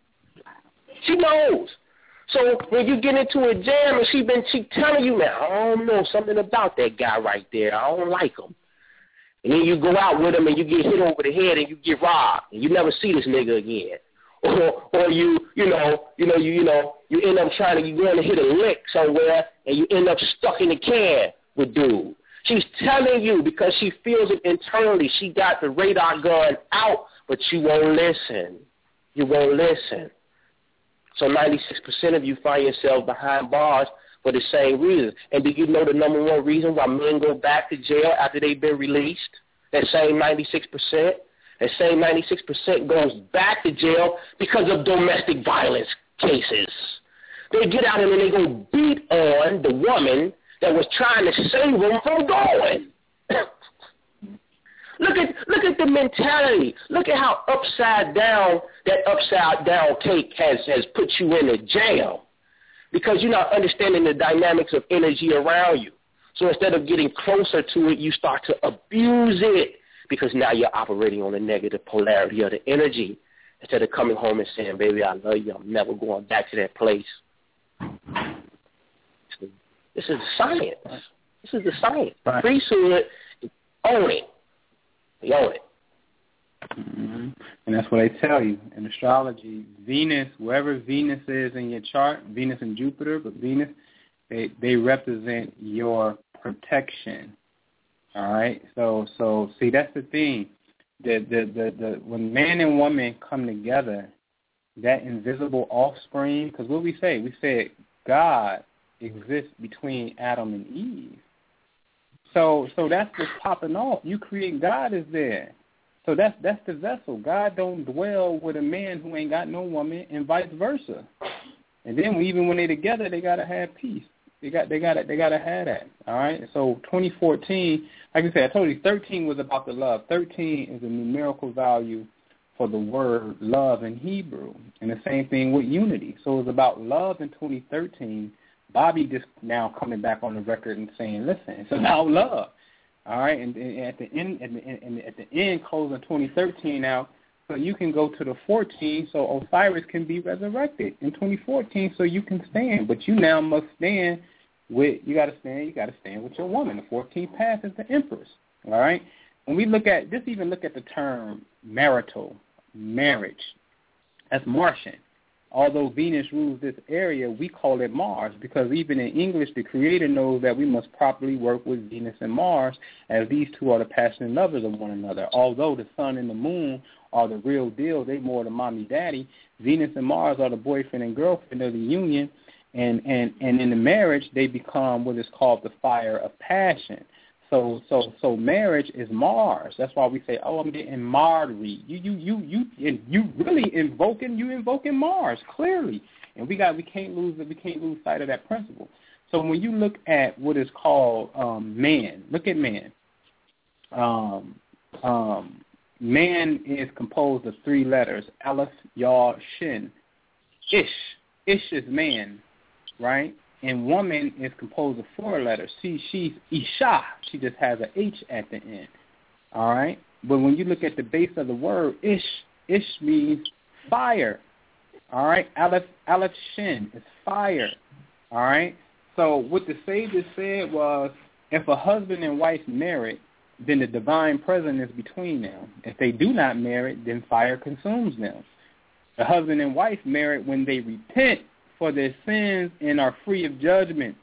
She knows. So when you get into a jam and she been she telling you, man, I don't know, something about that guy right there. I don't like him. And then you go out with him and you get hit over the head and you get robbed and you never see this nigga again. Or or you you know you know you you know you end up trying to you going to hit a lick somewhere and you end up stuck in the can with dude. She's telling you because she feels it internally. She got the radar gun out, but you won't listen. You won't listen. So ninety-six percent of you find yourself behind bars for the same reason. And do you know the number one reason why men go back to jail after they've been released? That same ninety-six percent? That same ninety-six percent goes back to jail because of domestic violence cases. They get out and then they go beat on the woman that was trying to save them from going. Look at look at the mentality. Look at how upside down that upside down cake has, has put you in a jail. Because you're not understanding the dynamics of energy around you. So instead of getting closer to it, you start to abuse it because now you're operating on the negative polarity of the energy instead of coming home and saying, baby, I love you. I'm never going back to that place. This is science. This is the science. Right. Priesthood, own it. They own it. Mm-hmm. And that's what they tell you in astrology. Venus, wherever Venus is in your chart, Venus and Jupiter, but Venus, they they represent your protection. All right. So so see, that's the thing. The the the, the when man and woman come together, that invisible offspring. Because what we say, we said God exists between Adam and Eve. So so that's what's popping off. You create, God is there. So that's that's the vessel. God don't dwell with a man who ain't got no woman, and vice versa. And then even when they together, they gotta have peace. They got they gotta they gotta have that. All right. So twenty fourteen, like I said, I told you thirteen was about the love. Thirteen is a numerical value for the word love in Hebrew, and the same thing with unity. So it's about love in twenty thirteen. Bobby just now coming back on the record and saying, listen, it's about love. All right, and, and at the end, at the, and at the end, closing twenty thirteen out, so you can go to the fourteen, so Osiris can be resurrected in twenty fourteen, so you can stand. But you now must stand with, you got to stand, you got to stand with your woman. The fourteenth path is the Empress, all right? When we look at, just even look at the term marital, marriage, that's Martian. Although Venus rules this area, we call it Mars because even in English, the Creator knows that we must properly work with Venus and Mars as these two are the passionate lovers of one another. Although the sun and the moon are the real deal, they more the mommy-daddy, Venus and Mars are the boyfriend and girlfriend of the union, and, and, and in the marriage, they become what is called the fire of passion. So so so marriage is Mars. That's why we say, oh, I'm getting married. You you you you you really invoking you invoking Mars clearly, and we got we can't lose we can't lose sight of that principle. So when you look at what is called um, man, look at man. Um, um, man is composed of three letters: Aleph, Yod, Shin. Ish, Ish is man, right? And woman is composed of four letters. See, she's Isha. She just has an H at the end. All right? But when you look at the base of the word, Ish, Ish means fire. All right? Aleph, Aleph Shin is fire. All right? So what the Savior said was, if a husband and wife married, then the divine presence is between them. If they do not marry, then fire consumes them. The husband and wife married when they repent for their sins and are free of judgment.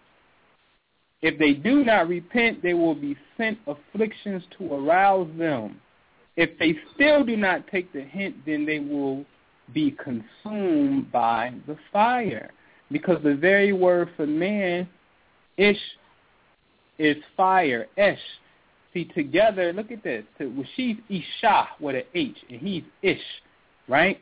If they do not repent, they will be sent afflictions to arouse them. If they still do not take the hint, then they will be consumed by the fire. Because the very word for man, ish, is fire, esh. See, together, look at this. Well, she's Isha with an H, and he's Ish, right?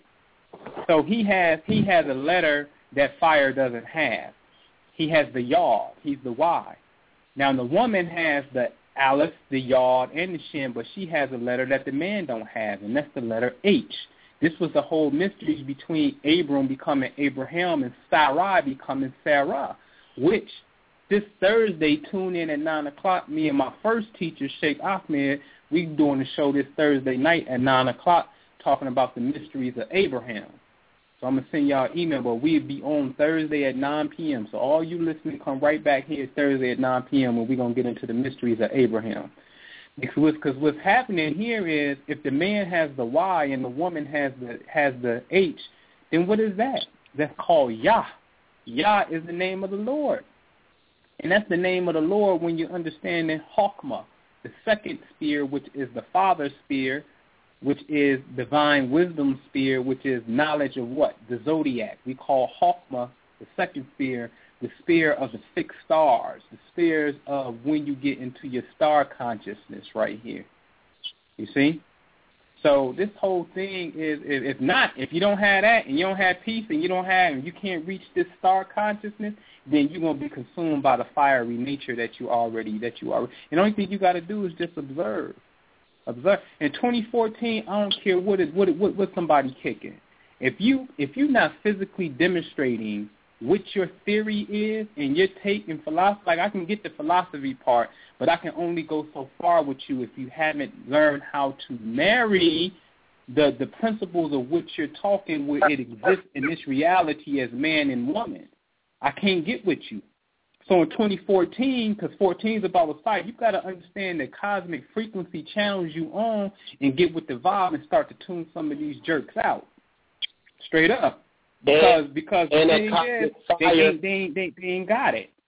So he has he has a letter that fire doesn't have. He has the Yod. He's the Y. Now, the woman has the Aleph, the Yod, and the Shin, but she has a letter that the man don't have, and that's the letter H. This was the whole mystery between Abram becoming Abraham and Sarai becoming Sarah, which this Thursday, tune in at nine o'clock. Me and my first teacher, Sheikh Ahmed, we doing the show this Thursday night at nine o'clock talking about the mysteries of Abraham. So I'm going to send y'all an email, but we'll be on Thursday at nine p.m. So all you listening, come right back here Thursday at nine p.m. when we're going to get into the mysteries of Abraham. Because what's happening here is if the man has the Y and the woman has the has the H, then what is that? That's called Yah. Yah is the name of the Lord. And that's the name of the Lord when you understand in Chokmah, the second sphere, which is the Father's sphere, which is divine wisdom sphere, which is knowledge of what? The zodiac. We call Chokmah, the second sphere, the sphere of the fixed stars, the spheres of when you get into your star consciousness right here. You see? So this whole thing is, if not, if you don't have that and you don't have peace and you don't have, and you can't reach this star consciousness, then you're going to be consumed by the fiery nature that you already, that you already, and the only thing you got to do is just observe. Observe. In twenty fourteen, I don't care what it, what, it, what what somebody kicking. If you if you're not physically demonstrating what your theory is and your take in philosophy, like I can get the philosophy part, but I can only go so far with you if you haven't learned how to marry the the principles of which you're talking with. It exists in this reality as man and woman. I can't get with you. So in twenty fourteen, because fourteen is about the fight, you've got to understand that cosmic frequency channels you on and get with the vibe and start to tune some of these jerks out. Straight up. Because and, because the thing is, they ain't, they, ain't, they, they ain't got it.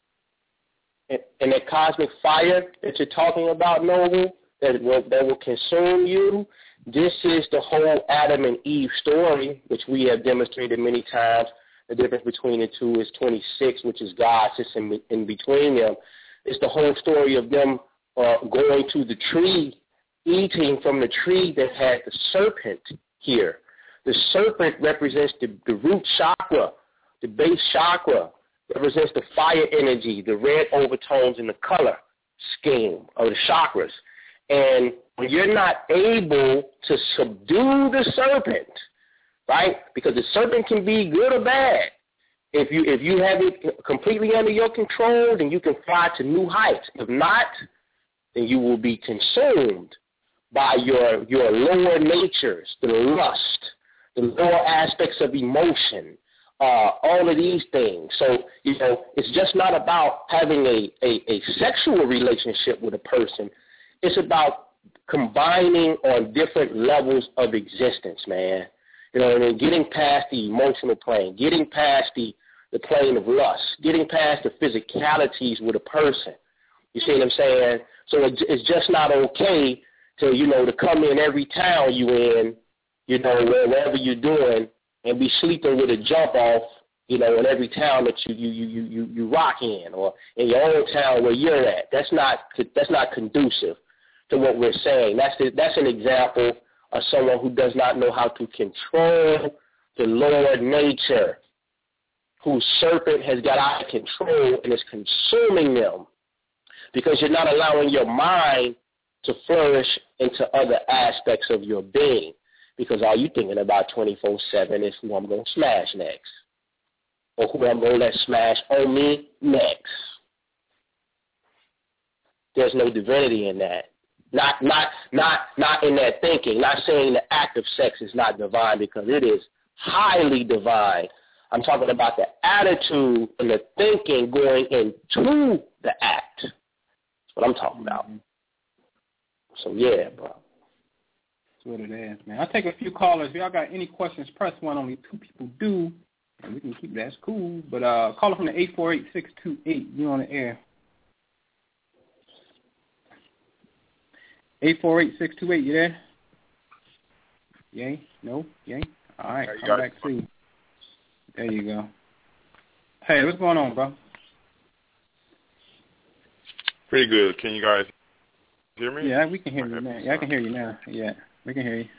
And, and that cosmic fire that you're talking about, Noble, that will, that will consume you, this is the whole Adam and Eve story, which we have demonstrated many times. The difference between the two is twenty-six, which is God sits in, in between them. It's the whole story of them uh, going to the tree, eating from the tree that had the serpent here. The serpent represents the, the root chakra, the base chakra, represents the fire energy, the red overtones in the color scheme of the chakras. And when you're not able to subdue the serpent, right? Because the serpent can be good or bad. If you if you have it completely under your control, then you can fly to new heights. If not, then you will be consumed by your your lower natures, the lust, the lower aspects of emotion, uh, all of these things. So, you know, it's just not about having a, a, a sexual relationship with a person. It's about combining on different levels of existence, man. You know what I mean? Getting past the emotional plane, getting past the, the plane of lust, getting past the physicalities with a person. You see what I'm saying? So it's just not okay to, you know, to come in every town you in, you know, wherever you're doing, and be sleeping with a jump off, you know, in every town that you you you you you rock in, or in your own town where you're at. That's not that's not conducive to what we're saying. That's the, that's an example of someone who does not know how to control the lower nature, whose serpent has got out of control and is consuming them, because you're not allowing your mind to flourish into other aspects of your being, because all you're thinking about twenty-four seven is who I'm going to smash next, or who I'm going to let smash on me next. There's no divinity in that. Not, not, not, not in that thinking. Not saying the act of sex is not divine, because it is highly divine. I'm talking about the attitude and the thinking going into the act. That's what I'm talking about. So, yeah, bro. That's what it is, man. I'll take a few callers. If y'all got any questions, press one. Only two people do, and we can keep that. That's cool. But uh, call from the eight four eight, six two eight. You on the air. eight four eight, six two eight, you there? Yay? No? Yay? All right, yeah, come back to you. There you go. Hey, what's going on, bro? Pretty good. Can you guys hear me? Yeah, we can hear you now. Yeah, I can hear you now. Yeah, we can hear you.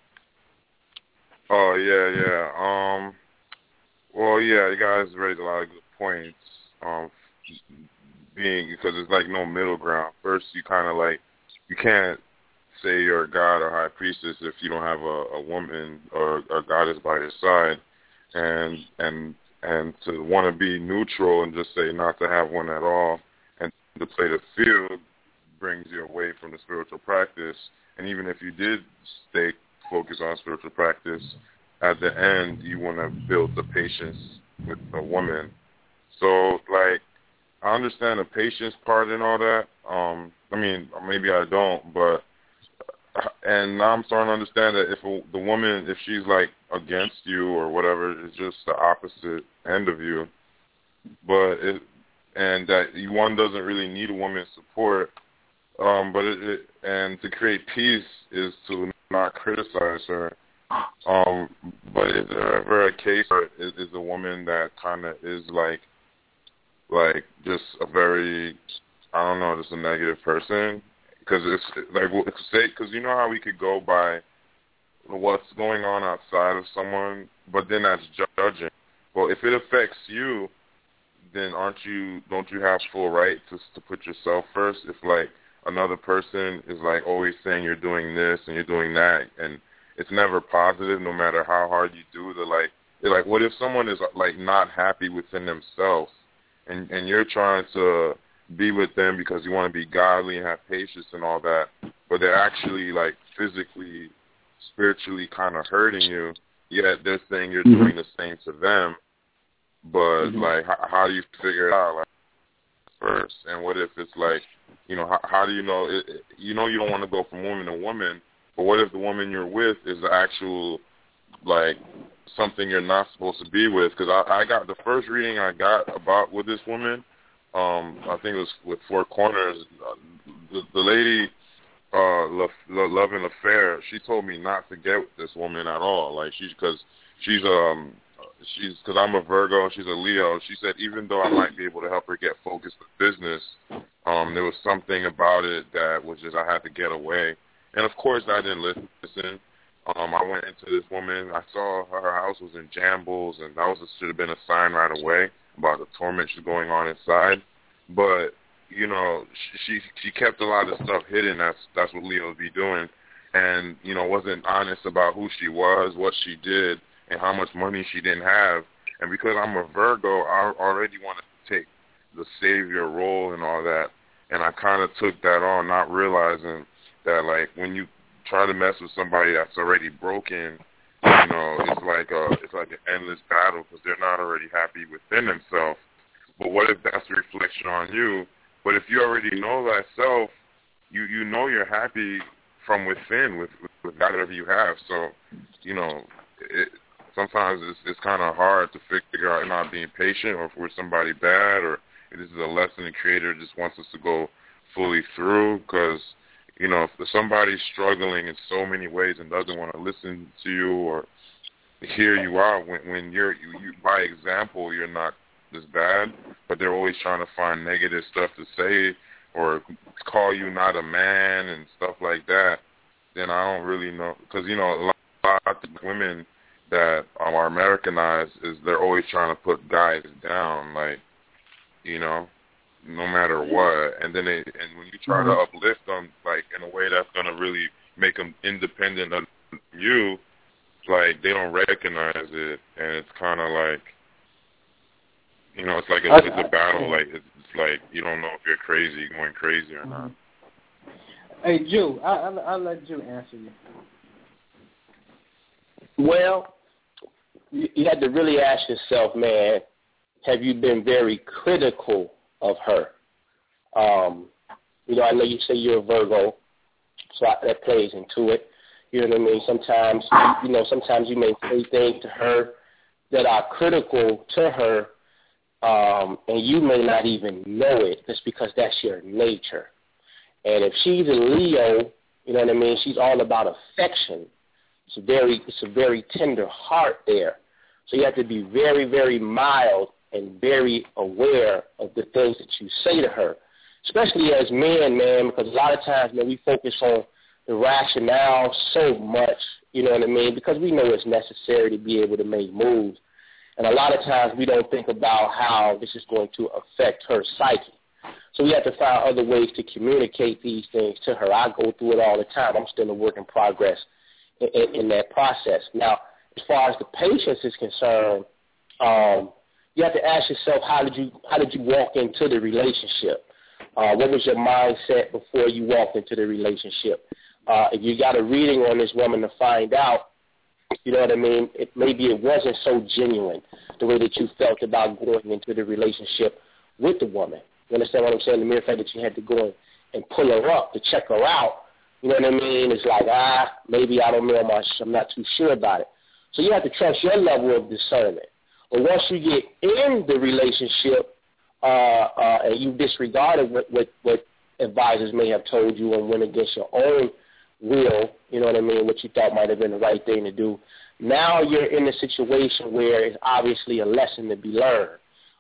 Oh, yeah, yeah. Um, well, yeah, you guys raised a lot of good points. Um, being, because it's like no middle ground. First, you kind of like, you can't say you're a god or high priestess if you don't have a, a woman or a goddess by your side, and and and to want to be neutral and just say not to have one at all, and to play the field brings you away from the spiritual practice. And even if you did stay focused on spiritual practice, at the end you want to build the patience with a woman. So like, I understand the patience part and all that. Um, I mean, maybe I don't, but, and now I'm starting to understand that if a, the woman, if she's like against you or whatever, it's just the opposite end of you. But it, and that you, one doesn't really need a woman's support. Um, but it, it, and to create peace is to not criticize her. Um, but is there ever a case where is, is a woman that kind of is like, like just a very, I don't know, just a negative person? Because it's like, say, because you know how we could go by what's going on outside of someone, but then that's judging. Well, if it affects you, then aren't you? Don't you have full right to to put yourself first? If like another person is like always saying you're doing this and you're doing that, and it's never positive, no matter how hard you do. They're like, they're like, what if someone is like not happy within themselves, and and you're trying to be with them because you want to be godly and have patience and all that, but they're actually like physically, spiritually kind of hurting you, yet they're saying you're mm-hmm. doing the same to them. But mm-hmm. like, how, how do you figure it out like first? And what if it's like, you know, how, how do you know? It, it, you know, you don't want to go from woman to woman, but what if the woman you're with is the actual like something you're not supposed to be with? Because I, I got the first reading I got about with this woman. Um, I think it was with Four Corners. Uh, the, the lady, uh, Le, Le, Love and Affair, she told me not to get with this woman at all. Like she's because she's um she's because I'm a Virgo, she's a Leo. She said even though I might be able to help her get focused with business, um, there was something about it that was just I had to get away. And of course I didn't listen. Um, I went into this woman. I saw her, her house was in shambles, and that was should have been a sign right away about the torment she's going on inside. But, you know, she she kept a lot of stuff hidden. That's that's what Leos be doing. And, you know, wasn't honest about who she was, what she did, and how much money she didn't have. And because I'm a Virgo, I already want to take the savior role and all that. And I kind of took that on, not realizing that, like, when you try to mess with somebody that's already broken, you know, it's like a, it's like an endless battle because they're not already happy within themselves. But what if that's a reflection on you? But if you already know that self, you, you know you're happy from within with, with, with whatever you have. So, you know, it, sometimes it's, it's kind of hard to figure out not being patient or if we're somebody bad or if this is a lesson the Creator just wants us to go fully through because, you know, if somebody's struggling in so many ways and doesn't want to listen to you or hear you out when, when you're, you, you, by example, you're not this bad, but they're always trying to find negative stuff to say or call you not a man and stuff like that, then I don't really know. Because, you know, a lot of women that um, are Americanized is they're always trying to put guys down, like, you know, no matter what. And then they, and when you try mm-hmm. to uplift them, like, in a way that's going to really make them independent of you, like, they don't recognize it. And it's kind of like, you know, it's like a, okay. it's a battle. Like, it's, it's like you don't know if you're crazy, going crazy or not. Hey, Jew, I, I, I'll let Jew answer you. Well, you, you had to really ask yourself, man, have you been very critical of her? Um, you know, I know you say you're a Virgo, so I, that plays into it. You know what I mean? Sometimes, you know, sometimes you may say things to her that are critical to her, um, and you may not even know it just because that's your nature. And if she's a Leo, you know what I mean, she's all about affection. It's a very, it's a very tender heart there. So you have to be very, very mild and very aware of the things that you say to her, especially as men, man, because a lot of times, man, we focus on the rationale so much, you know what I mean, because we know it's necessary to be able to make moves. And a lot of times we don't think about how this is going to affect her psyche. So we have to find other ways to communicate these things to her. I go through it all the time. I'm still a work in progress in, in, in that process. Now, as far as the patience is concerned, um, you have to ask yourself, how did you how did you walk into the relationship? Uh, what was your mindset before you walked into the relationship? Uh, if you got a reading on this woman to find out, you know what I mean, it, maybe it wasn't so genuine the way that you felt about going into the relationship with the woman. You understand what I'm saying? The mere fact that you had to go and pull her up to check her out, you know what I mean? It's like, ah, maybe I don't know much. I'm not too sure about it. So you have to trust your level of discernment. But once you get in the relationship uh, uh, and you disregarded what, what, what advisors may have told you and went against your own will, you know what I mean, what you thought might have been the right thing to do, now you're in a situation where it's obviously a lesson to be learned.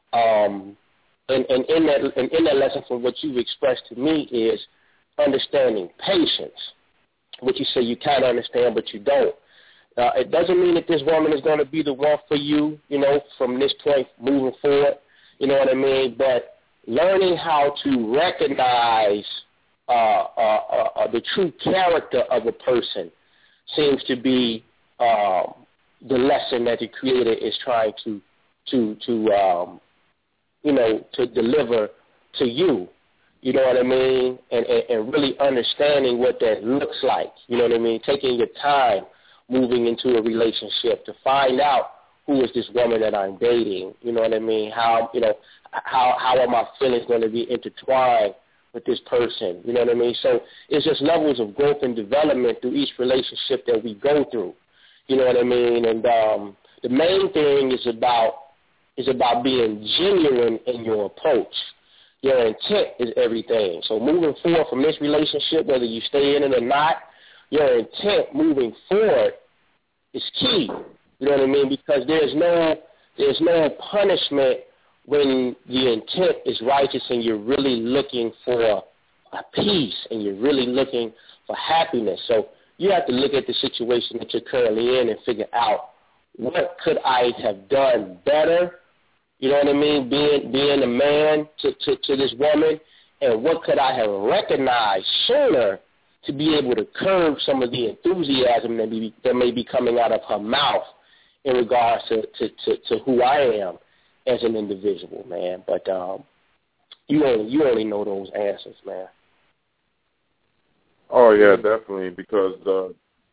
Um, and, and, in that, and in that lesson from what you've expressed to me is understanding patience, what you say you kind of understand but you don't. Uh, it doesn't mean that this woman is going to be the one for you, you know, from this point moving forward, you know what I mean, but learning how to recognize uh, uh, uh, uh, the true character of a person seems to be um, the lesson that the Creator is trying to, to, to um, you know, to deliver to you. You know what I mean? And, and, and really understanding what that looks like. You know what I mean? Taking your time moving into a relationship to find out who is this woman that I'm dating. You know what I mean? How, you know, how, how are my feelings going to be intertwined with this person? You know what I mean? So it's just levels of growth and development through each relationship that we go through. You know what I mean? And um, the main thing is about is about being genuine in your approach. Your intent is everything. So moving forward from this relationship, whether you stay in it or not, your intent moving forward is key. You know what I mean? Because there's no there's no punishment when the intent is righteous and you're really looking for a peace and you're really looking for happiness. So you have to look at the situation that you're currently in and figure out, what could I have done better? You know what I mean? Being being a man to, to, to this woman, and what could I have recognized sooner to be able to curb some of the enthusiasm that, be, that may be coming out of her mouth in regards to, to, to, to who I am as an individual, man. But um, you only you only know those answers, man. Oh yeah, definitely. Because the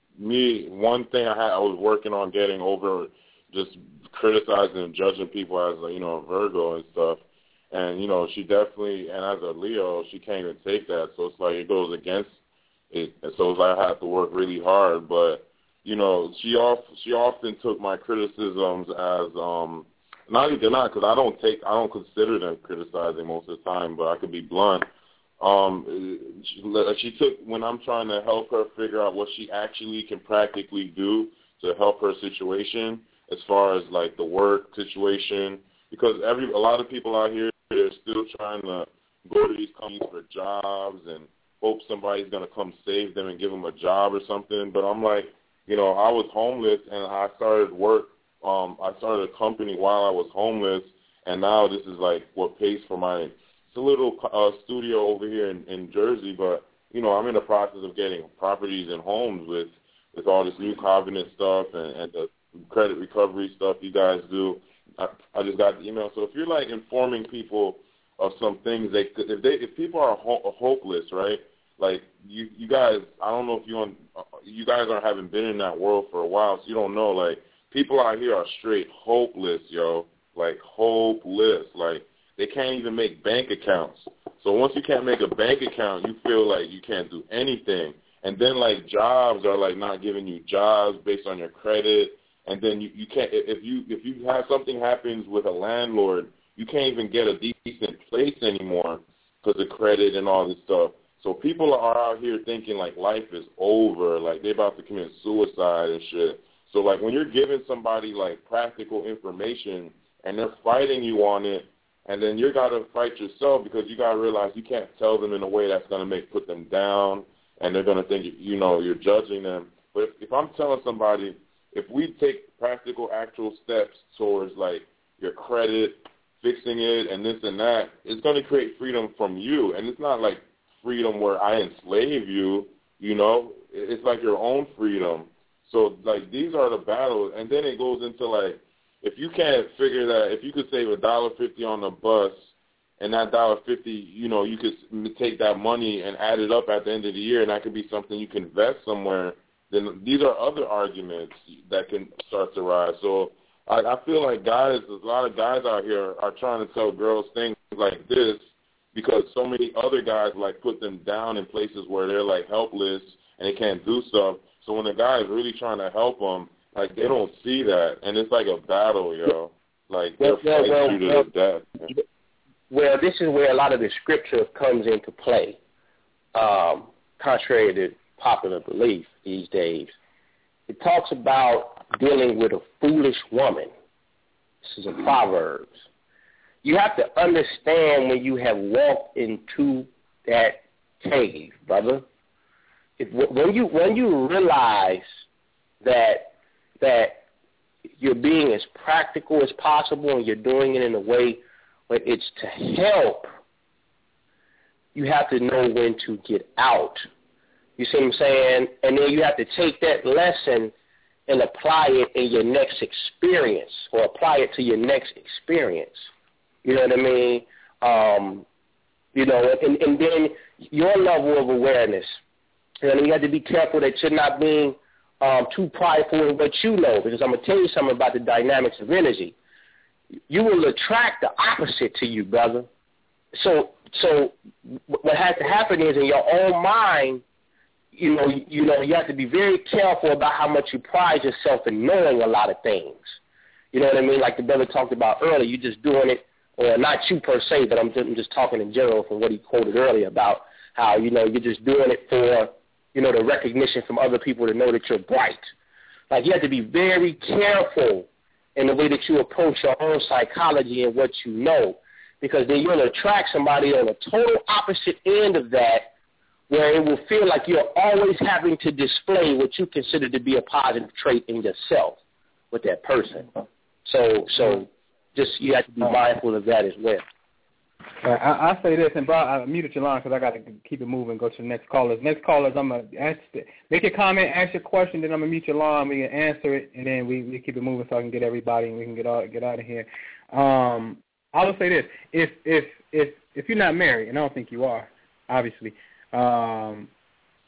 me one thing I had, I was working on getting over just criticizing and judging people as a, you know, a Virgo and stuff. And you know, she definitely, and as a Leo, she can't even take that. So it's like it goes against it. And so it's like I have to work really hard. But you know, she off she often took my criticisms as um. Not even not because I don't take I don't consider them criticizing most of the time, but I could be blunt. Um, she, she took when I'm trying to help her figure out what she actually can practically do to help her situation as far as like the work situation, because every a lot of people out here they're still trying to go to these companies for jobs and hope somebody's gonna come save them and give them a job or something. But I'm like, you know, I was homeless and I started work. Um, I started a company while I was homeless, and now this is like what pays for my. It's a little uh, studio over here in, in Jersey, but you know I'm in the process of getting properties and homes with with all this new covenant stuff and, and the credit recovery stuff you guys do. I, I just got the email. So if you're like informing people of some things, they could, if they if people are ho- hopeless, right? Like you you guys, I don't know if you on you guys aren't haven't been in that world for a while, so you don't know like. People out here are straight hopeless, yo, like hopeless. Like they can't even make bank accounts. So once you can't make a bank account, you feel like you can't do anything. And then like jobs are like not giving you jobs based on your credit. And then you, you can't if you if you have something happens with a landlord, you can't even get a decent place anymore because of credit and all this stuff. So people are out here thinking like life is over, like they're about to commit suicide and shit. So, like, when you're giving somebody, like, practical information and they're fighting you on it, and then you got to fight yourself because you got to realize you can't tell them in a way that's going to make put them down, and they're going to think, you know, you're judging them. But if, if I'm telling somebody, if we take practical, actual steps towards, like, your credit, fixing it, and this and that, it's going to create freedom from you. And it's not, like, freedom where I enslave you, you know. It's like your own freedom. So, like, these are the battles, and then it goes into, like, if you can't figure that, if you could save a dollar fifty on the bus, and that dollar fifty, you know, you could take that money and add it up at the end of the year, and that could be something you can invest somewhere, then these are other arguments that can start to rise. So I, I feel like guys, a lot of guys out here are trying to tell girls things like this because so many other guys, like, put them down in places where they're, like, helpless and they can't do stuff. So when the guy is really trying to help them, like, they don't see that. And it's like a battle, yo. Like, they're well, fighting well, you to well, the death. Well, this is where a lot of the scripture comes into play, um, contrary to popular belief these days. It talks about dealing with a foolish woman. This is in Proverbs. You have to understand when you have walked into that cave, brother. If, when you when you realize that that you're being as practical as possible and you're doing it in a way where it's to help, you have to know when to get out. You see what I'm saying? And then you have to take that lesson and apply it in your next experience or apply it to your next experience. You know what I mean? Um, you know, and, and then your level of awareness. And you have to be careful that you're not being um, too prideful in what you know, because I'm going to tell you something about the dynamics of energy. You will attract the opposite to you, brother. So so what has to happen is in your own mind, you know, you know, you have to be very careful about how much you pride yourself in knowing a lot of things. You know what I mean? Like the brother talked about earlier, you're just doing it, or not you per se, but I'm just, I'm just talking in general from what he quoted earlier about how, you know, you're just doing it for, you know, the recognition from other people to know that you're bright. Like you have to be very careful in the way that you approach your own psychology and what you know, because then you'll attract somebody on a total opposite end of that, where it will feel like you're always having to display what you consider to be a positive trait in yourself with that person. So, so just you have to be mindful of that as well. Right, I, I'll say this, and Bob, I muted your line because I got to keep it moving. Go to the next callers. Next callers, I'm gonna ask, make a comment, ask your question, then I'm gonna mute your line. We can answer it, and then we, we keep it moving so I can get everybody and we can get out get out of here. Um, I will say this: if if if if you're not married, and I don't think you are, obviously, um,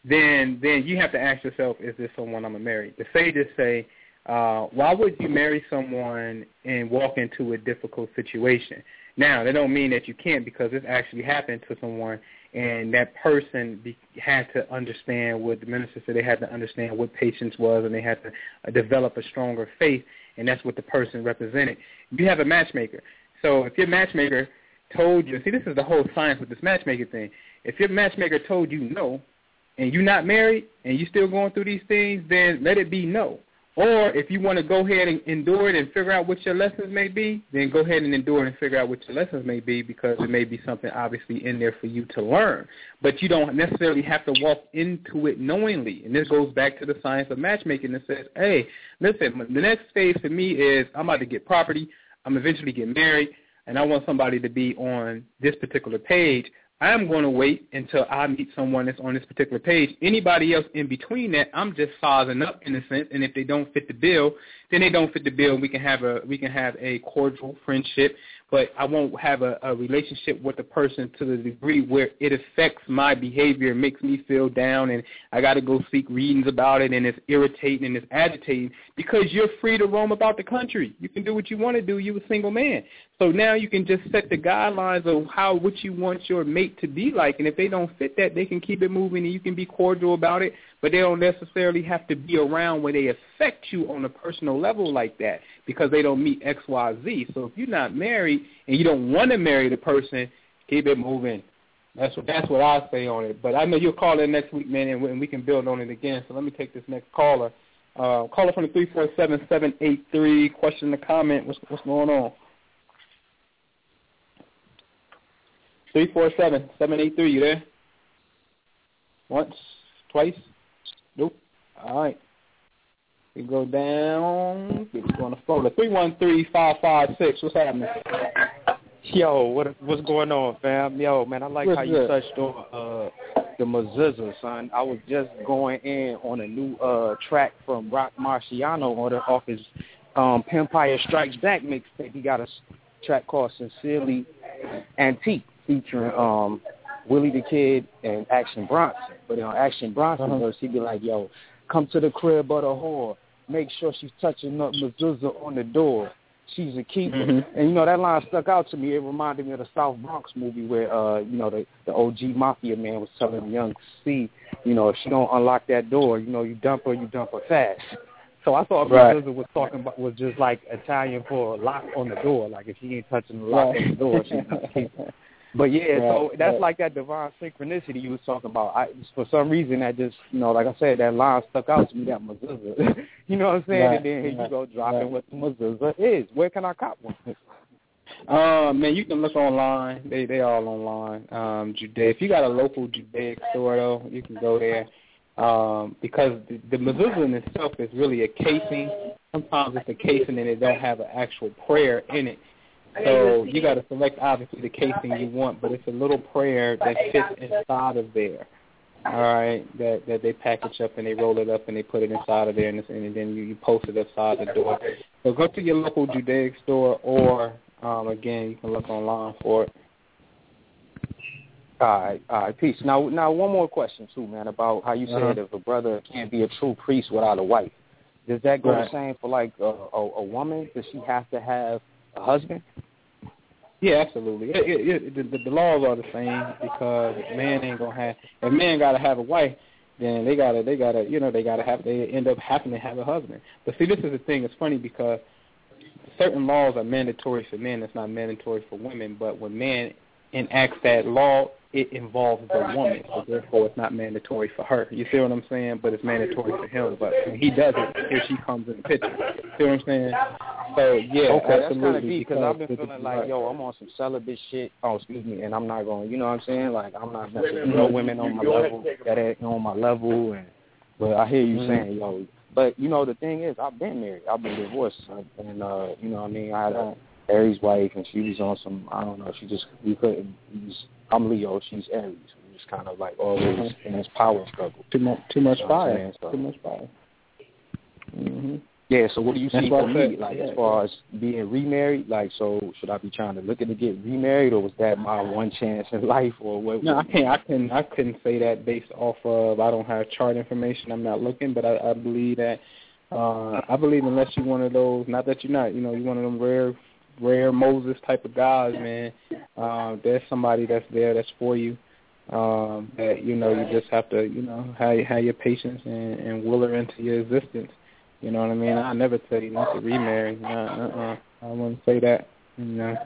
then then you have to ask yourself, is this someone I'm going to marry? The sages say, uh, why would you marry someone and walk into a difficult situation? Now, that don't mean that you can't, because this actually happened to someone, and that person be, had to understand what the minister said. They had to understand what patience was, and they had to uh, develop a stronger faith, and that's what the person represented. You have a matchmaker. So if your matchmaker told you, see, this is the whole science with this matchmaker thing. If your matchmaker told you no, and you're not married, and you're still going through these things, then let it be no. Or if you want to go ahead and endure it and figure out what your lessons may be, then go ahead and endure it and figure out what your lessons may be, because it may be something obviously in there for you to learn. But you don't necessarily have to walk into it knowingly. And this goes back to the science of matchmaking that says, hey, listen, the next phase for me is I'm about to get property, I'm eventually get married, and I want somebody to be on this particular page. I'm going to wait until I meet someone that's on this particular page. Anybody else in between that, I'm just sizing up in a sense. And if they don't fit the bill, then they don't fit the bill. We can have a we can have a cordial friendship, but I won't have a, a relationship with the person to the degree where it affects my behavior, makes me feel down, and I got to go seek readings about it, and it's irritating and it's agitating, because you're free to roam about the country. You can do what you want to do. You're a single man. So now you can just set the guidelines of how what you want your mate to be like, and if they don't fit that, they can keep it moving, and you can be cordial about it, but they don't necessarily have to be around where they affect you on a personal level like that, because they don't meet X, Y, Z. So if you're not married and you don't want to marry the person, keep it moving. That's what that's what I say on it. But I know you'll call in next week, man, and we, and we can build on it again. So let me take this next caller. Uh, caller from the three four seven, seven eight three. Question or comment. What's, what's going on? three four seven, seven eight three, you there? Once? Twice? Nope. All right. We go down. We're going to follow. three one three, five five six. What's happening? Yo, what what's going on, fam? Yo, man, I like what's how you good? touched on uh, the Mazizza, son. I was just going in on a new uh, track from Rock Marciano on the, off his um, Empire Strikes Back mixtape. He got a track called Sincerely Antique, featuring um, Willie the Kid and Action Bronson. But on Action Bronson uh-huh. verse, he'd be like, yo, come to the crib of the whore. Make sure she's touching up Mazuzza on the door. She's a keeper. Mm-hmm. And, you know, that line stuck out to me. It reminded me of the South Bronx movie where, uh, you know, the, the O G Mafia man was telling Young C, you know, if she don't unlock that door, you know, you dump her, you dump her fast. So I thought right. Mazuzza was talking about was just like Italian for a lock on the door. Like if she ain't touching the lock right. on the door, she's not a keeper. But, yeah, right, so that's right. like that divine synchronicity you was talking about. I, for some reason, that just, you know, like I said, that line stuck out to me, that Mazuzza. You know what I'm saying? Right, and then here right, you go dropping right. what the Mazuzza is. Where can I cop one? Um, man, you can look online. They they all online. Um, Judaic. If you got a local Judaic store, though, you can go there. Um, because the, the Mazuzza in itself is really a casing. Sometimes it's a casing and it don't have an actual prayer in it. So you got to select, obviously, the casing you want, but it's a little prayer that fits inside of there, all right, that, that they package up and they roll it up and they put it inside of there, and, and then you, you post it outside the door. So go to your local Judaic store, or, um, again, you can look online for it. All right, all right, peace. Now, now one more question, too, man, about how you said uh-huh. if a brother can't be a true priest without a wife. Does that go right. the same for, like, a, a, a woman? Does she have to have a husband? Yeah, absolutely. It, it, it, the, the laws are the same, because man ain't gonna have. If man gotta have a wife, then they gotta, they gotta, you know, they gotta have. They end up having to have a husband. But see, this is the thing. It's funny because certain laws are mandatory for men. It's not mandatory for women. But when man enacts that law, it involves the woman, so therefore it's not mandatory for her. You see what I'm saying? But it's mandatory for him. But when he does it, here she comes in the picture. See what I'm saying? So, yeah, okay, that's kind of deep, because I've been feeling like, yo, I'm on some celibate shit, oh, excuse me, and I'm not going, you know what I'm saying? Like, I'm not messing with no women on my level, that ain't on my level, and but I hear you mm-hmm. saying, yo, but, you know, the thing is, I've been married, I've been divorced, and, uh, you know what I mean, I had a Aries wife, and she was on some, I don't know, she just, we couldn't, was, I'm Leo, she's Aries. We was kind of like always in this power struggle. Too much, too much you know fire. So, too much fire. Mm-hmm. Yeah, so what do you That's see what for I me, said. like, Yeah. as far as being remarried? Like, so should I be trying to looking to get remarried, or was that my one chance in life, or what? No, I can't. I can. I couldn't say that based off of. I don't have chart information. I'm not looking, but I, I believe that. Uh, I believe unless you're one of those, not that you're not, you know, you're one of them rare, rare Moses type of guys, man. Uh, there's somebody that's there that's for you. Um, that you know, you just have to, you know, have have your patience and, and will her into your existence. You know what I mean? I never tell you not to remarry. Uh, uh-uh. I wouldn't say that. You know.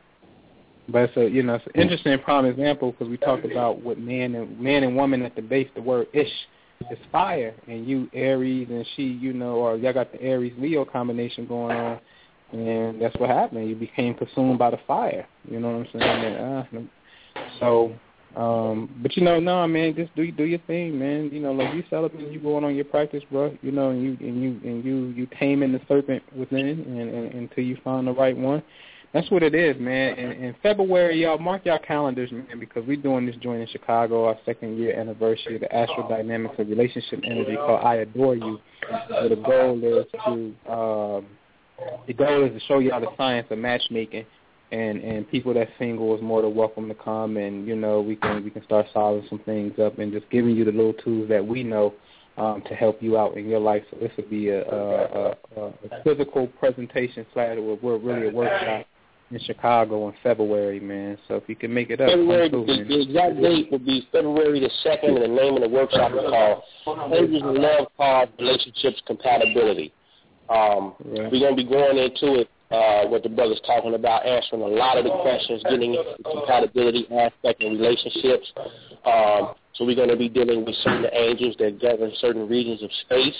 But it's a, you know, it's an interesting prime example because we talk about what man and man and woman at the base. The word ish is fire, and you Aries and she, you know, or y'all got the Aries Leo combination going on, and that's what happened. You became consumed by the fire. You know what I'm saying? And, uh, so. Um, but you know, no, man, just do do your thing, man. You know, like you celebrating, you going on your practice, bro. You know, and you and you and you you taming the serpent within, and, and until you find the right one. That's what it is, man. And in February, y'all mark your calendars, man, because we're doing this joint in Chicago, our second year anniversary of the Astral Dynamics of Relationship Energy called I Adore You. So the goal is to um, the goal is to show y'all the science of matchmaking. And and people that's single is more than welcome to come, and you know we can we can start solving some things up and just giving you the little tools that we know um, to help you out in your life. So this would be a, a, a, a physical presentation slash we're really a workshop in Chicago in February, man. So if you can make it up, February, through, the, the exact date will be February the second, and the name of the workshop is called Angels and Love Card Relationships Compatibility. Um, right. We're going to be going into it. Uh, what the brother's talking about, answering a lot of the questions, getting into the compatibility aspect in relationships. Um, so we're going to be dealing with certain angels that govern certain regions of space.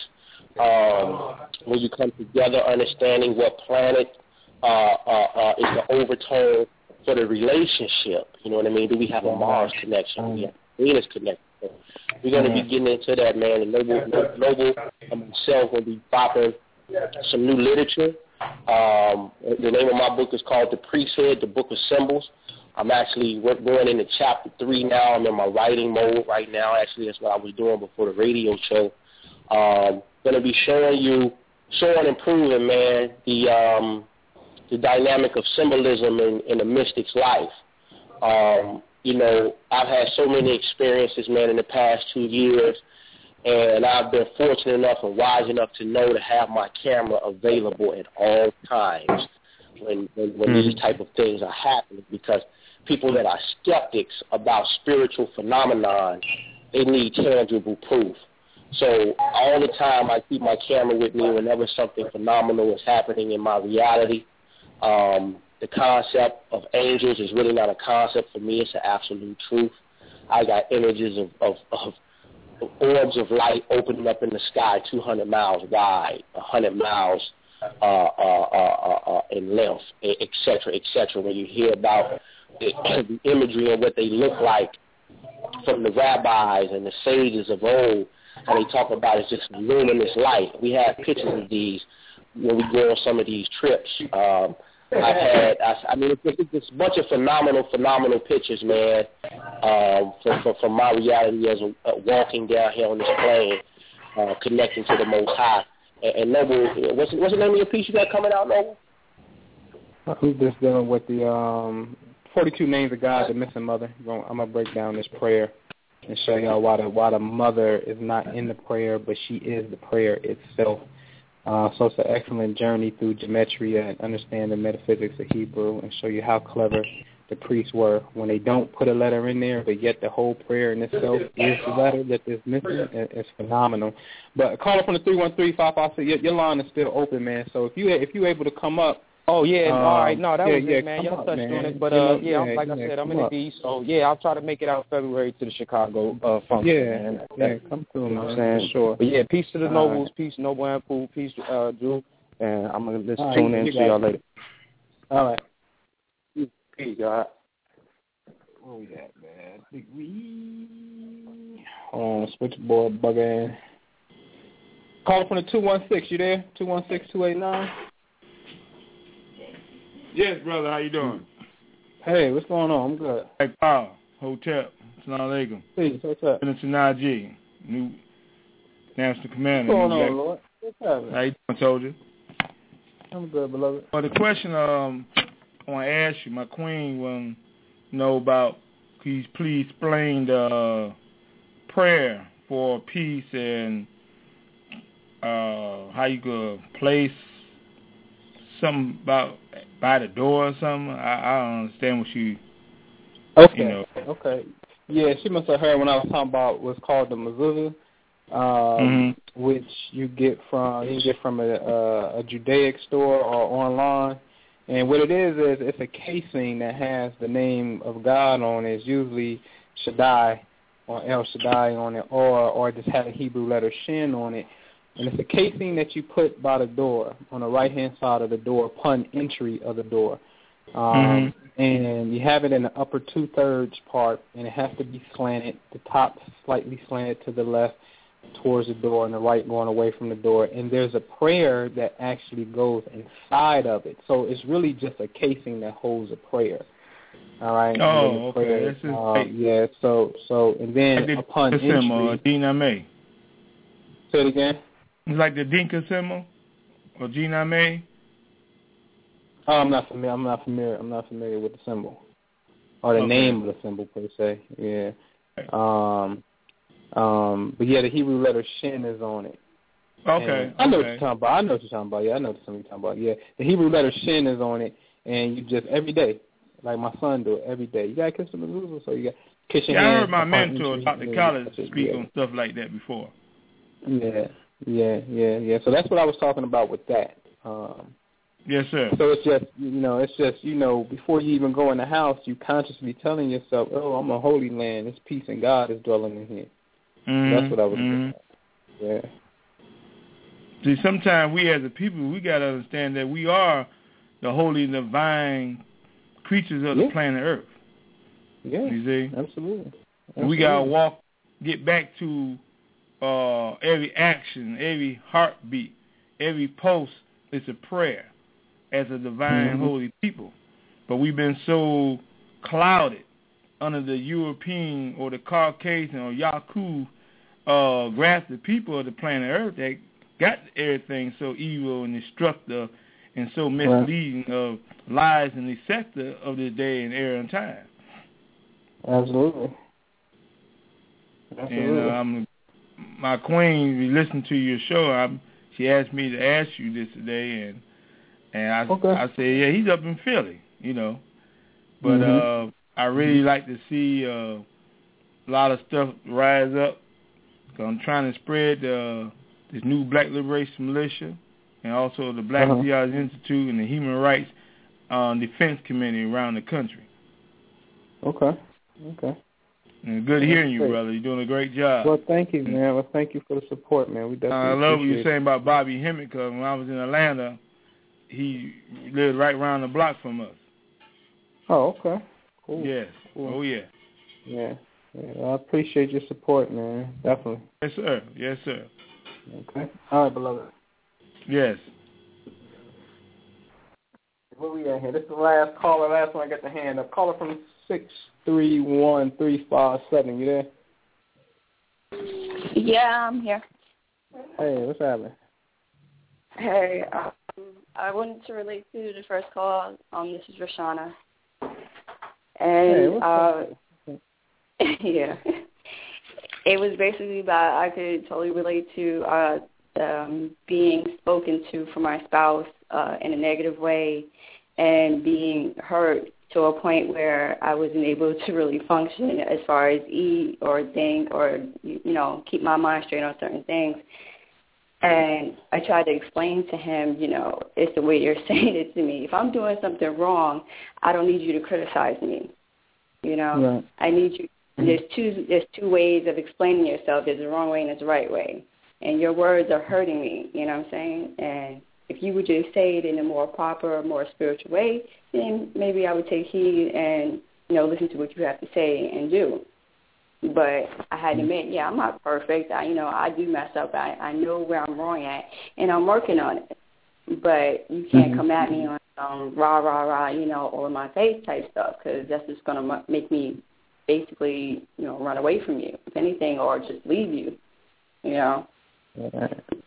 Um, when you come together, understanding what planet uh, uh, uh, is the overtone for the relationship. You know what I mean? Do we have a Mars connection? Do we have a Venus connection? So we're going to be getting into that, man. And Noble, Noble and myself will be bopping some new literature. Um, the name of my book is called The Priesthood, the Book of Symbols. I'm actually going into chapter three now. I'm in my writing mode right now. Actually, that's what I was doing before the radio show. Um, going to be showing you, showing and proving, man, the um, the dynamic of symbolism in, in a mystic's life. Um, you know, I've had so many experiences, man, in the past two years. And I've been fortunate enough and wise enough to know to have my camera available at all times when when, when mm-hmm. these type of things are happening, because people that are skeptics about spiritual phenomenon, they need tangible proof. So all the time I keep my camera with me whenever something phenomenal is happening in my reality. Um, the concept of angels is really not a concept for me. It's an absolute truth. I got images of, of, of orbs of light opening up in the sky two hundred miles wide, one hundred miles uh, uh, uh, uh, in length, et cetera, et cetera. When you hear about the, the imagery and what they look like from the rabbis and the sages of old, how they talk about it's just luminous light. We have pictures of these when we go on some of these trips. Um, I've had, I, I mean, it's, it's a bunch of phenomenal, phenomenal pictures, man, um, from, from, from my reality as a, uh, walking down here on this plane, uh, connecting to the Most High. And, and Noble, what's, what's the name of your piece you got coming out, Noble? I'm just dealing with the um, forty-two Names of God, the Missing Mother. I'm going to break down this prayer and show y'all why the, why the mother is not in the prayer, but she is the prayer itself. Uh, so it's an excellent journey through gematria and understand the metaphysics of Hebrew and show you how clever the priests were when they don't put a letter in there, but yet the whole prayer in itself is the letter that is missing. It's phenomenal. But call up on the three one three, five five six. Your, your line is still open, man. So if you if you're able to come up. Oh, yeah, um, all right. No, that yeah, was yeah, it, man. Y'all up, touched man. on it. But, you uh, know, yeah, yeah, like I yeah, said, I'm in up. the D, so, yeah, I'll try to make it out February to the Chicago uh, function, yeah, man. Yeah, come through, you know man. what I'm saying? Sure. But, yeah, peace to the all Nobles, right. peace, Noble and Pooh, peace, uh, Drew, and I'm going to just all tune right, in. you See y'all it. later. All right. Peace, y'all. Where we at, man? Big Wee. Hold on, switchboard bugging. Call from the two one six. You there? two one six, two eight nine. Yes, brother. How you doing? Hey, what's going on? I'm good. Hey, Paul. Hotel. Assalamu alaikum. Please, what's up? Lieutenant Naji, new National Commander. What's going new on, black, Lord? What's happening? How you doing, soldier? I'm good, beloved. Well, the question um, I want to ask you, my queen, want to know about, please, please explain the uh, prayer for peace and uh, how you could place something about by the door or something. I, I don't understand what you. Okay. You know. Okay. Yeah, she must have heard when I was talking about what's called the mezuzah, um, mm-hmm. which you get from you can get from a, a, a Judaic store or online. And what it is is it's a casing that has the name of God on it. It's usually Shaddai or El Shaddai on it, or or just had a Hebrew letter Shin on it. And it's a casing that you put by the door on the right-hand side of the door upon entry of the door. Um, mm-hmm. And you have it in the upper two-thirds part, and it has to be slanted, the top slightly slanted to the left towards the door and the right going away from the door. And there's a prayer that actually goes inside of it. So it's really just a casing that holds a prayer. All right. Oh, okay. Prayer, this is uh, yeah. So, so, and then like upon the entry. Symbol, Dina May. Say it again. It's like the Dinka symbol or Gina May. Oh, I'm not familiar. I'm not familiar. I'm not familiar with the symbol or the okay. name of the symbol per se. Yeah. Um. Um. But yeah, the Hebrew letter Shin is on it. Okay. And I know okay. what you're talking about. I know what you're talking about. Yeah, I know what you're talking about. Yeah, the Hebrew letter Shin is on it, and you just every day, like my son do it every day. You gotta kiss the mezuzah, so you got kiss your yeah, hands. I heard my mentor, Doctor Collins, speak yeah. on stuff like that before. Yeah. Yeah. Yeah. Yeah. So that's what I was talking about with that. Um. Yes, sir. So it's just, you know, it's just, you know, before you even go in the house, you consciously telling yourself, oh, I'm a holy land. This peace and God is dwelling in here. Mm-hmm. That's what I was mm-hmm. doing. Yeah. See, sometimes we as a people, we got to understand that we are the holy, divine creatures of yeah. the planet Earth. Yeah, you see? absolutely. absolutely. We got to walk, get back to uh, every action, every heartbeat, every pulse is a prayer. As a divine, mm-hmm. holy people. But we've been so clouded under the European or the Caucasian or Yaku uh, grafted people of the planet Earth that got everything so evil and destructive and so misleading right. of lies and the sector of this day and era and time. Absolutely. Absolutely. And um, my queen, we listened to your show. I'm, she asked me to ask you this today, and And I, okay. I said, yeah, he's up in Philly, you know. But mm-hmm. uh, I really mm-hmm. like to see uh, a lot of stuff rise up. So I'm trying to spread uh, this new Black Liberation Militia and also the Black uh-huh. Theology Institute and the Human Rights uh, Defense Committee around the country. Okay. Okay. And good That's hearing you, great. brother. You're doing a great job. Well, thank you, man. Well, thank you for the support, man. We definitely uh, I love what appreciate you're saying about Bobby Hemmett, because when I was in Atlanta, he lived right around the block from us. Oh, okay. Cool. Yes. Cool. Oh, yeah. Yeah. yeah. Well, I appreciate your support, man. Definitely. Yes, sir. Yes, sir. Okay. All right, beloved. Yes. Where we at here? This is the last caller. Last one I got the hand up. Caller from six three one three five seven. You there? Yeah, I'm here. Hey, what's happening? Hey, um, I wanted to relate to the first call. Um, this is Roshana. And, hey, what's uh, yeah. It was basically about, I could totally relate to uh, um, being spoken to from my spouse uh, in a negative way and being hurt to a point where I wasn't able to really function as far as eat or think or, you know, keep my mind straight on certain things. And I tried to explain to him, you know, it's the way you're saying it to me. If I'm doing something wrong, I don't need you to criticize me. You know, right. I need you. There's two. There's two ways of explaining yourself. There's a wrong way and there's a right way. And your words are hurting me. You know what I'm saying? And if you would just say it in a more proper, more spiritual way, then maybe I would take heed and, you know, listen to what you have to say and do. But I had to admit, yeah, I'm not perfect. I, you know, I do mess up. I, I know where I'm wrong at, and I'm working on it. But you can't mm-hmm. come at me on um, rah, rah, rah, you know, all in my face type stuff, because that's just going to make me basically, you know, run away from you, if anything, or just leave you, you know.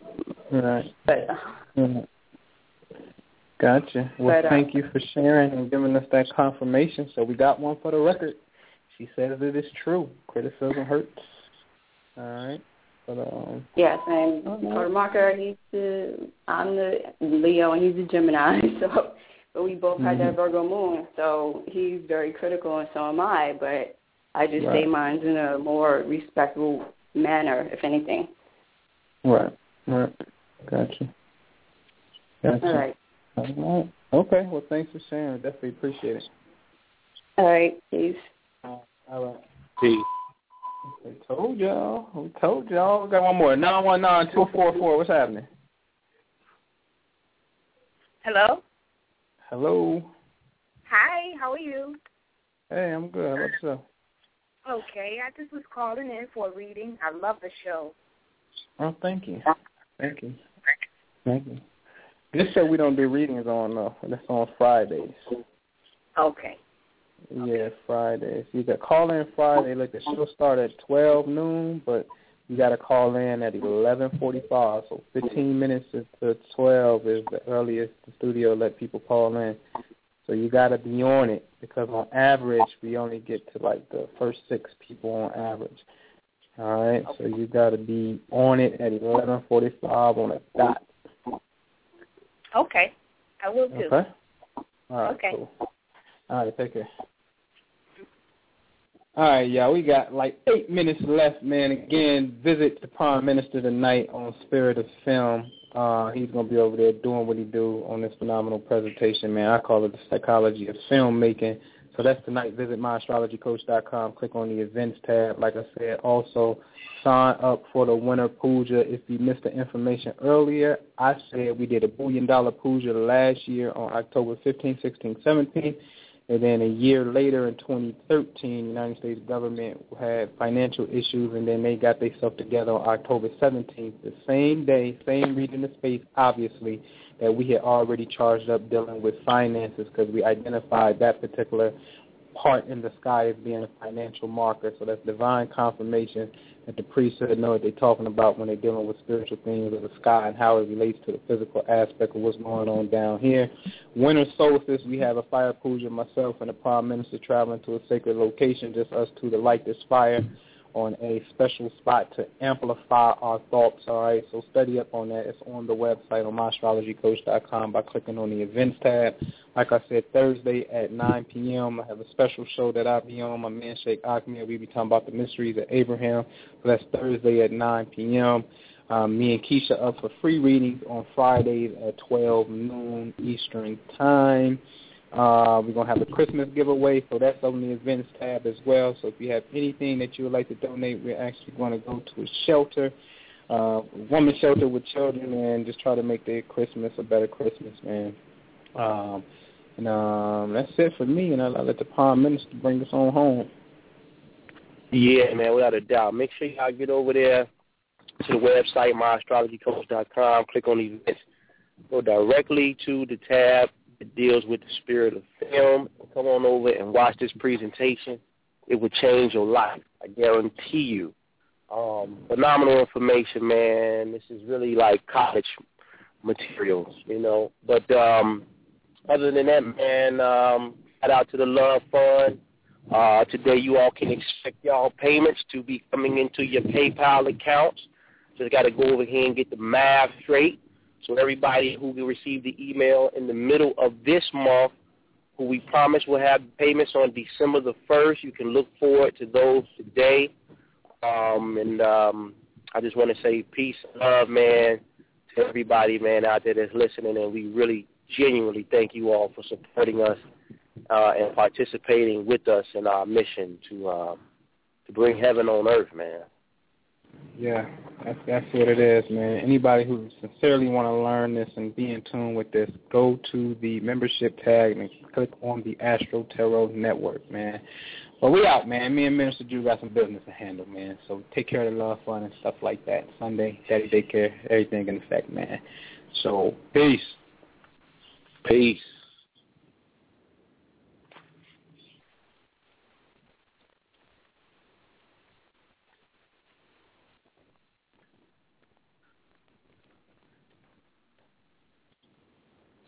Right. But mm-hmm. Gotcha. Well, but, uh, thank you for sharing and giving us that confirmation. So we got one for the record. She says it is true. Criticism hurts. All right. But, um, yes, and for Marker, he's the, I'm the Leo, and he's the Gemini. So, but we both had mm-hmm. that Virgo moon, so he's very critical, and so am I. But I just right. say mine's in a more respectful manner, if anything. Right. Right. Gotcha. Gotcha. All right. All right. Okay. Well, thanks for sharing. Definitely appreciate it. All right. Peace. All right. Peace. We told y'all. We told y'all. We got one more. nine one nine two four four. What's happening? Hello? Hello. Hi, how are you? Hey, I'm good. How about yourself? Okay, I just was calling in for a reading. I love the show. Oh, thank you. Thank you. Thank you. This show we don't do readings on, uh, that's on Fridays. Okay. Yeah, Fridays. You got call in Friday. Like the show start at twelve noon, but you got to call in at eleven forty-five. So fifteen minutes to twelve is the earliest the studio let people call in. So you got to be on it because on average we only get to like the first six people on average. All right, okay. So you got to be on it at eleven forty-five on a dot. Okay, I will do. Okay. All right. Okay. Cool. All right, take care. All right, y'all, we got like eight minutes left, man. Again, visit the Prime Minister tonight on Spirit of Film. Uh, he's going to be over there doing what he do on this phenomenal presentation, man. I call it the psychology of filmmaking. So that's tonight. Visit my astrology coach dot com. Click on the events tab. Like I said, also sign up for the Winter Puja. If you missed the information earlier, I said we did a billion dollar puja last year on October fifteenth, sixteenth, seventeenth. And then a year later in twenty thirteen, the United States government had financial issues, and then they got themselves together on October seventeenth, the same day, same reading the space, obviously, that we had already charged up dealing with finances because we identified that particular part in the sky as being a financial marker. So that's divine confirmation that the priesthood know what they're talking about when they're dealing with spiritual things of the sky and how it relates to the physical aspect of what's going on down here. Winter solstice, we have a fire puja, myself and the Prime Minister traveling to a sacred location, just us two to light this fire on a special spot to amplify our thoughts, all right? So study up on that. It's on the website on my astrology coach dot com by clicking on the events tab. Like I said, Thursday at nine p.m., I have a special show that I'll be on. My man, Sheikh Akmir, we'll be talking about the mysteries of Abraham. So that's Thursday at nine p.m. Um, me and Keisha up for free readings on Fridays at twelve noon Eastern Time. Uh, we're going to have a Christmas giveaway, so that's on the events tab as well. So if you have anything that you would like to donate, we're actually going to go to a shelter, uh, a women's shelter with children, and just try to make their Christmas a better Christmas, man. Um, and um, that's it for me, and I'll, I'll let the Prime Minister bring us on home. Yeah, man, without a doubt. Make sure y'all get over there to the website, my astrology coach dot com, click on events, go directly to the tab that deals with the spirit of film. Come on over and watch this presentation. It will change your life. I guarantee you. Um, phenomenal information, man. This is really like college materials, you know. But um, other than that, man, um, shout out to the Love Fund. Uh, today you all can expect y'all payments to be coming into your PayPal accounts. Just got to go over here and get the math straight. So everybody who will receive the email in the middle of this month, who we promise will have payments on December the first, you can look forward to those today. Um, and um, I just want to say peace and love, man, to everybody, man, out there that's listening. And we really genuinely thank you all for supporting us uh, and participating with us in our mission to uh, to bring heaven on earth, man. Yeah, that's that's what it is, man. Anybody who sincerely want to learn this and be in tune with this, go to the membership tag and click on the Astro Tarot Network, man. But we out, man. Me and Minister Drew got some business to handle, man. So take care of the Love Fund and stuff like that. Sunday, Daddy Daycare, everything in effect, man. So peace. Peace.